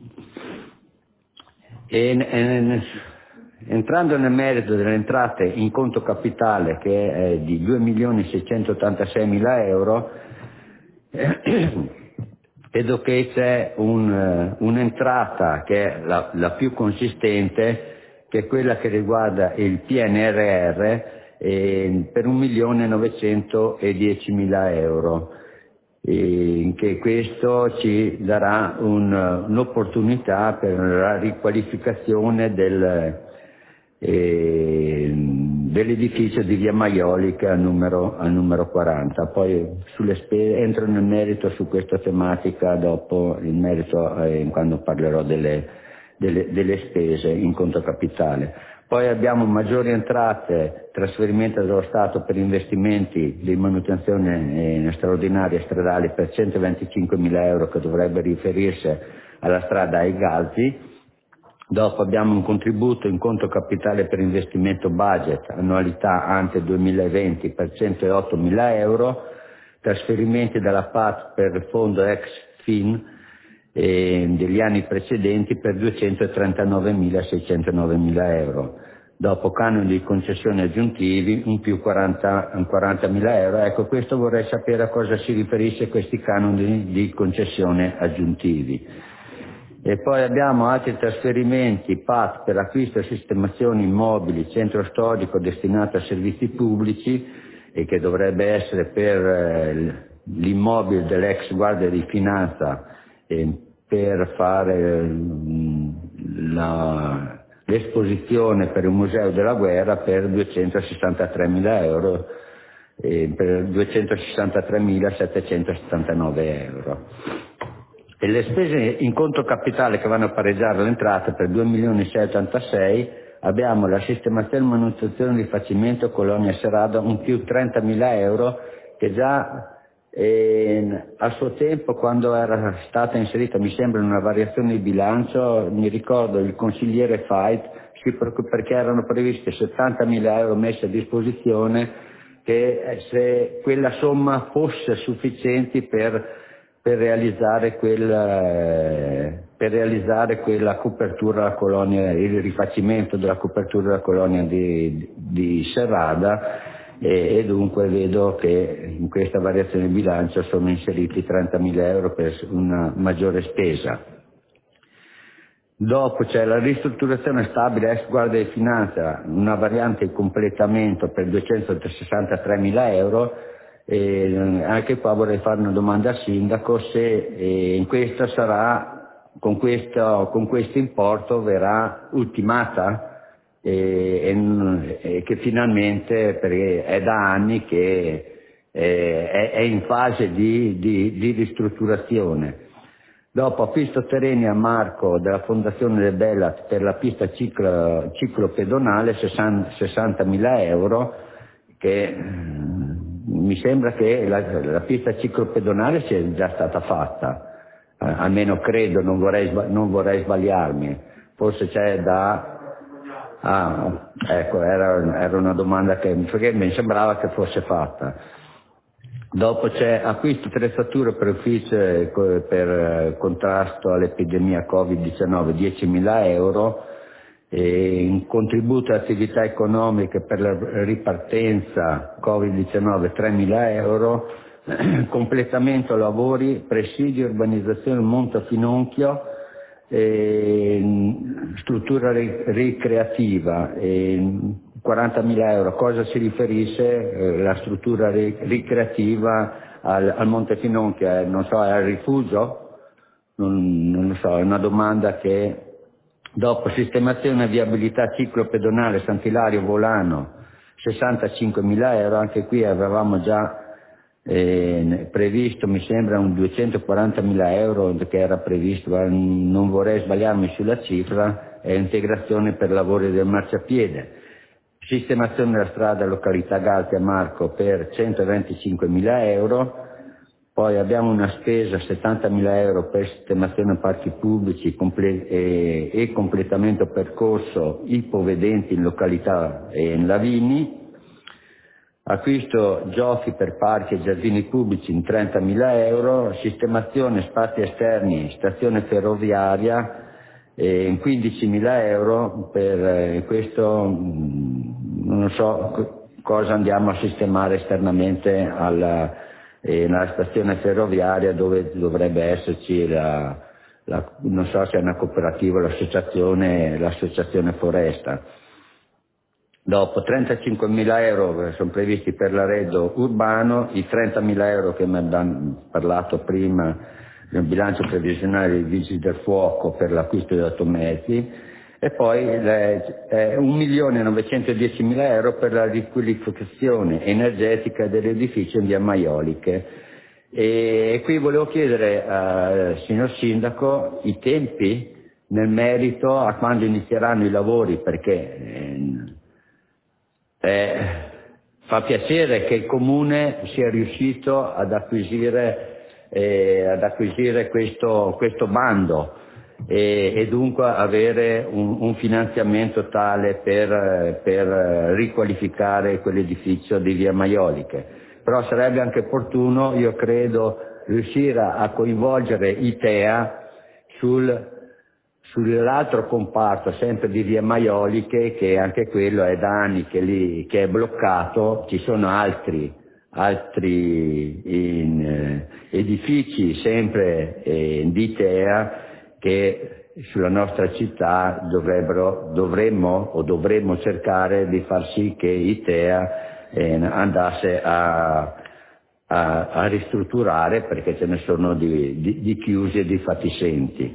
[SPEAKER 16] E, e, entrando nel merito delle entrate in conto capitale, che è di due milioni seicentottantaseimila euro, eh, vedo che c'è un, un'entrata che è la, la più consistente, che è quella che riguarda il P N R R, eh, per un milione novecentodiecimila euro. E che questo ci darà un, un'opportunità per la riqualificazione del, eh, dell'edificio di via Maiolica al numero, al numero quaranta. Poi sulle spese, entro nel merito su questa tematica dopo, il merito eh, quando parlerò delle, delle, delle spese in conto capitale. Poi abbiamo maggiori entrate, trasferimento dello Stato per investimenti di manutenzione eh, straordinaria stradali per centoventicinquemila euro che dovrebbe riferirsi alla strada ai Galti. Dopo abbiamo un contributo in conto capitale per investimento budget, annualità ante duemilaventi per centoottomila euro, trasferimenti dalla P A T per il fondo ex F I N eh, degli anni precedenti per duecentotrentanovanomila euro. Dopo canoni di concessione aggiuntivi un più quarantamila euro. Ecco, questo vorrei sapere a cosa si riferisce questi canoni di concessione aggiuntivi. E poi abbiamo altri trasferimenti P A T per acquisto e sistemazione immobili, centro storico destinato a servizi pubblici e che dovrebbe essere per eh, l'immobile dell'ex Guardia di Finanza eh, per fare eh, la, l'esposizione per il Museo della Guerra per duecentosessantatremila euro, eh, per duecentosessantatremilasettecentosettantanove euro. E le spese in conto capitale che vanno a pareggiare l'entrata per due milioni seicentottantasei abbiamo la sistemazione e manutenzione di rifacimento Colonia Serrada un più trentamila euro che già eh, a suo tempo quando era stata inserita mi sembra in una variazione di bilancio, mi ricordo il consigliere Fait perché erano previsti settantamila euro messi a disposizione che se quella somma fosse sufficiente per per realizzare quella, per realizzare quella copertura della colonia, il rifacimento della copertura della colonia di, di Serrada e, e dunque vedo che in questa variazione di bilancio sono inseriti trentamila euro per una maggiore spesa. Dopo c'è la ristrutturazione stabile ex Guardia di Finanza, una variante di completamento per duecentosessantatremila euro. E anche qua vorrei fare una domanda al sindaco se eh, in questa sarà con questo, con questo importo verrà ultimata e, e, e che finalmente perché è da anni che eh, è, è in fase di, di, di ristrutturazione. Dopo acquisto terreni a Marco della Fondazione De Bellat per la pista ciclo, ciclopedonale sessantamila euro che mi sembra che la, la pista ciclopedonale sia già stata fatta, eh, almeno credo, non vorrei, non vorrei sbagliarmi, forse c'è da... Ah, ecco, era, era una domanda che perché mi sembrava che fosse fatta. Dopo c'è acquisto attrezzature per ufficio per contrasto all'epidemia covid diciannove, diecimila euro, e un contributo a attività economiche per la ripartenza covid diciannove tremila euro, completamento lavori, presidio urbanizzazione Monte Finocchio, eh, struttura ricreativa, eh, quarantamila euro. Cosa si riferisce eh, la struttura ricreativa al, al Monte Finocchio? Eh, non so, è al rifugio? Non, non lo so, è una domanda che... Dopo sistemazione e viabilità ciclopedonale Sant'Ilario Volano sessantacinquemila euro, anche qui avevamo già eh, previsto, mi sembra un duecentoquarantamila euro che era previsto, non vorrei sbagliarmi sulla cifra, è integrazione per lavori del marciapiede. Sistemazione della strada località Galti a Marco per centoventicinquemila euro. Poi abbiamo una spesa settantamila euro per sistemazione parchi pubblici comple- e, e completamento percorso ipovedenti in località e in Lavini. Acquisto giochi per parchi e giardini pubblici in trentamila euro. Sistemazione spazi esterni, stazione ferroviaria eh, in quindicimila euro. Per eh, questo mh, non so cosa andiamo a sistemare esternamente alla E nella stazione ferroviaria dove dovrebbe esserci la, la non so se è una cooperativa o l'associazione, l'associazione foresta. Dopo trentacinquemila euro sono previsti per l'arredo urbano, i trentamila euro che mi hanno parlato prima nel bilancio previsionale dei vigili del fuoco per l'acquisto di automezzi, e poi eh, un milione novecentodiecimila euro per la riqualificazione energetica dell'edificio in via Maioliche. E qui volevo chiedere al signor Sindaco i tempi nel merito a quando inizieranno i lavori, perché eh, eh, fa piacere che il Comune sia riuscito ad acquisire, eh, ad acquisire questo, questo bando e, e dunque avere un, un finanziamento tale per, per riqualificare quell'edificio di via Maioliche. Però sarebbe anche opportuno, io credo, riuscire a coinvolgere I T E A sul, sull'altro comparto, sempre di via Maioliche, che anche quello è da anni che, lì, che è bloccato. Ci sono altri, altri in, eh, edifici sempre eh, di I T E A che sulla nostra città dovrebbero, dovremmo o dovremmo cercare di far sì che I T E A eh, andasse a, a, a ristrutturare, perché ce ne sono di, di, di chiusi e di fatiscenti.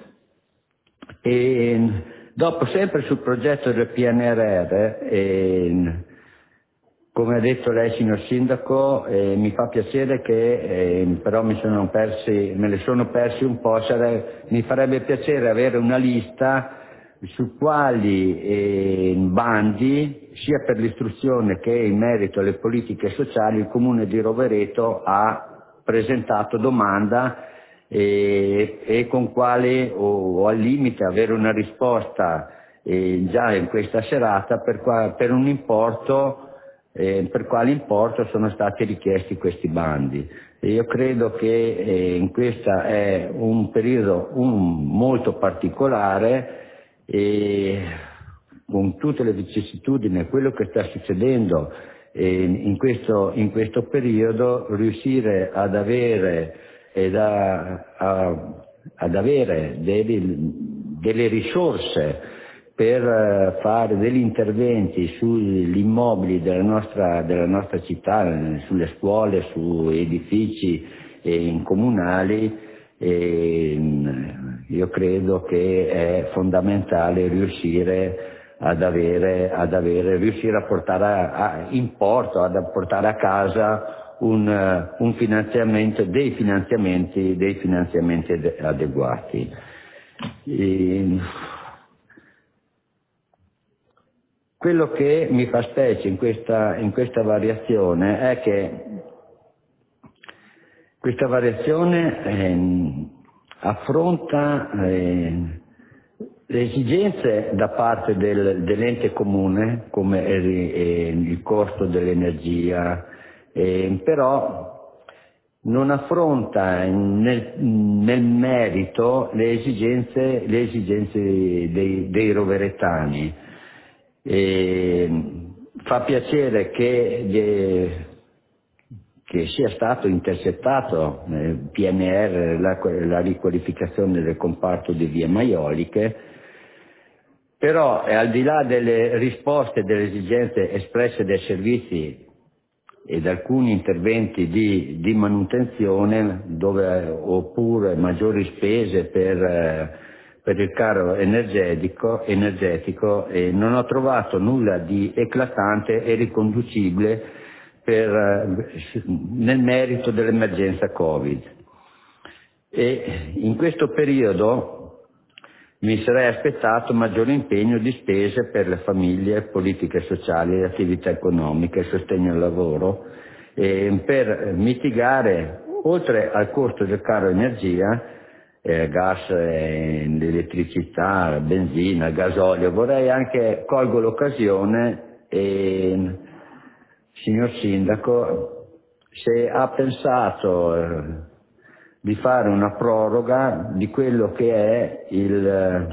[SPEAKER 16] E dopo, sempre sul progetto del P N R R, eh, come ha detto lei, signor Sindaco, eh, mi fa piacere che eh, però mi sono persi, me le sono persi un po', sare, mi farebbe piacere avere una lista su quali eh, bandi, sia per l'istruzione che in merito alle politiche sociali, il Comune di Rovereto ha presentato domanda e, e con quale, o, o al limite avere una risposta eh, già in questa serata per, qua, per un importo. Eh, per quale importo sono stati richiesti questi bandi. E io credo che eh, in questo è un periodo un, molto particolare e con tutte le vicissitudini, quello che sta succedendo eh, in, questo, in questo periodo, riuscire ad avere, ed a, a, ad avere delle, delle risorse per fare degli interventi sugli immobili della nostra, della nostra città, sulle scuole, su edifici eh, comunali, eh, io credo che è fondamentale riuscire ad avere, ad avere riuscire a portare a, a, in porto, ad portare a casa un, un finanziamento, dei finanziamenti, dei finanziamenti adeguati. E, quello che mi fa specie in questa, in questa variazione è che questa variazione eh, affronta eh, le esigenze da parte del, dell'ente comune, come è, è il costo dell'energia, eh, però non affronta nel, nel merito le esigenze, le esigenze dei, dei roveretani. E fa piacere che, che sia stato intercettato nel P N R R la, la riqualificazione del comparto di via Maioliche, però eh, al di là delle risposte e delle esigenze espresse dai servizi ed alcuni interventi di, di manutenzione, dove, oppure maggiori spese per eh, per il caro energetico, energetico e non ho trovato nulla di eclatante e riconducibile per, nel merito dell'emergenza Covid. E in questo periodo mi sarei aspettato maggiore impegno di spese per le famiglie, politiche sociali, attività economiche, sostegno al lavoro, e per mitigare, oltre al costo del caro energia, Eh, gas, eh, elettricità, benzina, gasolio. Vorrei anche, colgo l'occasione e, signor Sindaco, se ha pensato eh, di fare una proroga di quello che è il,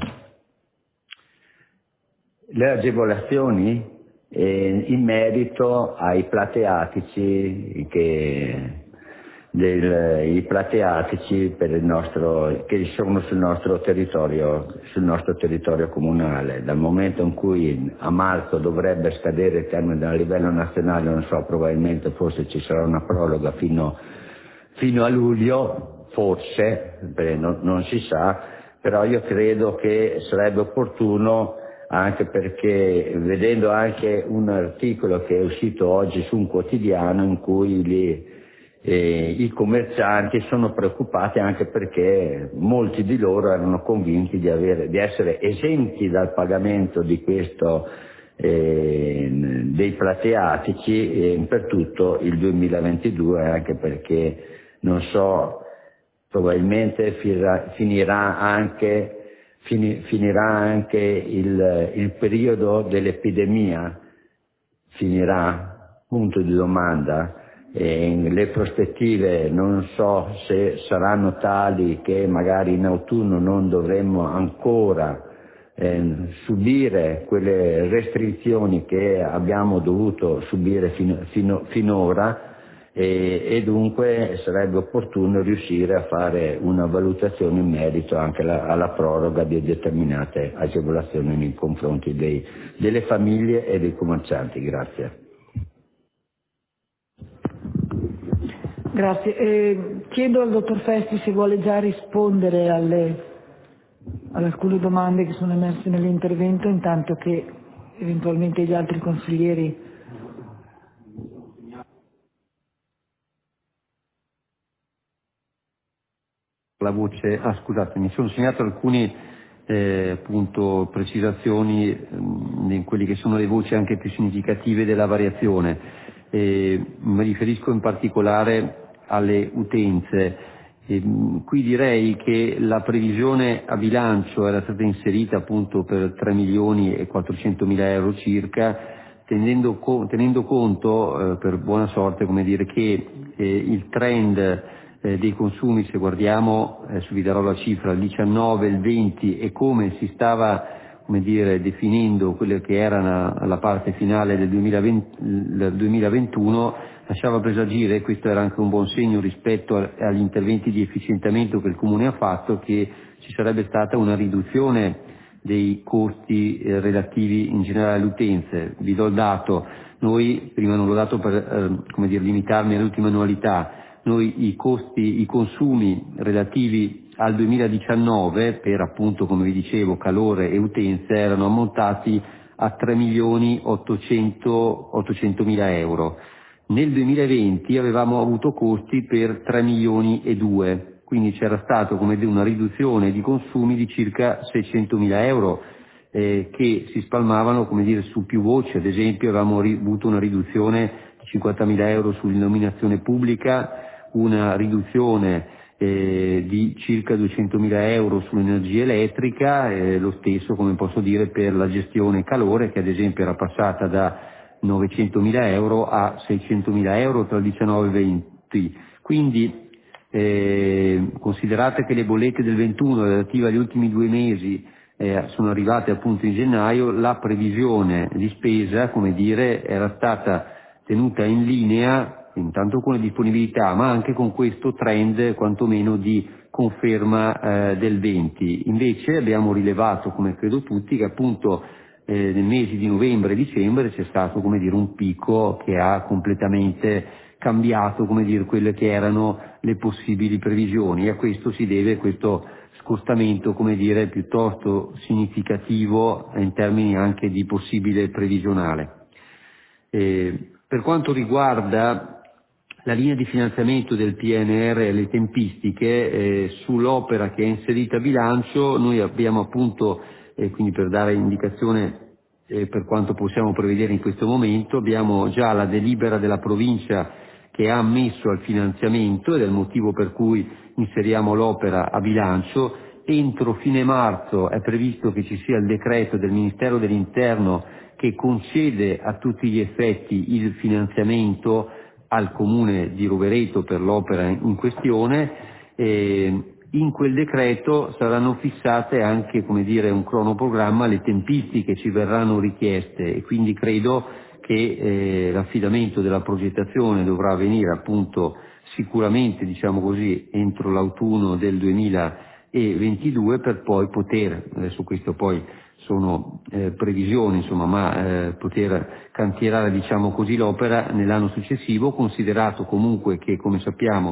[SPEAKER 16] le agevolazioni eh, in merito ai plateatici che Del, i plateatici per il nostro, che sono sul nostro territorio, sul nostro territorio comunale. Dal momento in cui a marzo dovrebbe scadere il termine a livello nazionale, non so, probabilmente forse ci sarà una proroga fino, fino a luglio, forse, beh, non, non si sa, però io credo che sarebbe opportuno, anche perché vedendo anche un articolo che è uscito oggi su un quotidiano in cui li, eh, i commercianti sono preoccupati anche perché molti di loro erano convinti di, avere, di essere esenti dal pagamento di questo eh, dei plateatici eh, per tutto il duemilaventidue, anche perché non so, probabilmente finirà, finirà anche finirà anche il, il periodo dell'epidemia, finirà, punto di domanda, e le prospettive non so se saranno tali che magari in autunno non dovremmo ancora eh, subire quelle restrizioni che abbiamo dovuto subire fino, fino, finora. E, e dunque sarebbe opportuno riuscire a fare una valutazione in merito anche alla, alla proroga di determinate agevolazioni nei confronti dei, delle famiglie e dei commercianti. Grazie.
[SPEAKER 1] Grazie. Eh, chiedo al dottor Festi se vuole già rispondere alle, ad alcune domande che sono emerse nell'intervento, intanto che eventualmente gli altri consiglieri.
[SPEAKER 15] La voce, ah scusate, mi sono segnato alcune eh, appunto precisazioni mh, in quelli che sono le voci anche più significative della variazione. Eh, mi riferisco in particolare alle utenze. Eh, qui direi che la previsione a bilancio era stata inserita appunto per tre milioni e quattrocentomila euro circa, tenendo, co- tenendo conto eh, per buona sorte, come dire, che eh, il trend Eh, dei consumi, se guardiamo, adesso vi darò la cifra, il diciannove, il venti, e come si stava, come dire, definendo quella che era la, la parte finale del duemilaventi, del duemilaventuno, lasciava presagire, e questo era anche un buon segno rispetto a, agli interventi di efficientamento che il Comune ha fatto, che ci sarebbe stata una riduzione dei costi eh, relativi in generale alle utenze. Vi do il dato, noi, prima non l'ho dato per eh, come dire, limitarmi all'ultima annualità, noi i costi, i consumi relativi al duemiladiciannove per appunto, come vi dicevo, calore e utenze erano ammontati a tre milioni ottocentomila euro. Nel duemilaventi avevamo avuto costi per tre milioni e due, quindi c'era stato come dire una riduzione di consumi di circa seicentomila euro eh, che si spalmavano come dire su più voci. Ad esempio avevamo avuto una riduzione di cinquantamila euro sull'illuminazione pubblica, una riduzione eh, di circa duecentomila euro sull'energia elettrica, eh, lo stesso, come posso dire, per la gestione calore, che ad esempio era passata da novecentomila euro a seicentomila euro tra il diciannove e il venti. Quindi eh, considerate che le bollette del ventuno relative agli ultimi due mesi eh, sono arrivate appunto in gennaio, la previsione di spesa, come dire, era stata tenuta in linea intanto con le disponibilità, ma anche con questo trend quantomeno di conferma eh, del venti. Invece abbiamo rilevato, come credo tutti, che appunto eh, nei mesi di novembre e dicembre c'è stato, come dire, un picco che ha completamente cambiato, come dire, quelle che erano le possibili previsioni, e a questo si deve questo scostamento, come dire, piuttosto significativo in termini anche di possibile previsionale. Eh, per quanto riguarda la linea di finanziamento del P N R R e le tempistiche eh, sull'opera che è inserita a bilancio, noi abbiamo appunto, eh, quindi per dare indicazione eh, per quanto possiamo prevedere in questo momento, abbiamo già la delibera della provincia che ha ammesso al finanziamento, ed è il motivo per cui inseriamo l'opera a bilancio. Entro fine marzo è previsto che ci sia il decreto del Ministero dell'Interno che concede a tutti gli effetti il finanziamento al Comune di Rovereto per l'opera in questione. Eh, in quel decreto saranno fissate anche, come dire, un cronoprogramma, le tempistiche ci verranno richieste, e quindi credo che eh, l'affidamento della progettazione dovrà avvenire appunto sicuramente, diciamo così, entro l'autunno del duemilaventidue, per poi poter, adesso questo poi sono eh, previsioni, insomma, ma eh, poter cantierare, diciamo così, l'opera nell'anno successivo, considerato comunque che, come sappiamo,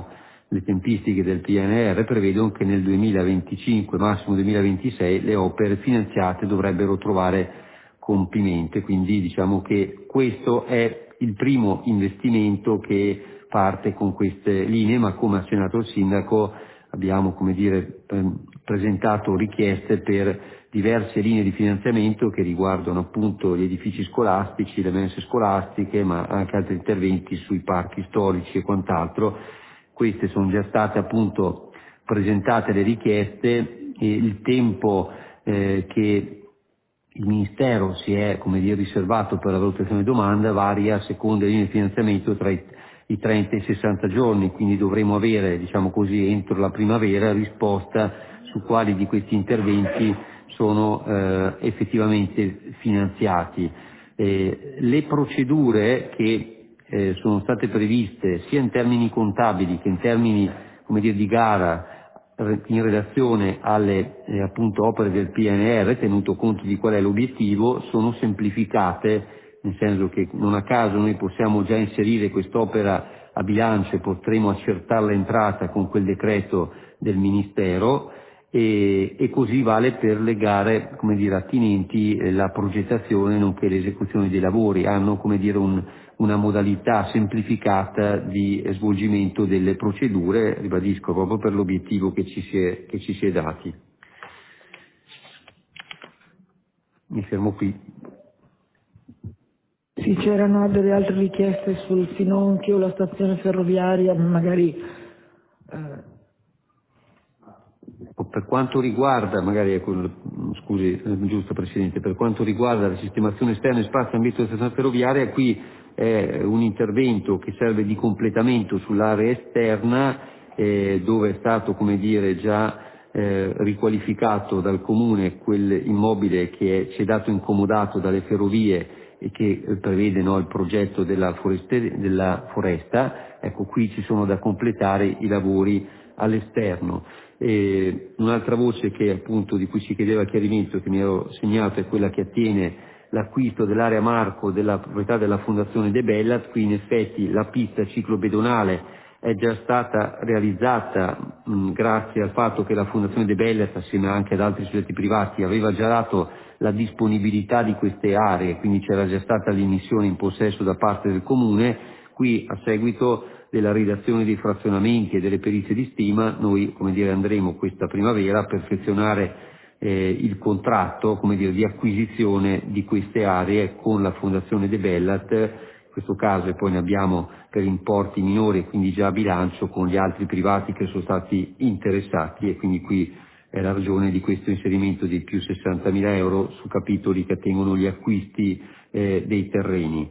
[SPEAKER 15] le tempistiche del P N R R prevedono che nel duemilaventicinque, massimo duemilaventisei, le opere finanziate dovrebbero trovare compimento, quindi diciamo che questo è il primo investimento che parte con queste linee, ma come ha accennato il Sindaco abbiamo, come dire, presentato richieste per diverse linee di finanziamento che riguardano appunto gli edifici scolastici, le mense scolastiche, ma anche altri interventi sui parchi storici e quant'altro. Queste sono già state appunto presentate le richieste e il tempo eh, che il Ministero si è, come dire, riservato per la valutazione domanda varia a seconda delle linee di finanziamento tra i, i trenta e i sessanta giorni, quindi dovremo avere, diciamo così, entro la primavera risposta su quali di questi interventi sono eh, effettivamente finanziati. Eh, le procedure che eh, sono state previste sia in termini contabili che in termini, come dire, di gara in relazione alle eh, appunto opere del P N R R, tenuto conto di qual è l'obiettivo, sono semplificate, nel senso che non a caso noi possiamo già inserire quest'opera a bilancio e potremo accertare l'entrata con quel decreto del Ministero. E, e così vale per le gare, come dire, attinenti eh, la progettazione nonché l'esecuzione dei lavori, hanno, come dire, un, una modalità semplificata di eh, svolgimento delle procedure, ribadisco, proprio per l'obiettivo che ci si è, che ci si è dati. Mi fermo qui.
[SPEAKER 1] Sì, c'erano delle altre richieste sul Finocchio, la stazione ferroviaria, magari eh,
[SPEAKER 15] Per quanto riguarda, magari, scusi, giusto Presidente, per quanto riguarda la sistemazione esterna e spazio ambito della stazione ferroviaria, qui è un intervento che serve di completamento sull'area esterna, eh, dove è stato, come dire, già eh, riqualificato dal Comune quell'immobile che ci è dato incomodato dalle ferrovie e che eh, prevede, no, il progetto della, foreste, della foresta. Ecco, qui ci sono da completare i lavori all'esterno. E un'altra voce che appunto di cui si chiedeva chiarimento, che mi ero segnato, è quella che attiene l'acquisto dell'area Marco della proprietà della Fondazione De Bellat. Qui in effetti la pista ciclopedonale è già stata realizzata mh, grazie al fatto che la Fondazione De Bellat, assieme anche ad altri soggetti privati, aveva già dato la disponibilità di queste aree, quindi c'era già stata l'immissione in possesso da parte del Comune. Qui, a seguito della redazione dei frazionamenti e delle perizie di stima, noi, come dire, andremo questa primavera a perfezionare eh, il contratto, come dire, di acquisizione di queste aree con la Fondazione De Bellat, in questo caso, e poi ne abbiamo per importi minori, quindi già a bilancio, con gli altri privati che sono stati interessati, e quindi qui è la ragione di questo inserimento di più sessantamila euro su capitoli che attengono gli acquisti eh, dei terreni.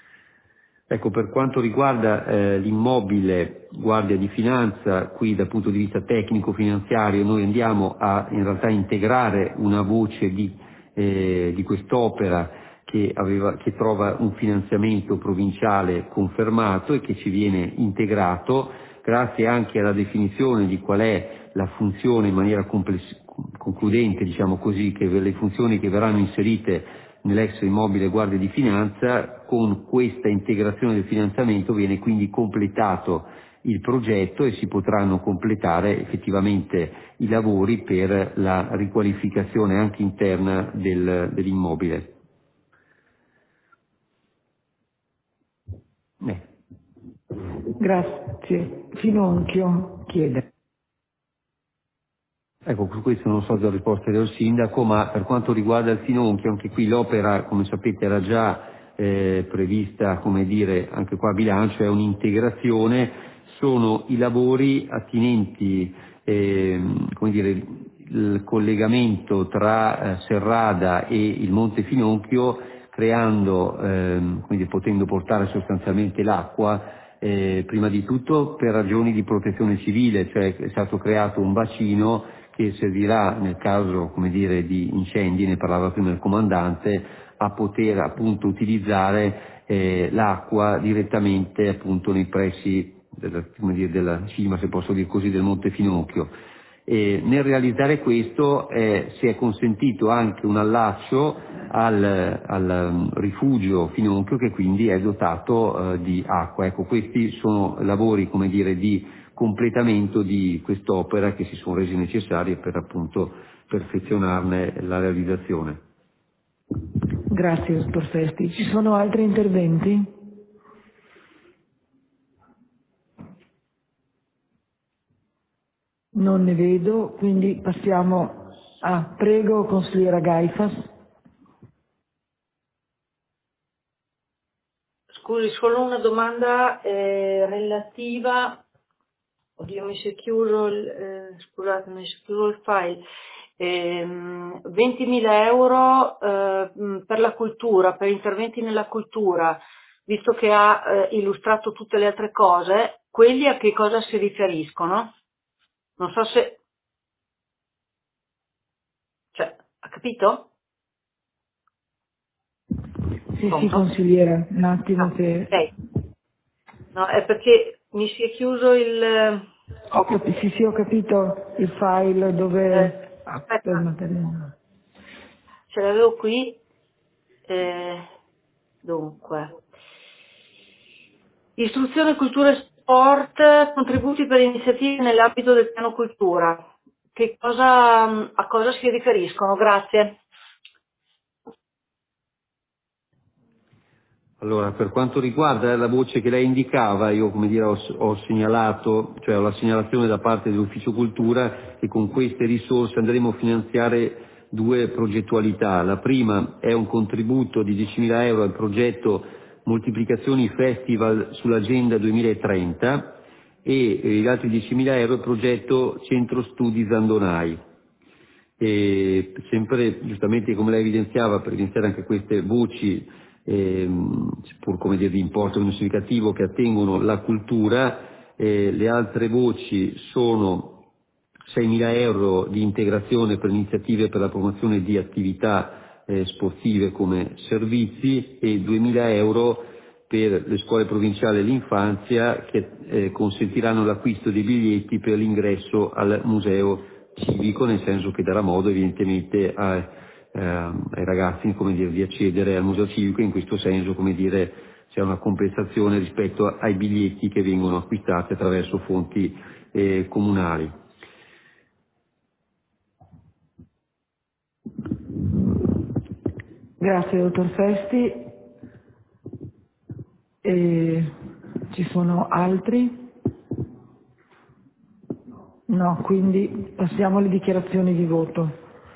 [SPEAKER 15] Ecco, per quanto riguarda eh, l'immobile Guardia di Finanza, qui dal punto di vista tecnico-finanziario noi andiamo a in realtà integrare una voce di, eh, di quest'opera che, aveva, che trova un finanziamento provinciale confermato e che ci viene integrato grazie anche alla definizione di qual è la funzione in maniera compless- concludente, diciamo così, che le funzioni che verranno inserite nell'ex immobile Guardia di Finanza. Con questa integrazione del finanziamento viene quindi completato il progetto e si potranno completare effettivamente i lavori per la riqualificazione anche interna del, dell'immobile. Eh.
[SPEAKER 1] Grazie. Finocchio chiede.
[SPEAKER 15] Ecco, su questo non so la risposta del Sindaco, ma per quanto riguarda il Finocchio, anche qui l'opera, come sapete, era già eh, prevista, come dire, anche qua a bilancio, è un'integrazione, sono i lavori attinenti, eh, come dire, il collegamento tra eh, Serrada e il Monte Finocchio, creando, eh, quindi potendo portare sostanzialmente l'acqua, eh, prima di tutto per ragioni di protezione civile, cioè è stato creato un bacino che servirà nel caso, come dire, di incendi, ne parlava prima il comandante, a poter appunto utilizzare eh, l'acqua direttamente appunto nei pressi della, come dire, della cima, se posso dire così, del Monte Finocchio. E nel realizzare questo eh, si è consentito anche un allaccio al, al um, rifugio Finocchio, che quindi è dotato eh, di acqua. Ecco, questi sono lavori, come dire, di completamento di quest'opera che si sono resi necessari per appunto perfezionarne la realizzazione.
[SPEAKER 1] Grazie, dottor Festi. Ci sono altri interventi? Non ne vedo, quindi passiamo a... Prego, consigliera Gaifas.
[SPEAKER 20] Scusi, solo una domanda eh, relativa, oddio mi si è chiuso il, eh, scusate, mi si è chiuso il file, eh, ventimila euro eh, per la cultura, per interventi nella cultura, visto che ha eh, illustrato tutte le altre cose, quelli a che cosa si riferiscono? Non so se, cioè, ha capito?
[SPEAKER 1] Sì, sì, consigliera, un attimo
[SPEAKER 20] ah,
[SPEAKER 1] che...
[SPEAKER 20] Okay. No, è perché mi si è chiuso il...
[SPEAKER 1] Ho capito, sì, sì, ho capito il file dove...
[SPEAKER 20] Eh,
[SPEAKER 1] Ah,
[SPEAKER 20] aspetta,
[SPEAKER 1] per materiale.
[SPEAKER 20] ce l'avevo qui. Eh, dunque, istruzione, cultura e sport, contributi per iniziative nell'ambito del piano cultura. Che cosa, a cosa si riferiscono? Grazie.
[SPEAKER 15] Allora, per quanto riguarda la voce che lei indicava, io come dire ho, ho segnalato, cioè ho la segnalazione da parte dell'Ufficio Cultura che con queste risorse andremo a finanziare due progettualità. La prima è un contributo di diecimila euro al progetto Moltiplicazioni Festival sull'Agenda duemilatrenta e eh, gli altri diecimila euro al progetto Centro Studi Zandonai. E sempre giustamente come lei evidenziava, per evidenziare anche queste voci, ehm, pur come dire di importo meno significativo, che attengono la cultura, eh, le altre voci sono seimila euro di integrazione per iniziative per la promozione di attività eh, sportive come servizi e duemila euro per le scuole provinciali e l'infanzia che eh, consentiranno l'acquisto dei biglietti per l'ingresso al museo civico, nel senso che darà modo evidentemente a, eh, ai ragazzi, come dire, di accedere al museo civico. In questo senso, come dire, c'è una compensazione rispetto ai biglietti che vengono acquistati attraverso fonti eh, comunali.
[SPEAKER 1] Grazie, dottor Festi. E ci sono altri? No, quindi passiamo alle dichiarazioni di voto.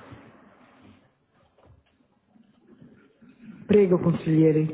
[SPEAKER 1] Prego, consiglieri.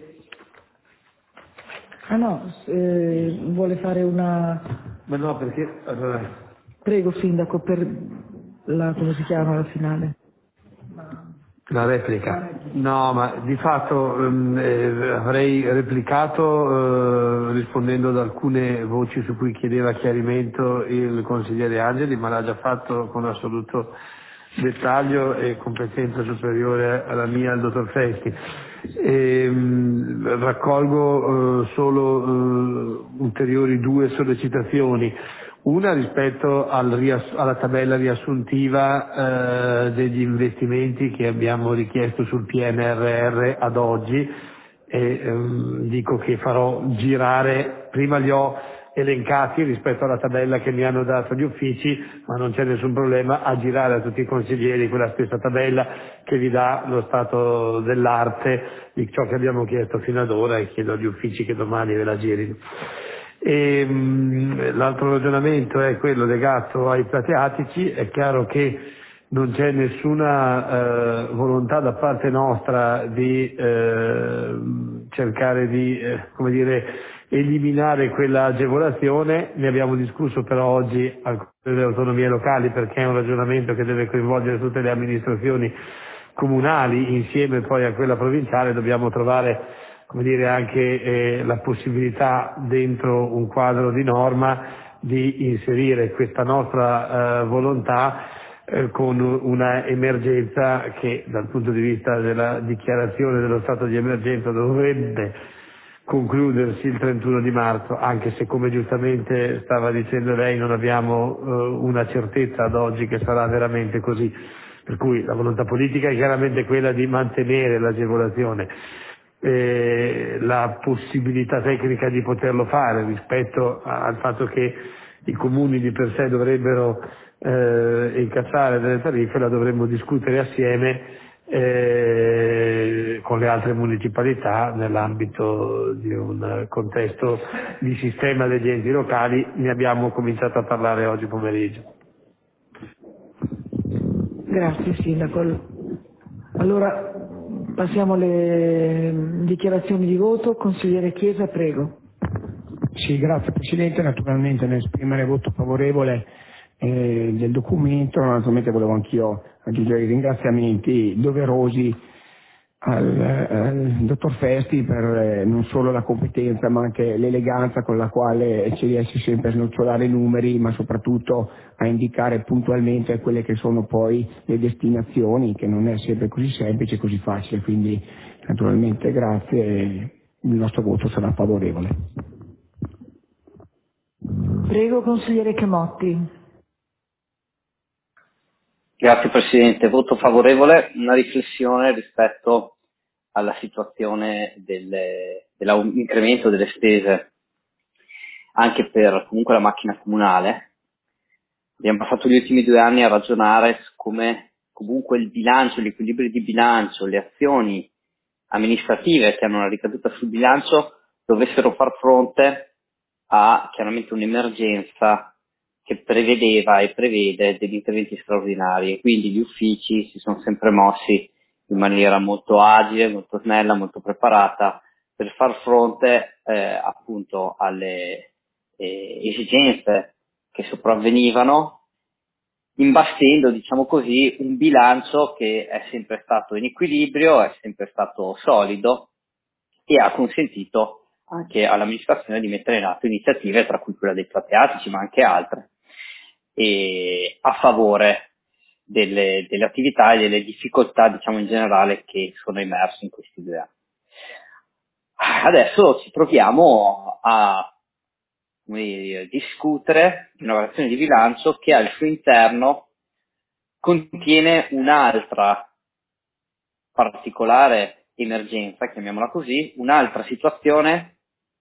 [SPEAKER 1] Ah no, eh, vuole fare una...
[SPEAKER 10] Ma no, perché... Allora...
[SPEAKER 1] Prego, Sindaco, per la... come si chiama la finale?
[SPEAKER 10] La replica. No, ma di fatto ehm, eh, avrei replicato eh, rispondendo ad alcune voci su cui chiedeva chiarimento il consigliere Angeli, ma l'ha già fatto con assoluto dettaglio e competenza superiore alla mia, al dottor Festi. E, mh, raccolgo eh, solo eh, ulteriori due sollecitazioni. Una rispetto al riass- alla tabella riassuntiva eh, degli investimenti che abbiamo richiesto sul P N R R ad oggi e ehm, dico che farò girare, prima li ho elencati rispetto alla tabella che mi hanno dato gli uffici, ma non c'è nessun problema a girare a tutti i consiglieri quella stessa tabella che vi dà lo stato dell'arte di ciò che abbiamo chiesto fino ad ora e chiedo agli uffici che domani ve la girino. E, mh, l'altro ragionamento è quello legato ai plateatici. È chiaro che non c'è nessuna eh, volontà da parte nostra di eh, cercare di eh, come dire, eliminare quella agevolazione. Ne abbiamo discusso però oggi al Consiglio delle Autonomie Locali, perché è un ragionamento che deve coinvolgere tutte le amministrazioni comunali insieme poi a quella provinciale. Dobbiamo trovare come dire anche eh, la possibilità dentro un quadro di norma di inserire questa nostra eh, volontà eh, con una emergenza che dal punto di vista della dichiarazione dello stato di emergenza dovrebbe concludersi il trentuno di marzo, anche se, come giustamente stava dicendo lei, non abbiamo eh, una certezza ad oggi che sarà veramente così. Per cui la volontà politica è chiaramente quella di mantenere l'agevolazione. Eh, la possibilità tecnica di poterlo fare rispetto al fatto che i comuni di per sé dovrebbero eh, incassare delle tariffe la dovremmo discutere assieme eh, con le altre municipalità nell'ambito di un contesto di sistema degli enti locali. Ne abbiamo cominciato a parlare oggi pomeriggio.
[SPEAKER 1] Grazie Sindaco. Allora passiamo alle dichiarazioni di voto. Consigliere Chiesa, prego.
[SPEAKER 6] Sì, grazie Presidente. Naturalmente nell'esprimere voto favorevole eh, del documento, naturalmente volevo anch'io aggiungere i ringraziamenti doverosi al, al dottor Festi per eh, non solo la competenza ma anche l'eleganza con la quale ci riesce sempre a snocciolare i numeri, ma soprattutto a indicare puntualmente quelle che sono poi le destinazioni, che non è sempre così semplice e così facile. Quindi naturalmente grazie e il nostro voto sarà favorevole.
[SPEAKER 1] Prego consigliere Chemotti.
[SPEAKER 17] Grazie Presidente, voto favorevole. Una riflessione rispetto alla situazione dell'incremento delle spese anche per comunque la macchina comunale. Abbiamo passato gli ultimi due anni a ragionare su come comunque il bilancio, gli equilibri di bilancio, le azioni amministrative che hanno una ricaduta sul bilancio dovessero far fronte a chiaramente un'emergenza che prevedeva e prevede degli interventi straordinari, e quindi gli uffici si sono sempre mossi in maniera molto agile, molto snella, molto preparata per far fronte eh, appunto alle eh, esigenze che sopravvenivano, imbastendo, diciamo così, un bilancio che è sempre stato in equilibrio, è sempre stato solido e ha consentito anche all'amministrazione di mettere in atto iniziative, tra cui quella dei plateatici, ma anche altre, e a favore delle, delle attività e delle difficoltà, diciamo in generale, che sono emerse in questi due anni. Adesso ci troviamo a come dire, discutere di una variazione di bilancio che al suo interno contiene un'altra particolare emergenza, chiamiamola così, un'altra situazione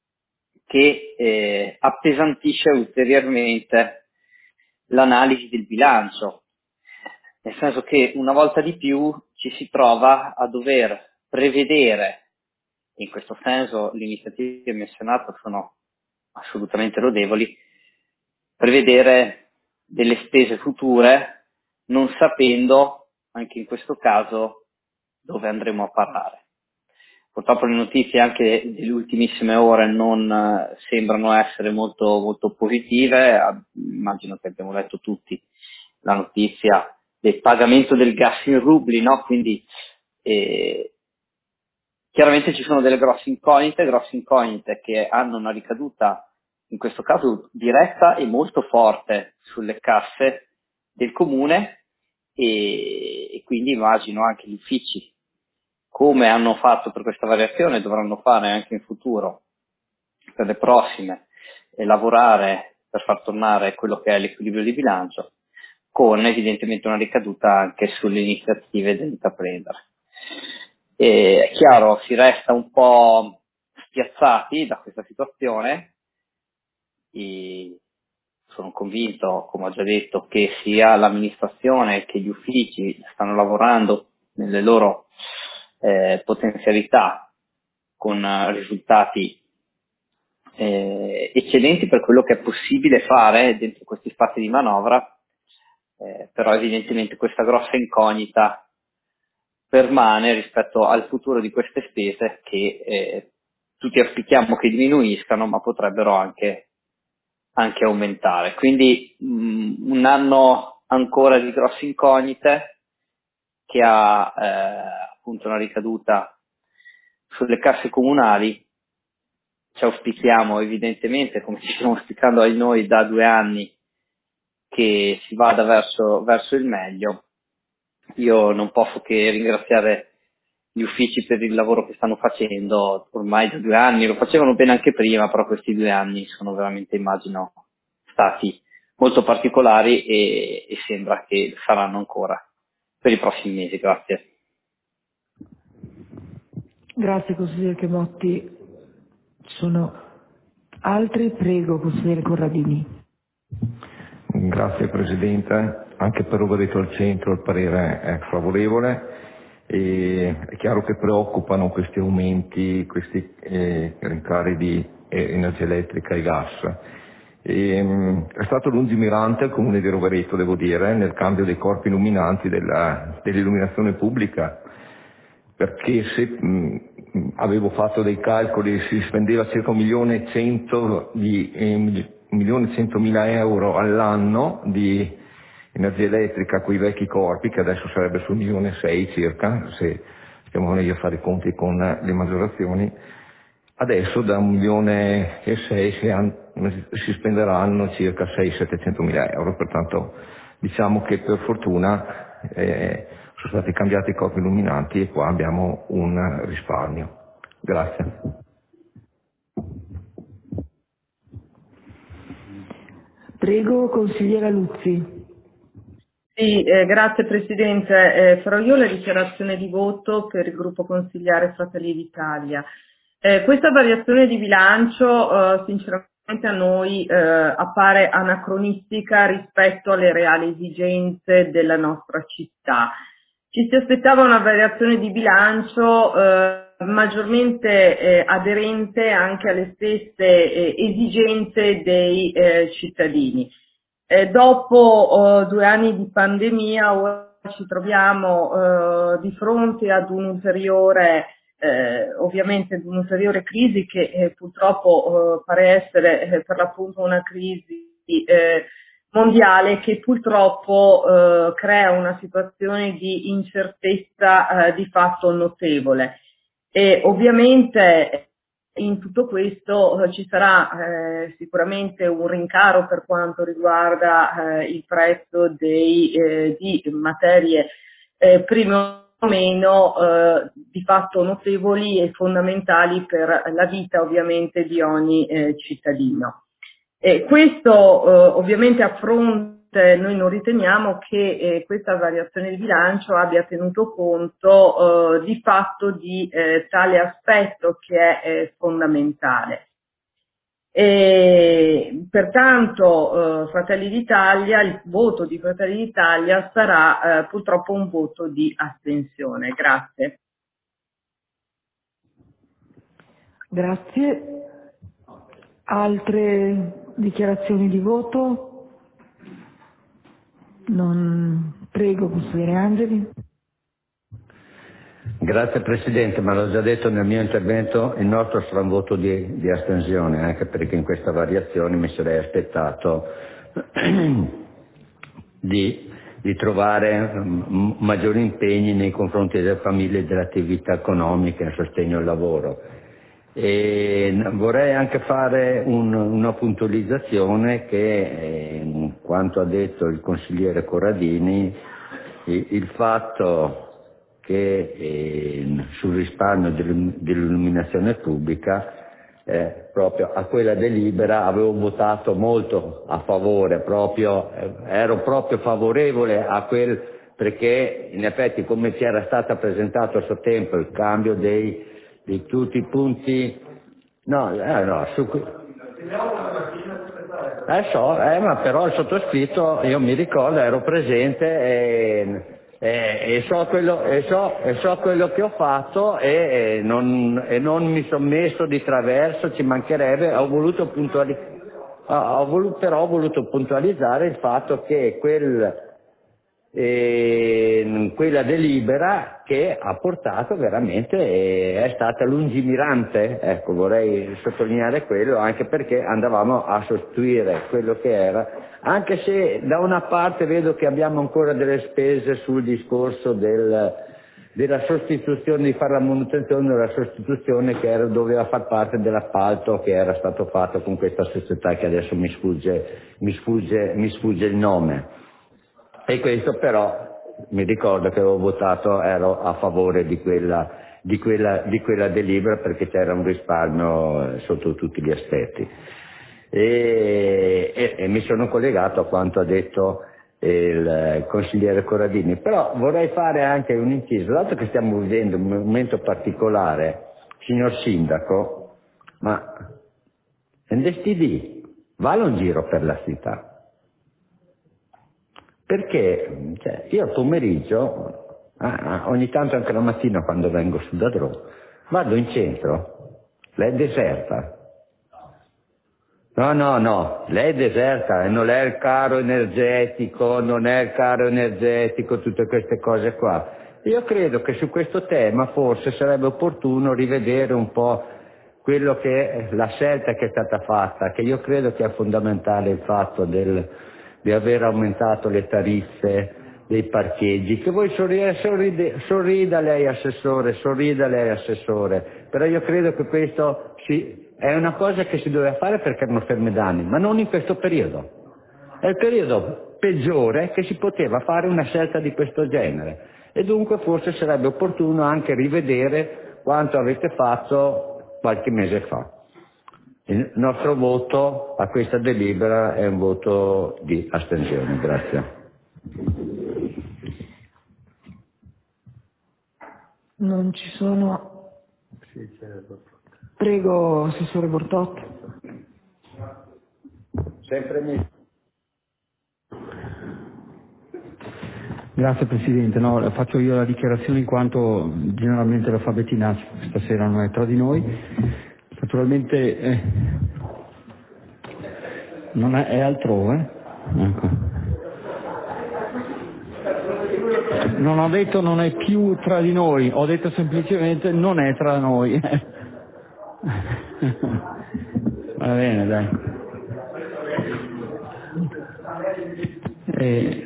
[SPEAKER 17] che eh, appesantisce ulteriormente l'analisi del bilancio, nel senso che una volta di più ci si trova a dover prevedere, in questo senso le iniziative menzionate sono assolutamente lodevoli, prevedere delle spese future non sapendo, anche in questo caso, dove andremo a parare. Purtroppo le notizie anche delle ultimissime ore non eh, sembrano essere molto, molto positive. Immagino che abbiamo letto tutti la notizia del pagamento del gas in rubli, no? Quindi eh, chiaramente ci sono delle grosse incognite, grosse incognite che hanno una ricaduta, in questo caso diretta e molto forte, sulle casse del comune, e, e quindi immagino anche gli uffici, come hanno fatto per questa variazione, dovranno fare anche in futuro, per le prossime, e lavorare per far tornare quello che è l'equilibrio di bilancio, con evidentemente una ricaduta anche sulle iniziative da intraprendere. E, è chiaro, si resta un po' spiazzati da questa situazione, e sono convinto, come ho già detto, che sia l'amministrazione che gli uffici stanno lavorando nelle loro eh, potenzialità con eh, risultati eh, eccellenti per quello che è possibile fare dentro questi spazi di manovra, eh, però evidentemente questa grossa incognita permane rispetto al futuro di queste spese che eh, tutti auspichiamo che diminuiscano, ma potrebbero anche anche aumentare. Quindi mh, un anno ancora di grosse incognite che ha eh, appunto una ricaduta sulle casse comunali. Ci auspichiamo evidentemente, come ci stiamo auspicando a noi da due anni, che si vada verso, verso il meglio. Io non posso che ringraziare gli uffici per il lavoro che stanno facendo ormai da due anni, lo facevano bene anche prima, però questi due anni sono veramente, immagino, stati molto particolari e, e sembra che saranno ancora per i prossimi mesi. Grazie.
[SPEAKER 1] Grazie consigliere Chemotti. Ci sono altri? Prego, consigliere Corradini.
[SPEAKER 21] Grazie Presidente, anche per Rovereto al Centro il parere è favorevole. E è chiaro che preoccupano questi aumenti, questi eh, rincari di eh, energia elettrica e gas. E, mh, è stato lungimirante il Comune di Rovereto, devo dire, nel cambio dei corpi illuminanti della, dell'illuminazione pubblica, perché se mh, avevo fatto dei calcoli si spendeva circa un milione e cento di eh, un milione e centomila euro all'anno di energia elettrica a quei vecchi corpi, che adesso sarebbe sul milione e sei circa, se stiamo noi a fare i conti con le maggiorazioni. Adesso da un milione e sei si, si spenderanno circa sei settecentomila euro, pertanto diciamo che per fortuna eh, sono stati cambiati i corpi illuminanti e qua abbiamo un risparmio. Grazie.
[SPEAKER 1] Prego, consigliera Luzzi.
[SPEAKER 7] Sì, eh, grazie Presidente. Eh, farò io la dichiarazione di voto per il gruppo consigliare Fratelli d'Italia. Eh, questa variazione di bilancio eh, sinceramente a noi eh, appare anacronistica rispetto alle reali esigenze della nostra città. Ci si aspettava una variazione di bilancio eh, maggiormente eh, aderente anche alle stesse eh, esigenze dei eh, cittadini. Eh, dopo eh, due anni di pandemia ora ci troviamo eh, di fronte ad un'ulteriore, eh, ovviamente ad un'ulteriore crisi che eh, purtroppo eh, pare essere eh, per l'appunto una crisi eh, mondiale che purtroppo eh, crea una situazione di incertezza eh, di fatto notevole. E ovviamente in tutto questo eh, ci sarà eh, sicuramente un rincaro per quanto riguarda eh, il prezzo dei, eh, di materie eh, prime o meno eh, di fatto notevoli e fondamentali per la vita ovviamente di ogni eh, cittadino. E questo eh, ovviamente a fronte, noi non riteniamo che eh, questa variazione di bilancio abbia tenuto conto eh, di fatto di eh, tale aspetto che è eh, fondamentale. E, pertanto eh, Fratelli d'Italia, il voto di Fratelli d'Italia sarà eh, purtroppo un voto di astensione. Grazie.
[SPEAKER 1] Grazie. Altre dichiarazioni di voto? Non... Prego, consigliere Angeli.
[SPEAKER 16] Grazie Presidente, ma l'ho già detto nel mio intervento, il nostro sarà un voto di, di astensione, anche perché in questa variazione mi sarei aspettato di, di trovare um, maggiori impegni nei confronti delle famiglie e delle attività economiche a sostegno al lavoro. E vorrei anche fare un, una puntualizzazione che, eh, quanto ha detto il consigliere Corradini, il, il fatto che eh, sul risparmio dell'illuminazione pubblica, eh, proprio a quella delibera avevo votato molto a favore, proprio, eh, ero proprio favorevole a quel, perché in effetti come ci era stato presentato a suo tempo il cambio dei di tutti i punti, no, eh, no, su cui... Eh so, eh, ma però il sottoscritto, io mi ricordo, ero presente e, e, e, so, quello, e, so, e so quello che ho fatto e, e, non, e non mi sono messo di traverso, ci mancherebbe, ho voluto puntualizzare, ho voluto, però ho voluto puntualizzare il fatto che quel... E quella delibera che ha portato veramente, è stata lungimirante, ecco, vorrei sottolineare quello, anche perché andavamo a sostituire quello che era, anche se da una parte vedo che abbiamo ancora delle spese sul discorso del, della sostituzione, di fare la manutenzione della sostituzione che era, doveva far parte dell'appalto che era stato fatto con questa società che adesso mi sfugge, mi sfugge, mi sfugge il nome. E questo però mi ricordo che avevo votato, ero a favore di quella, di quella, di quella delibera perché c'era un risparmio sotto tutti gli aspetti. E, e, e mi sono collegato a quanto ha detto il consigliere Corradini, però vorrei fare anche un inciso, dato che stiamo vivendo un momento particolare, signor Sindaco, ma andesti lì, vale un giro per la città. Perché cioè, io al pomeriggio, ah, ogni tanto anche la mattina quando vengo su da Dro, vado in centro, lei è deserta. No, no, no, lei è deserta e non è il caro energetico, non è il caro energetico, tutte queste cose qua. Io credo che su questo tema forse sarebbe opportuno rivedere un po' quello che è la scelta che è stata fatta, che io credo che è fondamentale il fatto del, di aver aumentato le tariffe dei parcheggi, che voi sorride, sorride, sorrida lei assessore, sorrida lei assessore, però io credo che questo si, è una cosa che si doveva fare perché erano ferme da anni, ma non in questo periodo. È il periodo peggiore che si poteva fare una scelta di questo genere e dunque forse sarebbe opportuno anche rivedere quanto avete fatto qualche mese fa. Il nostro voto a questa delibera è un voto di astensione. Grazie.
[SPEAKER 1] Non ci sono. Prego, Assessore Bortotto.
[SPEAKER 16] Sempre me.
[SPEAKER 9] Grazie Presidente, no, faccio io la dichiarazione in quanto generalmente la Fabetina stasera non è tra di noi. Naturalmente eh, non è, è altrove. Ecco. Non ho detto non è più tra di noi, ho detto semplicemente non è tra noi. Va bene, dai. E,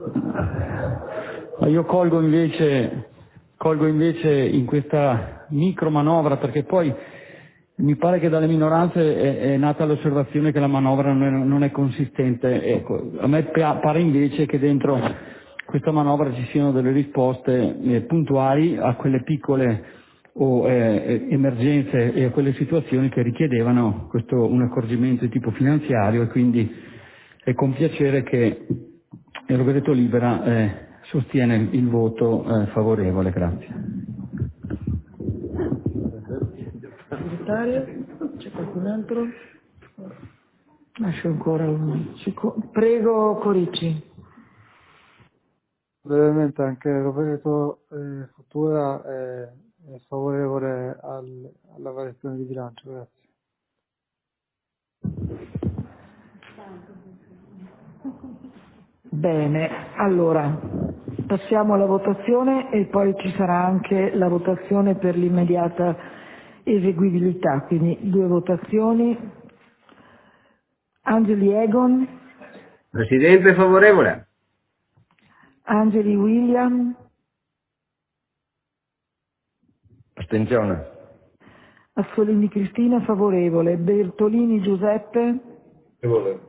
[SPEAKER 9] io colgo invece, colgo invece in questa micro manovra, perché poi mi pare che dalle minoranze è, è nata l'osservazione che la manovra non è, non è consistente. Ecco, a me pare invece che dentro questa manovra ci siano delle risposte eh, puntuali a quelle piccole o eh, emergenze e a quelle situazioni che richiedevano questo, un accorgimento di tipo finanziario, e quindi è con piacere che il Rovereto Libera eh, sostiene il voto eh, favorevole. Grazie.
[SPEAKER 1] Segretario, c'è qualcun altro? Lascio ancora un secondo. Prego Corici.
[SPEAKER 19] Brevemente anche Rovereto eh, Futura è, è favorevole al, alla variazione di bilancio, grazie.
[SPEAKER 1] Bene, allora passiamo alla votazione e poi ci sarà anche la votazione per l'immediata eseguibilità, quindi due votazioni. Angeli Egon.
[SPEAKER 5] Presidente favorevole.
[SPEAKER 1] Angeli William.
[SPEAKER 16] Astensione.
[SPEAKER 1] Assolini Cristina favorevole. Bertolini Giuseppe.
[SPEAKER 5] Favorevole.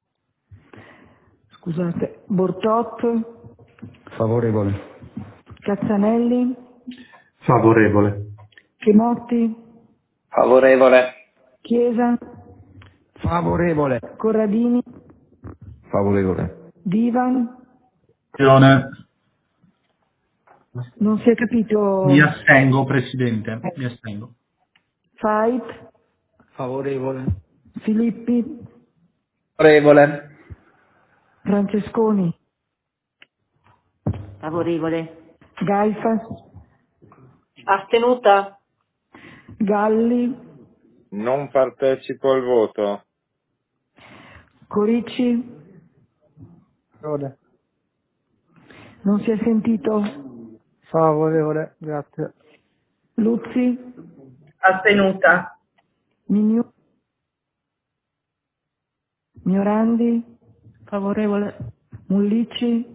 [SPEAKER 1] Scusate. Bortot.
[SPEAKER 9] Favorevole.
[SPEAKER 1] Cazzanelli.
[SPEAKER 4] Favorevole.
[SPEAKER 1] Chemotti.
[SPEAKER 17] Favorevole.
[SPEAKER 1] Chiesa.
[SPEAKER 6] Favorevole.
[SPEAKER 1] Corradini.
[SPEAKER 21] Favorevole.
[SPEAKER 1] Divan. Non si è capito.
[SPEAKER 4] Mi astengo, Presidente, mi astengo.
[SPEAKER 1] Fait.
[SPEAKER 9] Favorevole.
[SPEAKER 1] Filippi.
[SPEAKER 17] Favorevole.
[SPEAKER 1] Francesconi.
[SPEAKER 20] Favorevole.
[SPEAKER 1] Gaifas.
[SPEAKER 20] Astenuta.
[SPEAKER 1] Galli.
[SPEAKER 2] Non partecipo al voto.
[SPEAKER 1] Corici.
[SPEAKER 19] Favorevole.
[SPEAKER 1] Non si è sentito.
[SPEAKER 19] Favorevole, grazie.
[SPEAKER 1] Luzzi.
[SPEAKER 7] Astenuta.
[SPEAKER 1] Mignu. Miorandi.
[SPEAKER 18] Favorevole.
[SPEAKER 1] Mullici.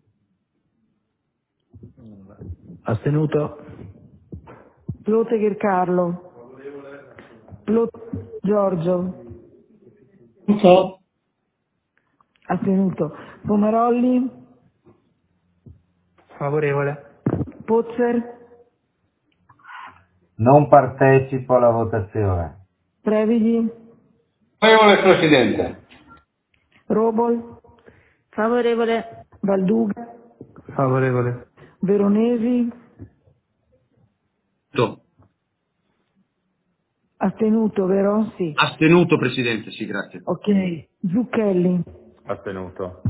[SPEAKER 9] Astenuto.
[SPEAKER 1] Plotegher Carlo. Plot Giorgio.
[SPEAKER 12] Non so.
[SPEAKER 1] Astenuto. Pomerolli.
[SPEAKER 13] Favorevole.
[SPEAKER 1] Pozzer,
[SPEAKER 8] Non partecipo alla votazione.
[SPEAKER 1] Previdi,
[SPEAKER 11] Favorevole, Presidente.
[SPEAKER 1] Robol,
[SPEAKER 18] Favorevole.
[SPEAKER 1] Valduga,
[SPEAKER 19] Favorevole.
[SPEAKER 1] Veronesi, astenuto, vero? Sì.
[SPEAKER 22] Astenuto, Presidente, sì, grazie.
[SPEAKER 1] Ok. Zucchelli,
[SPEAKER 2] Astenuto.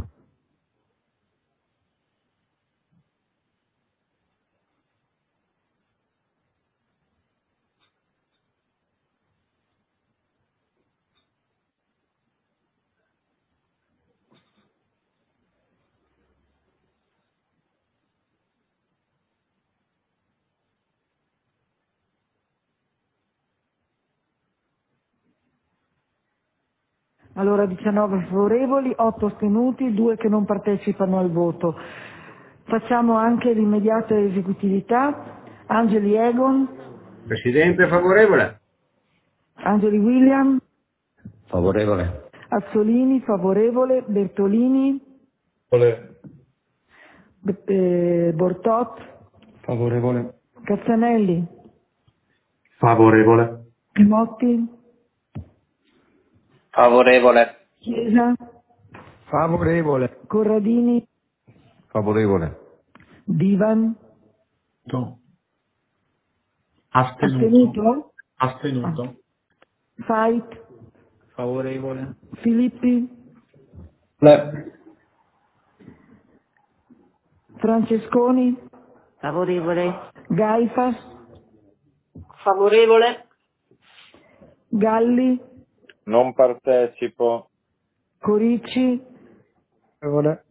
[SPEAKER 1] allora diciannove favorevoli, otto astenuti, due che non partecipano al voto. Facciamo anche l'immediata esecutività. Angeli Egon,
[SPEAKER 5] Presidente favorevole.
[SPEAKER 1] Angeli William,
[SPEAKER 16] Favorevole.
[SPEAKER 1] Azzolini favorevole, Bertolini, Be- eh, Bortot,
[SPEAKER 19] Favorevole.
[SPEAKER 1] Cazzanelli,
[SPEAKER 10] Favorevole.
[SPEAKER 1] Motti,
[SPEAKER 17] Favorevole.
[SPEAKER 1] Chiesa,
[SPEAKER 6] Favorevole.
[SPEAKER 1] Corradini,
[SPEAKER 21] Favorevole.
[SPEAKER 1] Divan,
[SPEAKER 4] No.
[SPEAKER 1] astenuto,
[SPEAKER 4] Astenuto.
[SPEAKER 1] Fait,
[SPEAKER 13] Favorevole.
[SPEAKER 1] Filippi, Francesconi,
[SPEAKER 18] Favorevole.
[SPEAKER 1] Gaifas,
[SPEAKER 20] Favorevole.
[SPEAKER 1] Galli,
[SPEAKER 2] Non partecipo.
[SPEAKER 1] Corici,
[SPEAKER 19] Favorevole.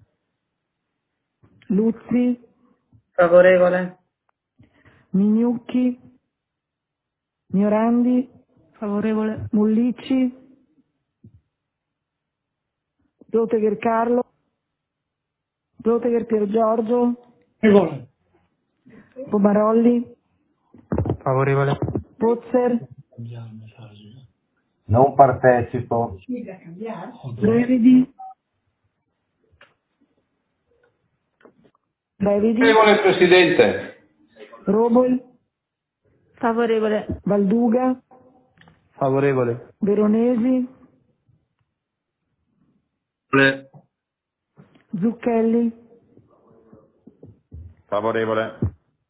[SPEAKER 1] Luzzi,
[SPEAKER 7] Favorevole.
[SPEAKER 1] Mignucchi, Miorandi,
[SPEAKER 18] Favorevole.
[SPEAKER 1] Mullici, Plotegher Carlo, Plotegher Pier Giorgio,
[SPEAKER 12] Favorevole.
[SPEAKER 1] Pomarolli,
[SPEAKER 13] Favorevole.
[SPEAKER 1] Pozzer,
[SPEAKER 8] Non partecipo.
[SPEAKER 1] Brevidi, Brevidi,
[SPEAKER 11] Favorevole, Presidente.
[SPEAKER 1] Robol,
[SPEAKER 18] Favorevole.
[SPEAKER 1] Valduga,
[SPEAKER 19] Favorevole.
[SPEAKER 1] Veronesi, Zucchelli,
[SPEAKER 2] Favorevole.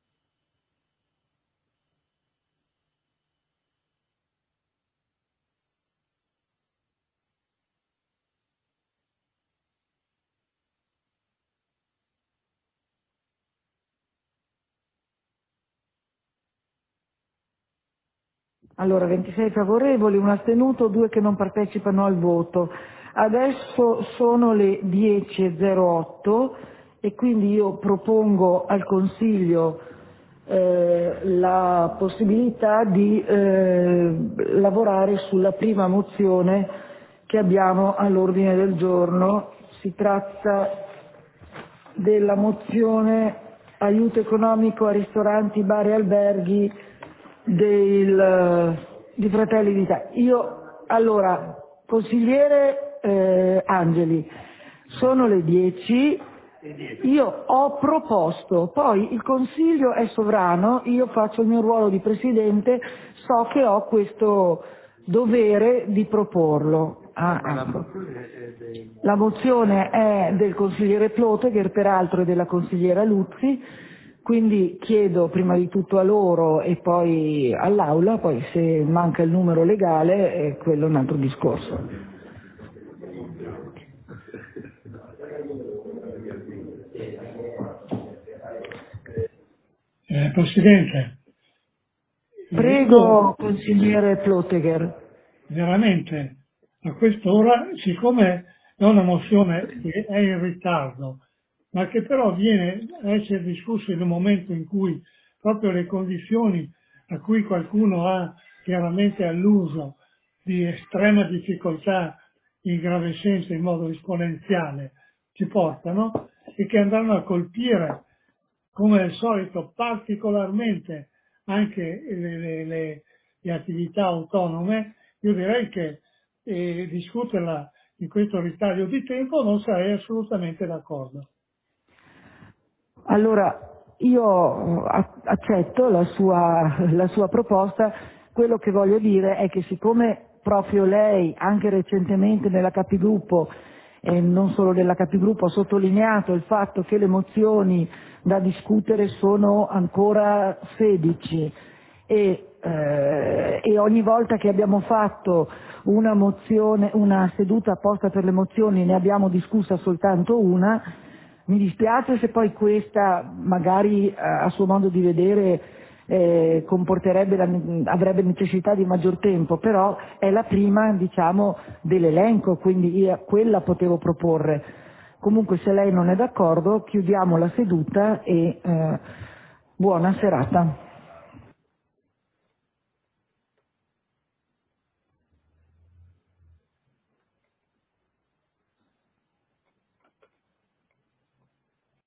[SPEAKER 1] allora ventisei favorevoli, un astenuto, due che non partecipano al voto. Adesso sono le dieci e zero otto e quindi io propongo al Consiglio eh, la possibilità di eh, lavorare sulla prima mozione che abbiamo all'ordine del giorno. Si tratta della mozione aiuto economico a ristoranti, bar e alberghi del, di Fratelli d'Italia. Io, allora, consigliere eh, Angeli, sono le dieci, io ho proposto, poi il Consiglio è sovrano, io faccio il mio ruolo di Presidente, so che ho questo dovere di proporlo. Ah, ecco. La mozione è del consigliere Plotegher, peraltro è della consigliera Luzzi, quindi chiedo prima di tutto a loro e poi all'Aula, poi se manca il numero legale è quello un altro discorso.
[SPEAKER 12] Eh, Presidente.
[SPEAKER 1] Prego, consigliere Plotegher.
[SPEAKER 12] Veramente, a quest'ora, siccome è una mozione che è in ritardo, ma che però viene a essere discussa in un momento in cui proprio le condizioni a cui qualcuno ha chiaramente alluso di estrema difficoltà ingravescente in modo esponenziale ci portano e che andranno a colpire, come al solito, particolarmente anche le, le, le, le attività autonome, io direi che eh, discuterla in questo ritaglio di tempo non sarei assolutamente d'accordo.
[SPEAKER 1] Allora, io accetto la sua, la sua proposta. Quello che voglio dire è che siccome proprio lei, anche recentemente nella Capigruppo, e non solo nella Capigruppo, ha sottolineato il fatto che le mozioni da discutere sono ancora sedici e, eh, e ogni volta che abbiamo fatto una mozione, una seduta apposta per le mozioni, ne abbiamo discussa soltanto una. Mi dispiace se poi questa, magari a suo modo di vedere, eh, comporterebbe la, avrebbe necessità di maggior tempo, però è la prima, diciamo, dell'elenco, quindi io quella potevo proporre. Comunque, se lei non è d'accordo, chiudiamo la seduta e eh, buona serata.